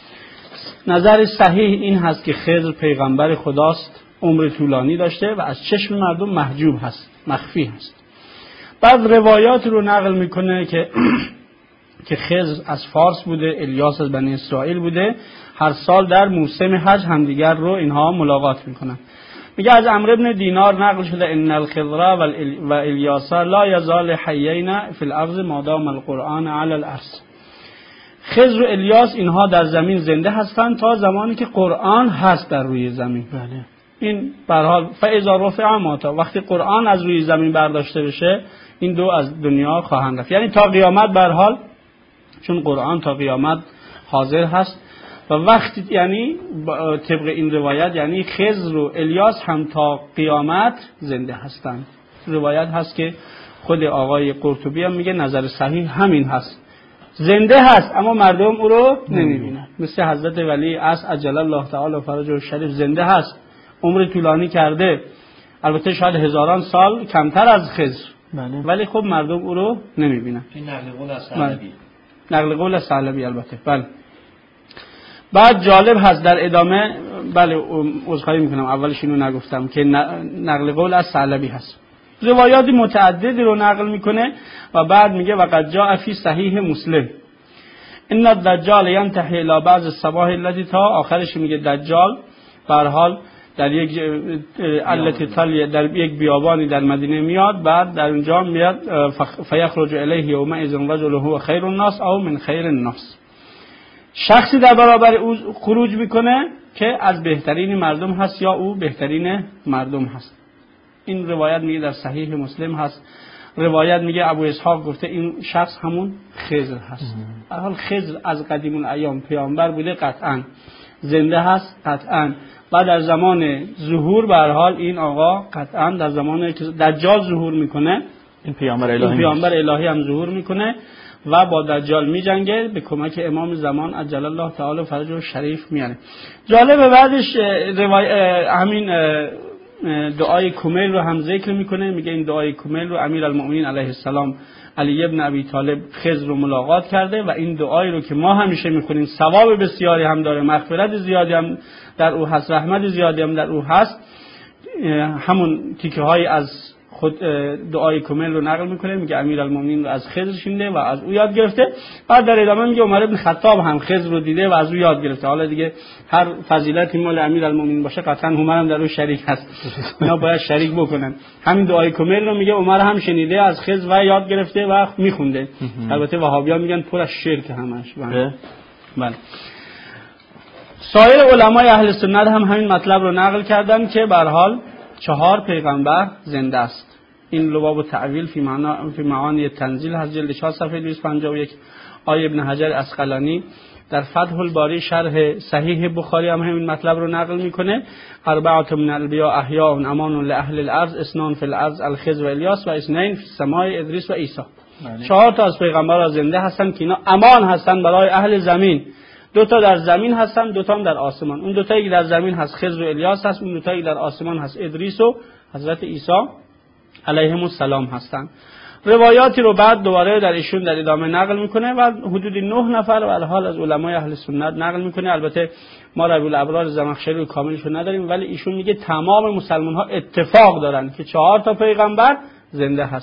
[SPEAKER 2] نظر صحیح این هست که خضر پیغمبر خداست، عمر طولانی داشته و از چشم مردم محجوب هست، مخفی هست. بعد روایات رو نقل میکنه که که خضر از فارس بوده، الیاس از بنی اسرائیل بوده، هر سال در موسم حج همدیگر رو اینها ملاقات میکنن. میگه از عمرو بن دینار نقل شده ان الخضر و الیاس لا یزال حیین فی الارض ما دام القرآن علی الارض. خضر و الیاس اینها در زمین زنده هستند تا زمانی که قرآن هست در روی زمین. بله. این به هر حال فاذا رفع ماتا، وقتی قرآن از روی زمین برداشته بشه این دو از دنیا خواهند رفت. یعنی تا قیامت به هر حال، چون قرآن تا قیامت حاضر هست و وقتی یعنی طبق این روایت یعنی خضر و الیاس هم تا قیامت زنده هستند. روایت هست که خود آقای قرطبی هم میگه نظر صحیح همین هست، زنده هست اما مردم او رو نمیبینن. مثل حضرت ولی عصر عجل الله تعالی فرجه الشریف زنده هست، عمر طولانی کرده، البته شاید هزاران سال کمتر از خضر، بله. ولی خب مردم او رو نمیبینن.
[SPEAKER 3] این نقل قول از ثعلبی،
[SPEAKER 2] نقل قول از ثعلبی البته. بله. بعد جالب هست در ادامه، بله عذرخواهی میکنم اولش اینو نگفتم که نقل قول از ثعلبی هست. روایات متعددی رو نقل میکنه و بعد میگه وقد جاء فی صحیح مسلم ان الدجال ينتهي الى بعض الصباح التي، تا آخرش میگه دجال به هر حال در یک التي تل در یک بیابانی در مدینه میاد، بعد در اونجا میاد فیخرج الیه یومئذ رجل هو خیر الناس او من خیر الناس، شخصی در برابر او خروج میکنه که از بهترین مردم هست یا او بهترین مردم هست. این روایت میگه در صحیح مسلم هست. روایت میگه ابو اسحاق گفته این شخص همون خضر هست. در حال خضر از قدیم الایام پیامبر بوده قطعا، زنده هست قطعا، و در زمان ظهور به هر حال این آقا قطعا در زمانی که دجال ظهور میکنه
[SPEAKER 1] این پیامبر الهی,
[SPEAKER 2] این پیامبر الهی هم ظهور میکنه و با دجال میجنگه به کمک امام زمان عجل الله تعالی فرجه الشریف میاره. جالبه بعدش روای همین دعای کمیل رو هم ذکر میکنه. میگه این دعای کمیل رو امیرالمؤمنین علیه السلام علی ابن ابی طالب خضر رو ملاقات کرده و این دعای رو که ما همیشه میخونیم ثواب بسیاری هم داره، مغفرت زیادی هم در او هست، رحمت زیادی هم در او هست. همون تیکه های از خود دعای کمیل رو نقل میکنه. میگه امیرالمؤمنین رو از خضر شنیده و از او یاد گرفته. بعد در ادامه میگه عمر بن خطاب هم خضر رو دیده و از او یاد گرفته. حالا دیگه هر فضیلتی مال امیرالمؤمنین باشه قطعا عمر هم در او شریک هست، اینا باید شریک بکنن. همین دعای کمیل رو میگه عمر هم شنیده، از خضر و یاد گرفته و میخونده. البته وهابیان میگن پر از شرک همش. بله. سایر علمای اهل سنت هم همین مطلب رو نقل کردن که به هر حال چهار پیغمبر زنده است. این لباب و تعویل فی معنا فی معانی تنزیل هست، جلد چهار صفحه دویست و پنجاه و یک. آیه ابن حجر عسقلانی در فتح الباری شرح صحیح بخاری هم همین مطلب رو نقل میکنه. اربعه من الانبیاء احیاء امان لاهل الارض، اثنان فی الارض الخضر و الیاس و اثنین فی السماء ادریس و عیسی. چهار تا از پیغمبران زنده هستن که اینا امان هستن برای اهل زمین. دو تا در زمین هستن، دو تا هم در آسمان. اون دو تایی که در زمین هست خضر و الیاس هست، اون دو تایی در آسمان هست ادریس و حضرت عیسی علیهم السلام هستن. روایاتی رو بعد دوباره در ایشون در ادامه نقل میکنه و حدود نه نفر و حال از علمای اهل سنت نقل میکنه. البته ما ربیع الابرار زمخشری رو کاملش رو نداریم، ولی ایشون میگه تمام مسلمان ها اتفاق دارن که چهار تا پیغمبر زنده هست.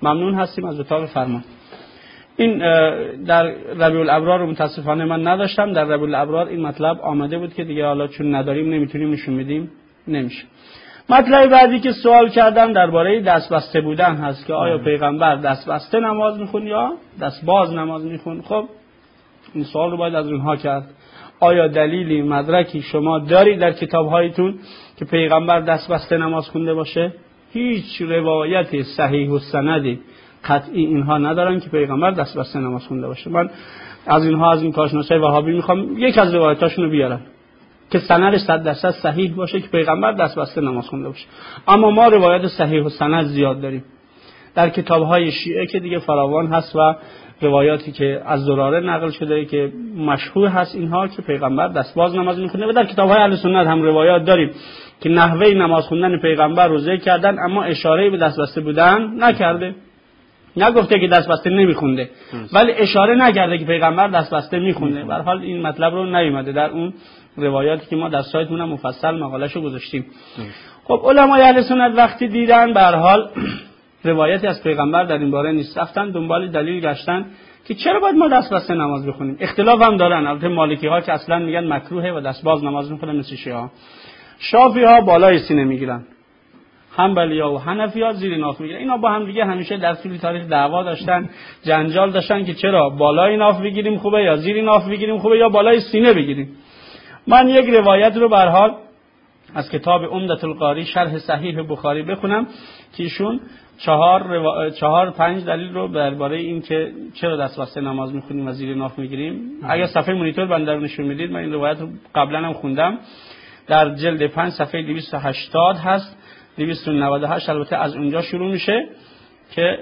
[SPEAKER 2] ممنون هستیم از اتاق فرمان. این در ربیع الابرار رو متاسفانه من نداشتم. در ربیع الابرار این مطلب آمده بود که دیگه حالا چون نداریم نمیتونیم نشون بدیم، نمیشه. مطلب بعدی که سوال کردم درباره دست بسته بودن هست که آیا پیغمبر دست بسته نماز میخون یا دست باز نماز میخون. خب این سوال رو باید از اونها کرد. آیا دلیلی مدرکی شما دارید در کتاب‌هایتون که پیغمبر دست بسته نماز خونده باشه؟ هیچ روایت صحیح و سندی قطعی اینها ندارن که پیغمبر دست بسته نماز خونده باشه. من از اینها از این کارشناسای وهابی میخوام یک از روایتاشونو بیارن که سندش صد درصد صحیح باشه که پیغمبر دست بسته نماز خونده باشه. اما ما روایت صحیح و سند زیاد داریم در کتاب‌های شیعه که دیگه فراوان هست و روایاتی که از زراره نقل شده که مشهور هست اینها که پیغمبر دست باز نماز میخونه. و در کتاب‌های اهل سنت هم روایات داریم که نحوه نماز خوندن پیغمبر رو ذکر کردن اما اشاره به دست بسته بودن نکرده. نگفته که دست بسته نمیخونده ولی اشاره نکرده که پیغمبر دست بسته میخونده. به هر حال این مطلب رو نیومده در اون روایاتی که ما در سایتمون مفصل مقالهشو گذاشتیم. خب علمای اهل سنت وقتی دیدن به هر حال روایتی از پیغمبر در این باره نیست، رفتن دنبال دلیل گشتن که چرا باید ما دست بسته نماز بخونیم. اختلاف هم دارن. البته مالکی ها که اصلا میگن مکروهه و دست باز نماز میخونن مثل شیعه ها. شافعی ها بالای سینه میگیرن، حنبلی ها و حنفی ها زیر ناف میگیرن. اینا با هم دیگه همیشه در طول تاریخ دعوا داشتن، جنجال داشتن که چرا بالای ناف بگیریم خوبه یا زیر ناف بگیریم خوبه یا بالای سینه بگیریم. من یک روایت رو به هر حال از کتاب عمدة القاری شرح صحیح بخاری بخونم که ایشون چهار روا... چهار پنج دلیل رو درباره این که چرا دست بسته نماز میخونیم و زیر ناف میگیریم. اگر صفحه مونیتور بنده رو نشون میدید، من این روایت رو قبلا هم خوندم، در جلد پنج صفحه دویست و هشتاد هست، دویست و نود و هشت البته از اونجا شروع میشه که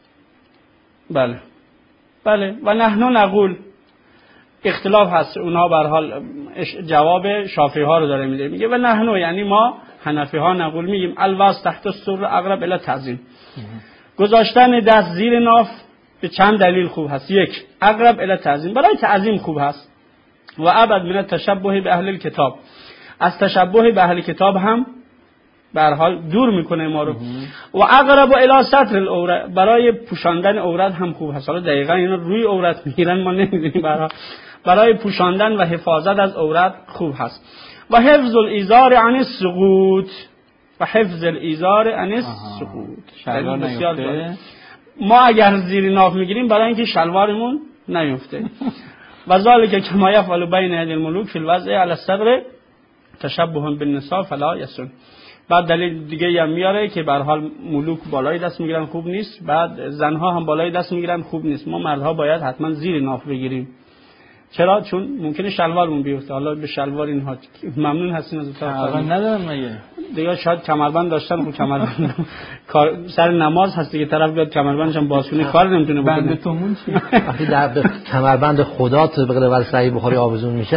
[SPEAKER 2] بله بله و نحن نقول. اختلاف هست، اونها به هر حال جواب شافعی ها رو داره میده، میگه و نحن یعنی ما حنفی ها نقول میگیم الوضع تحت السر اقرب الی تعظیم. گذاشتن دست زیر ناف به چند دلیل خوب هست. یک، اقرب الی تعظیم، برای تعظیم خوب هست. و ابعد من التشبه به اهل الکتاب، از تشبه به اهل کتاب هم به هر حال دور میکنه ما رو. و اقرب الی ستر العوره، برای پوشاندن عورت هم خوب هست. حالا دقیقاً اینا روی عورت میگیرن ما نمیدونیم، برای برای پوشاندن و حفاظت از عورت خوب هست. و حفظ الازار عن السقوط، و حفظ الازار عن السقوط، شلوار نیفته. ما اگر زیر ناف میگیریم برای اینکه شلوارمون نیفته. و ذالک کما یفعل بین یدی الملوک فی الوضع علی الصدر تشبه بالنساء فلا یسن. بعد دلیل دیگه هم میاره که به هر حال ملوک بالای دست میگیرن خوب نیست، بعد زنها هم بالای دست میگیرن خوب نیست. ما مردها باید حتما زیر ناف بگیریم. چرا؟ چون ممکنه شلوارمون بیفته. حالا به شلوار اینها ممنون هستین از اتاق
[SPEAKER 1] فرمان ندارم مگه
[SPEAKER 2] دیگه. شاید کمربند داشتن، خب کمربند کار سر نماز هست دیگه، طرف بیاد کمربندش هم باز کنه کار نمیتونه بکنه.
[SPEAKER 1] بنده تومون چی؟
[SPEAKER 3] وقتی در کمربند خدا تو به قول صحیح بخاری آویزون میشه.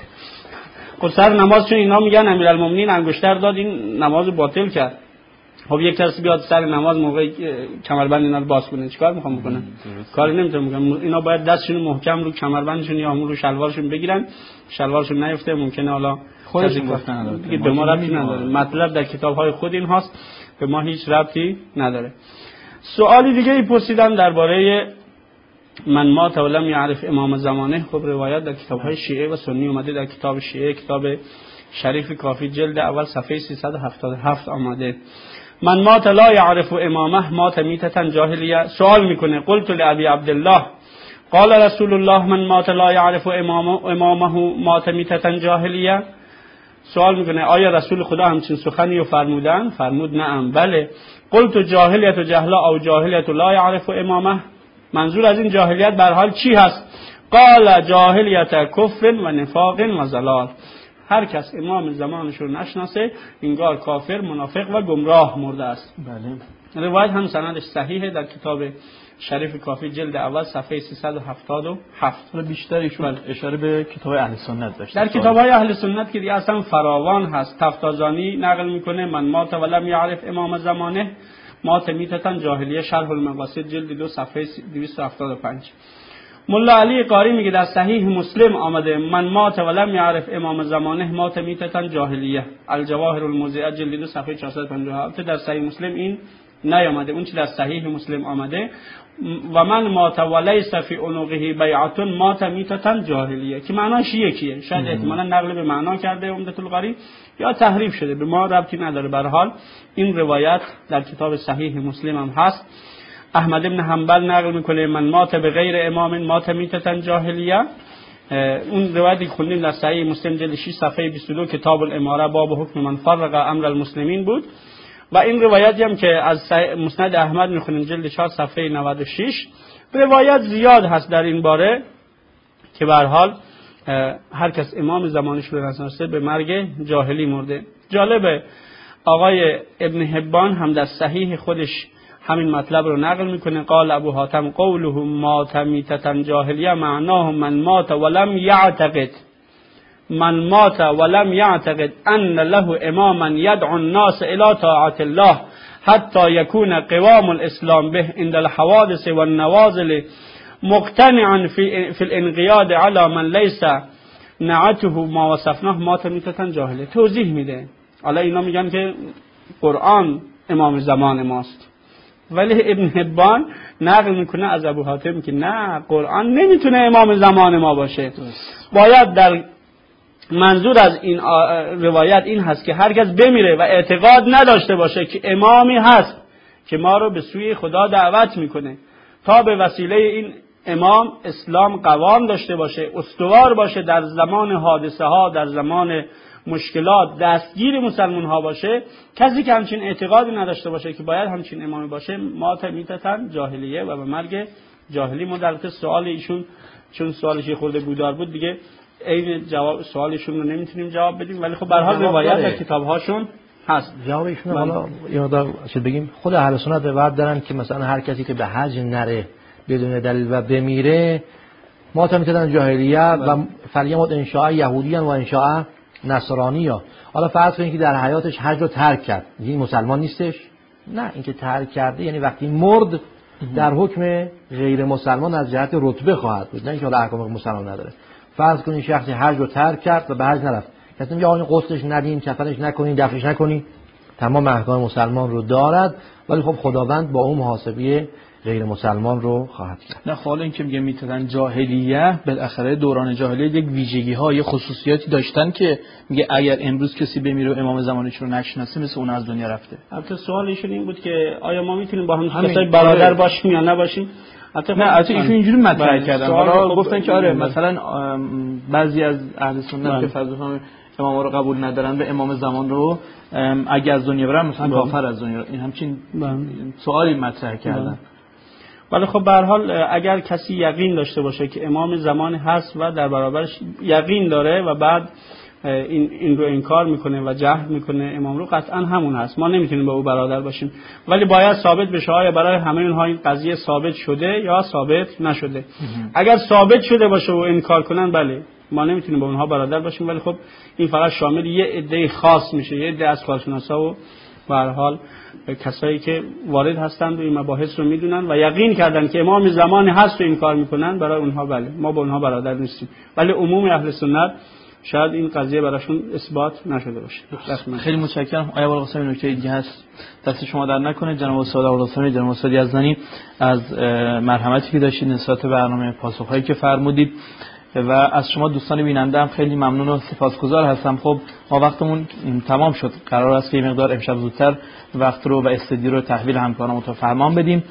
[SPEAKER 2] خب سر نماز چون اینا میگن امیرالمومنین انگشتر داد این نماز باطل کرد. خب یک کسی بیاد سر نماز موقع کمربند اینا رو باز کنه چیکار میخوام بکنن؟ کاری نمیتونه بکنن. اینا باید دستشون محکم رو کمربندشون یا همون رو شلوارشون بگیرن، شلوارشون نیفته. ممکنه حالا
[SPEAKER 1] خودشون گفتن نداره،
[SPEAKER 2] دیگه به ما ربطی نداره. مطلب در کتاب‌های خود این هاست، به ما هیچ ربطی نداره. سوالی دیگه ای پرسیدن درباره من مات و لم یعرف امام زمانه. خب روایت در کتاب‌های شیعه و سنی اومده. در کتاب شیعه کتاب شریف کافی جلد اول صفحه سیصد و هفتاد و هفت آمده من مات لا یعرف امامه مات میتة جاهلیه. سوال میکنه قلت لابی عبدالله قال رسول الله من مات لا یعرف امامه مات میتة جاهلیه. سوال میکنه آیا رسول خدا همچین سخنی رو فرمودن؟ فرمود نعم بله. قلت جاهلیت و جهلا او جاهلیت لا یعرف امامه، منظور از این جاهلیت به هر حال چی هست؟ قال جاهلیت کفر و نفاق و ضلال. هر کس امام زمانش رو نشناسه انگار کافر، منافق و گمراه مرده است.
[SPEAKER 1] بله.
[SPEAKER 2] روایت هم سندش صحیحه در کتاب شریف کافی جلد اول صفحه سیصد و هفتاد و هفت.
[SPEAKER 1] و بیشتر ایشون اشاره به کتاب اهل سنت داشته.
[SPEAKER 2] در کتاب‌های اهل سنت که دیگه اصلا فراوان هست. تفتازانی نقل میکنه من مات ولم یعرف امام زمانه مات میتة جاهلیه، شرح المقاصد جلد دو صفحه دویست و هفتاد و پنج. ملا علی قاری میگه در صحیح مسلم آمده من مات ولم یعرف امام زمانه مات میتة جاهلیه، الجواهر الموضعه جلد دو صفحه چهارصد و پنجاه و هفت. در صحیح مسلم این نیامده. اون چی در صحیح مسلم آمده و من مات ولیس فی عنقه بیعة مات میتة جاهلیه که معناش یکیه. شاید احتمالاً نقل به معنا کرده عمدة القاری یا تحریف شده، به ما ربطی نداره. به هر حال این روایت در کتاب صحیح مسلم هم هست. احمد بن حنبل نقل میکنه من مات به غیر امام مات میتة جاهلیه. اون روایتی که خوندیم در صحیح مسلم جلد شش صفحه بیست و دو کتاب الاماره باب حکم من فرق امر المسلمین بود. و این روایتی هم که از مسند احمد میخونیم جلد چهار صفحه نود و شش، روایت زیاد هست در این باره که به هر حال هر کس امام زمانش رو نشناسه به مرگ جاهلی مرده. جالبه آقای ابن حبان هم در صحیح خودش همین مطلب رو نقل میکنه. قال ابو حاتم قوله مات میتة جاهلیه معناه من مات ولم یعتقد من مات ولم یعتقد ان له اماما یدعو الناس الى طاعت الله حتی یکون قوام الاسلام به عند الحوادث والنوازل مقتنعا في في الانقياد على من ليس نعته ما وصفناه مات میتة جاهلیه. توضیح میده. حالا اینا میگن که قرآن امام زمان ماست، ولی ابن حبان نقل میکنه از ابو حاتم که نه، قرآن نمیتونه امام زمان ما باشه. باید در منظور از این روایت این هست که هرگز بمیره و اعتقاد نداشته باشه که امامی هست که ما رو به سوی خدا دعوت میکنه تا به وسیله این امام اسلام قوام داشته باشه، استوار باشه، در زمان حادثه ها، در زمان مشکلات دستگیر مسلمان ها باشه. کسی که همچین اعتقادی نداشته باشه که باید همچین امامی باشه مات میتة جاهلیه و به مرگ جاهلی مرد. البته سوال ایشون چون سوالش خورده بودار بود دیگه این جواب سوالشون رو نمیتونیم جواب بدیم، ولی خب به هر حال روایت در کتاب‌هاشون هست.
[SPEAKER 3] جواب ایشون حالا یه مقدار چه بگیم، خود اهل سنت روایت دارن که مثلا هر کسی که به حج نره بدون دلیل و بمیره مات میتة جاهلیه و فلیموت ان شاء یهودیان و ان شاء نصرانیه. حالا فرض کنید که در حیاتش حج رو ترک کرد، این مسلمان نیستش؟ نه، اینکه ترک کرده یعنی وقتی مرد در حکم غیر مسلمان از جهت رتبه خواهد بود، نه اینکه احکام مسلمان نداره. فرض کنید شخصی حج رو ترک کرد و به حج نرفت، کسی میگه آقا غسلش ندین، کفنش نکنین، دفنش نکنین، تمام احکام مسلمان رو دارد، ولی خب خداوند با اون محاسبه غیر مسلمان رو خواهد کرد.
[SPEAKER 1] نه حالا اینکه میگه میتونن جاهلیه، بالاخره دوران جاهلیت یک ویژگی ها، یک خصوصیاتی داشتن که میگه اگر امروز کسی بمیره و امام زمانش رو نشناسه مثل اون از دنیا رفته.
[SPEAKER 2] البته سوال ایشون این بود که آیا ما میتونیم با هم کسای برادر باشیم یا نباشیم؟
[SPEAKER 1] نه البته ایشون اینجوری مطرح کردن. حالا گفتن که آره مثلا بعضی از اهل سنت که فرض امام رو قبول ندارن به امام زمان رو اگه از دنیا برن مثلا کافر از دنیا، این همچین سوالی مطرح کردن.
[SPEAKER 2] ولی خب به هر حال اگر کسی یقین داشته باشه که امام زمان هست و در برابرش یقین داره و بعد این این رو انکار میکنه و جهل میکنه امام رو، قطعا همون هست. ما نمیتونیم با او برادر باشیم، ولی باید ثابت بشه آیا برای همه اونها این قضیه ثابت شده یا ثابت نشده. اگر ثابت شده باشه و انکار کنن بله ما نمیتونیم با اونها برادر باشیم، ولی خب این فقط شامل یه عده خاص میشه، یه عده از کارشناسا و به هر حال کسایی که وارد هستند و این مباحث رو میدونن و یقین کردن که امام زمان هست و این کار میکنن، برای اونها بله ما با اونها برادر نیستیم. ولی عموم اهل سنت شاید این قضیه براشون اثبات نشده باشه.
[SPEAKER 1] خیلی متشکرم. آیا ابوالقاسم نکته دیگه هست؟ دست شما در نکنه. جناب استاد ابوالقاسم جناب استاد یزدانی از مرحمتی که داشتید نسبت به برنامه پاسخهایی که فرمودید و از شما دوستان بیننده هم خیلی ممنون و سپاسگزار هستم. خب ما وقتمون تمام شد، قرار است که یه مقدار امشب زودتر وقت رو و استدی رو تحویل همکاران فرمان بدیم.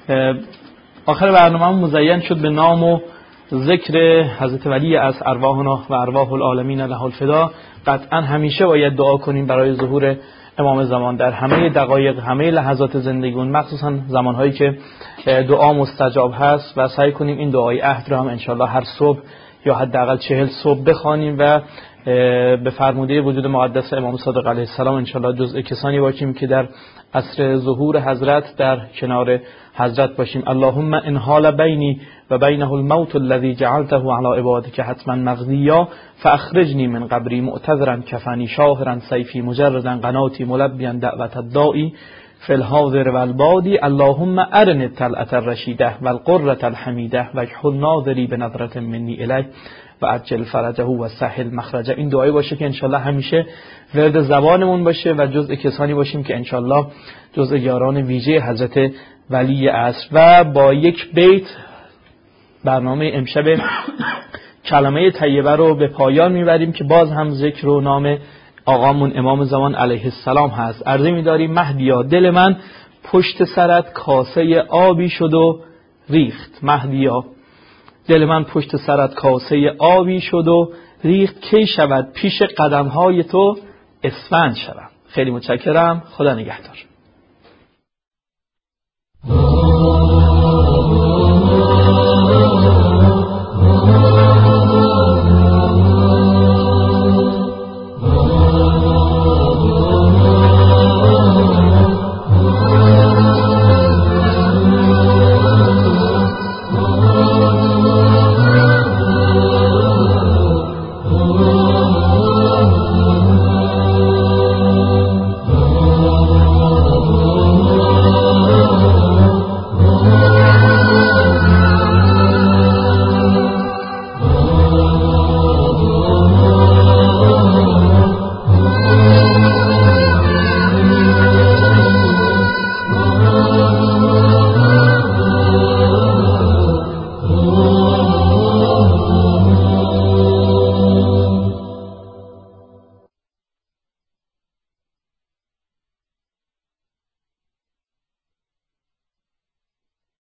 [SPEAKER 1] آخر برنامه مزین شد به نام و ذکر حضرت ولی از ارواحنا و ارواح العالمین له الفدا. قطعا همیشه باید دعا کنیم برای ظهور امام زمان در همه دقایق، همه لحظات زندگیمون، مخصوصا زمانهایی که دعا مستجاب هست و سعی کنیم این دعای عهد رو هم انشالله هر صبح یا حداقل چهل صبح بخوانیم و به فرموده وجود مقدس امام صادق علیه السلام انشالله جزء کسانی باشیم که در عصر ظهور حضرت در کنار حضرت باشیم. اللهم ان حال بینی و بینه الموت الذي جعلته على عبادك حتما مغزیا فاخرجني من قبری معتذرا کفنی شاهرا سیفی مجردا قناتی ملبیا دعوت الداعی فی الحاضر والبادی. اللهم ارني الطلعة الرشیده والقرة الحمیده واجعل ناظری بنظرة مني الیه و عجل فرجه و سهل مخرجه. این دعایی باشه که انشالله همیشه ورد زبانمون باشه و جزء کسانی باشیم که انشالله جزء یاران ویژه حضرت ولی عصر. و با یک بیت برنامه امشب کلمه طیبه رو به پایان میبریم که باز هم ذکر و نام آقامون امام زمان علیه السلام هست. عرضه می‌داریم مهدیا دل من پشت سرت کاسه آبی شد و ریخت. مهدیا دل من پشت سرت کاسه آبی شد و ریخت، کی شود پیش قدم‌های تو اسفند شوم. خیلی متشکرم. خدا نگهدار.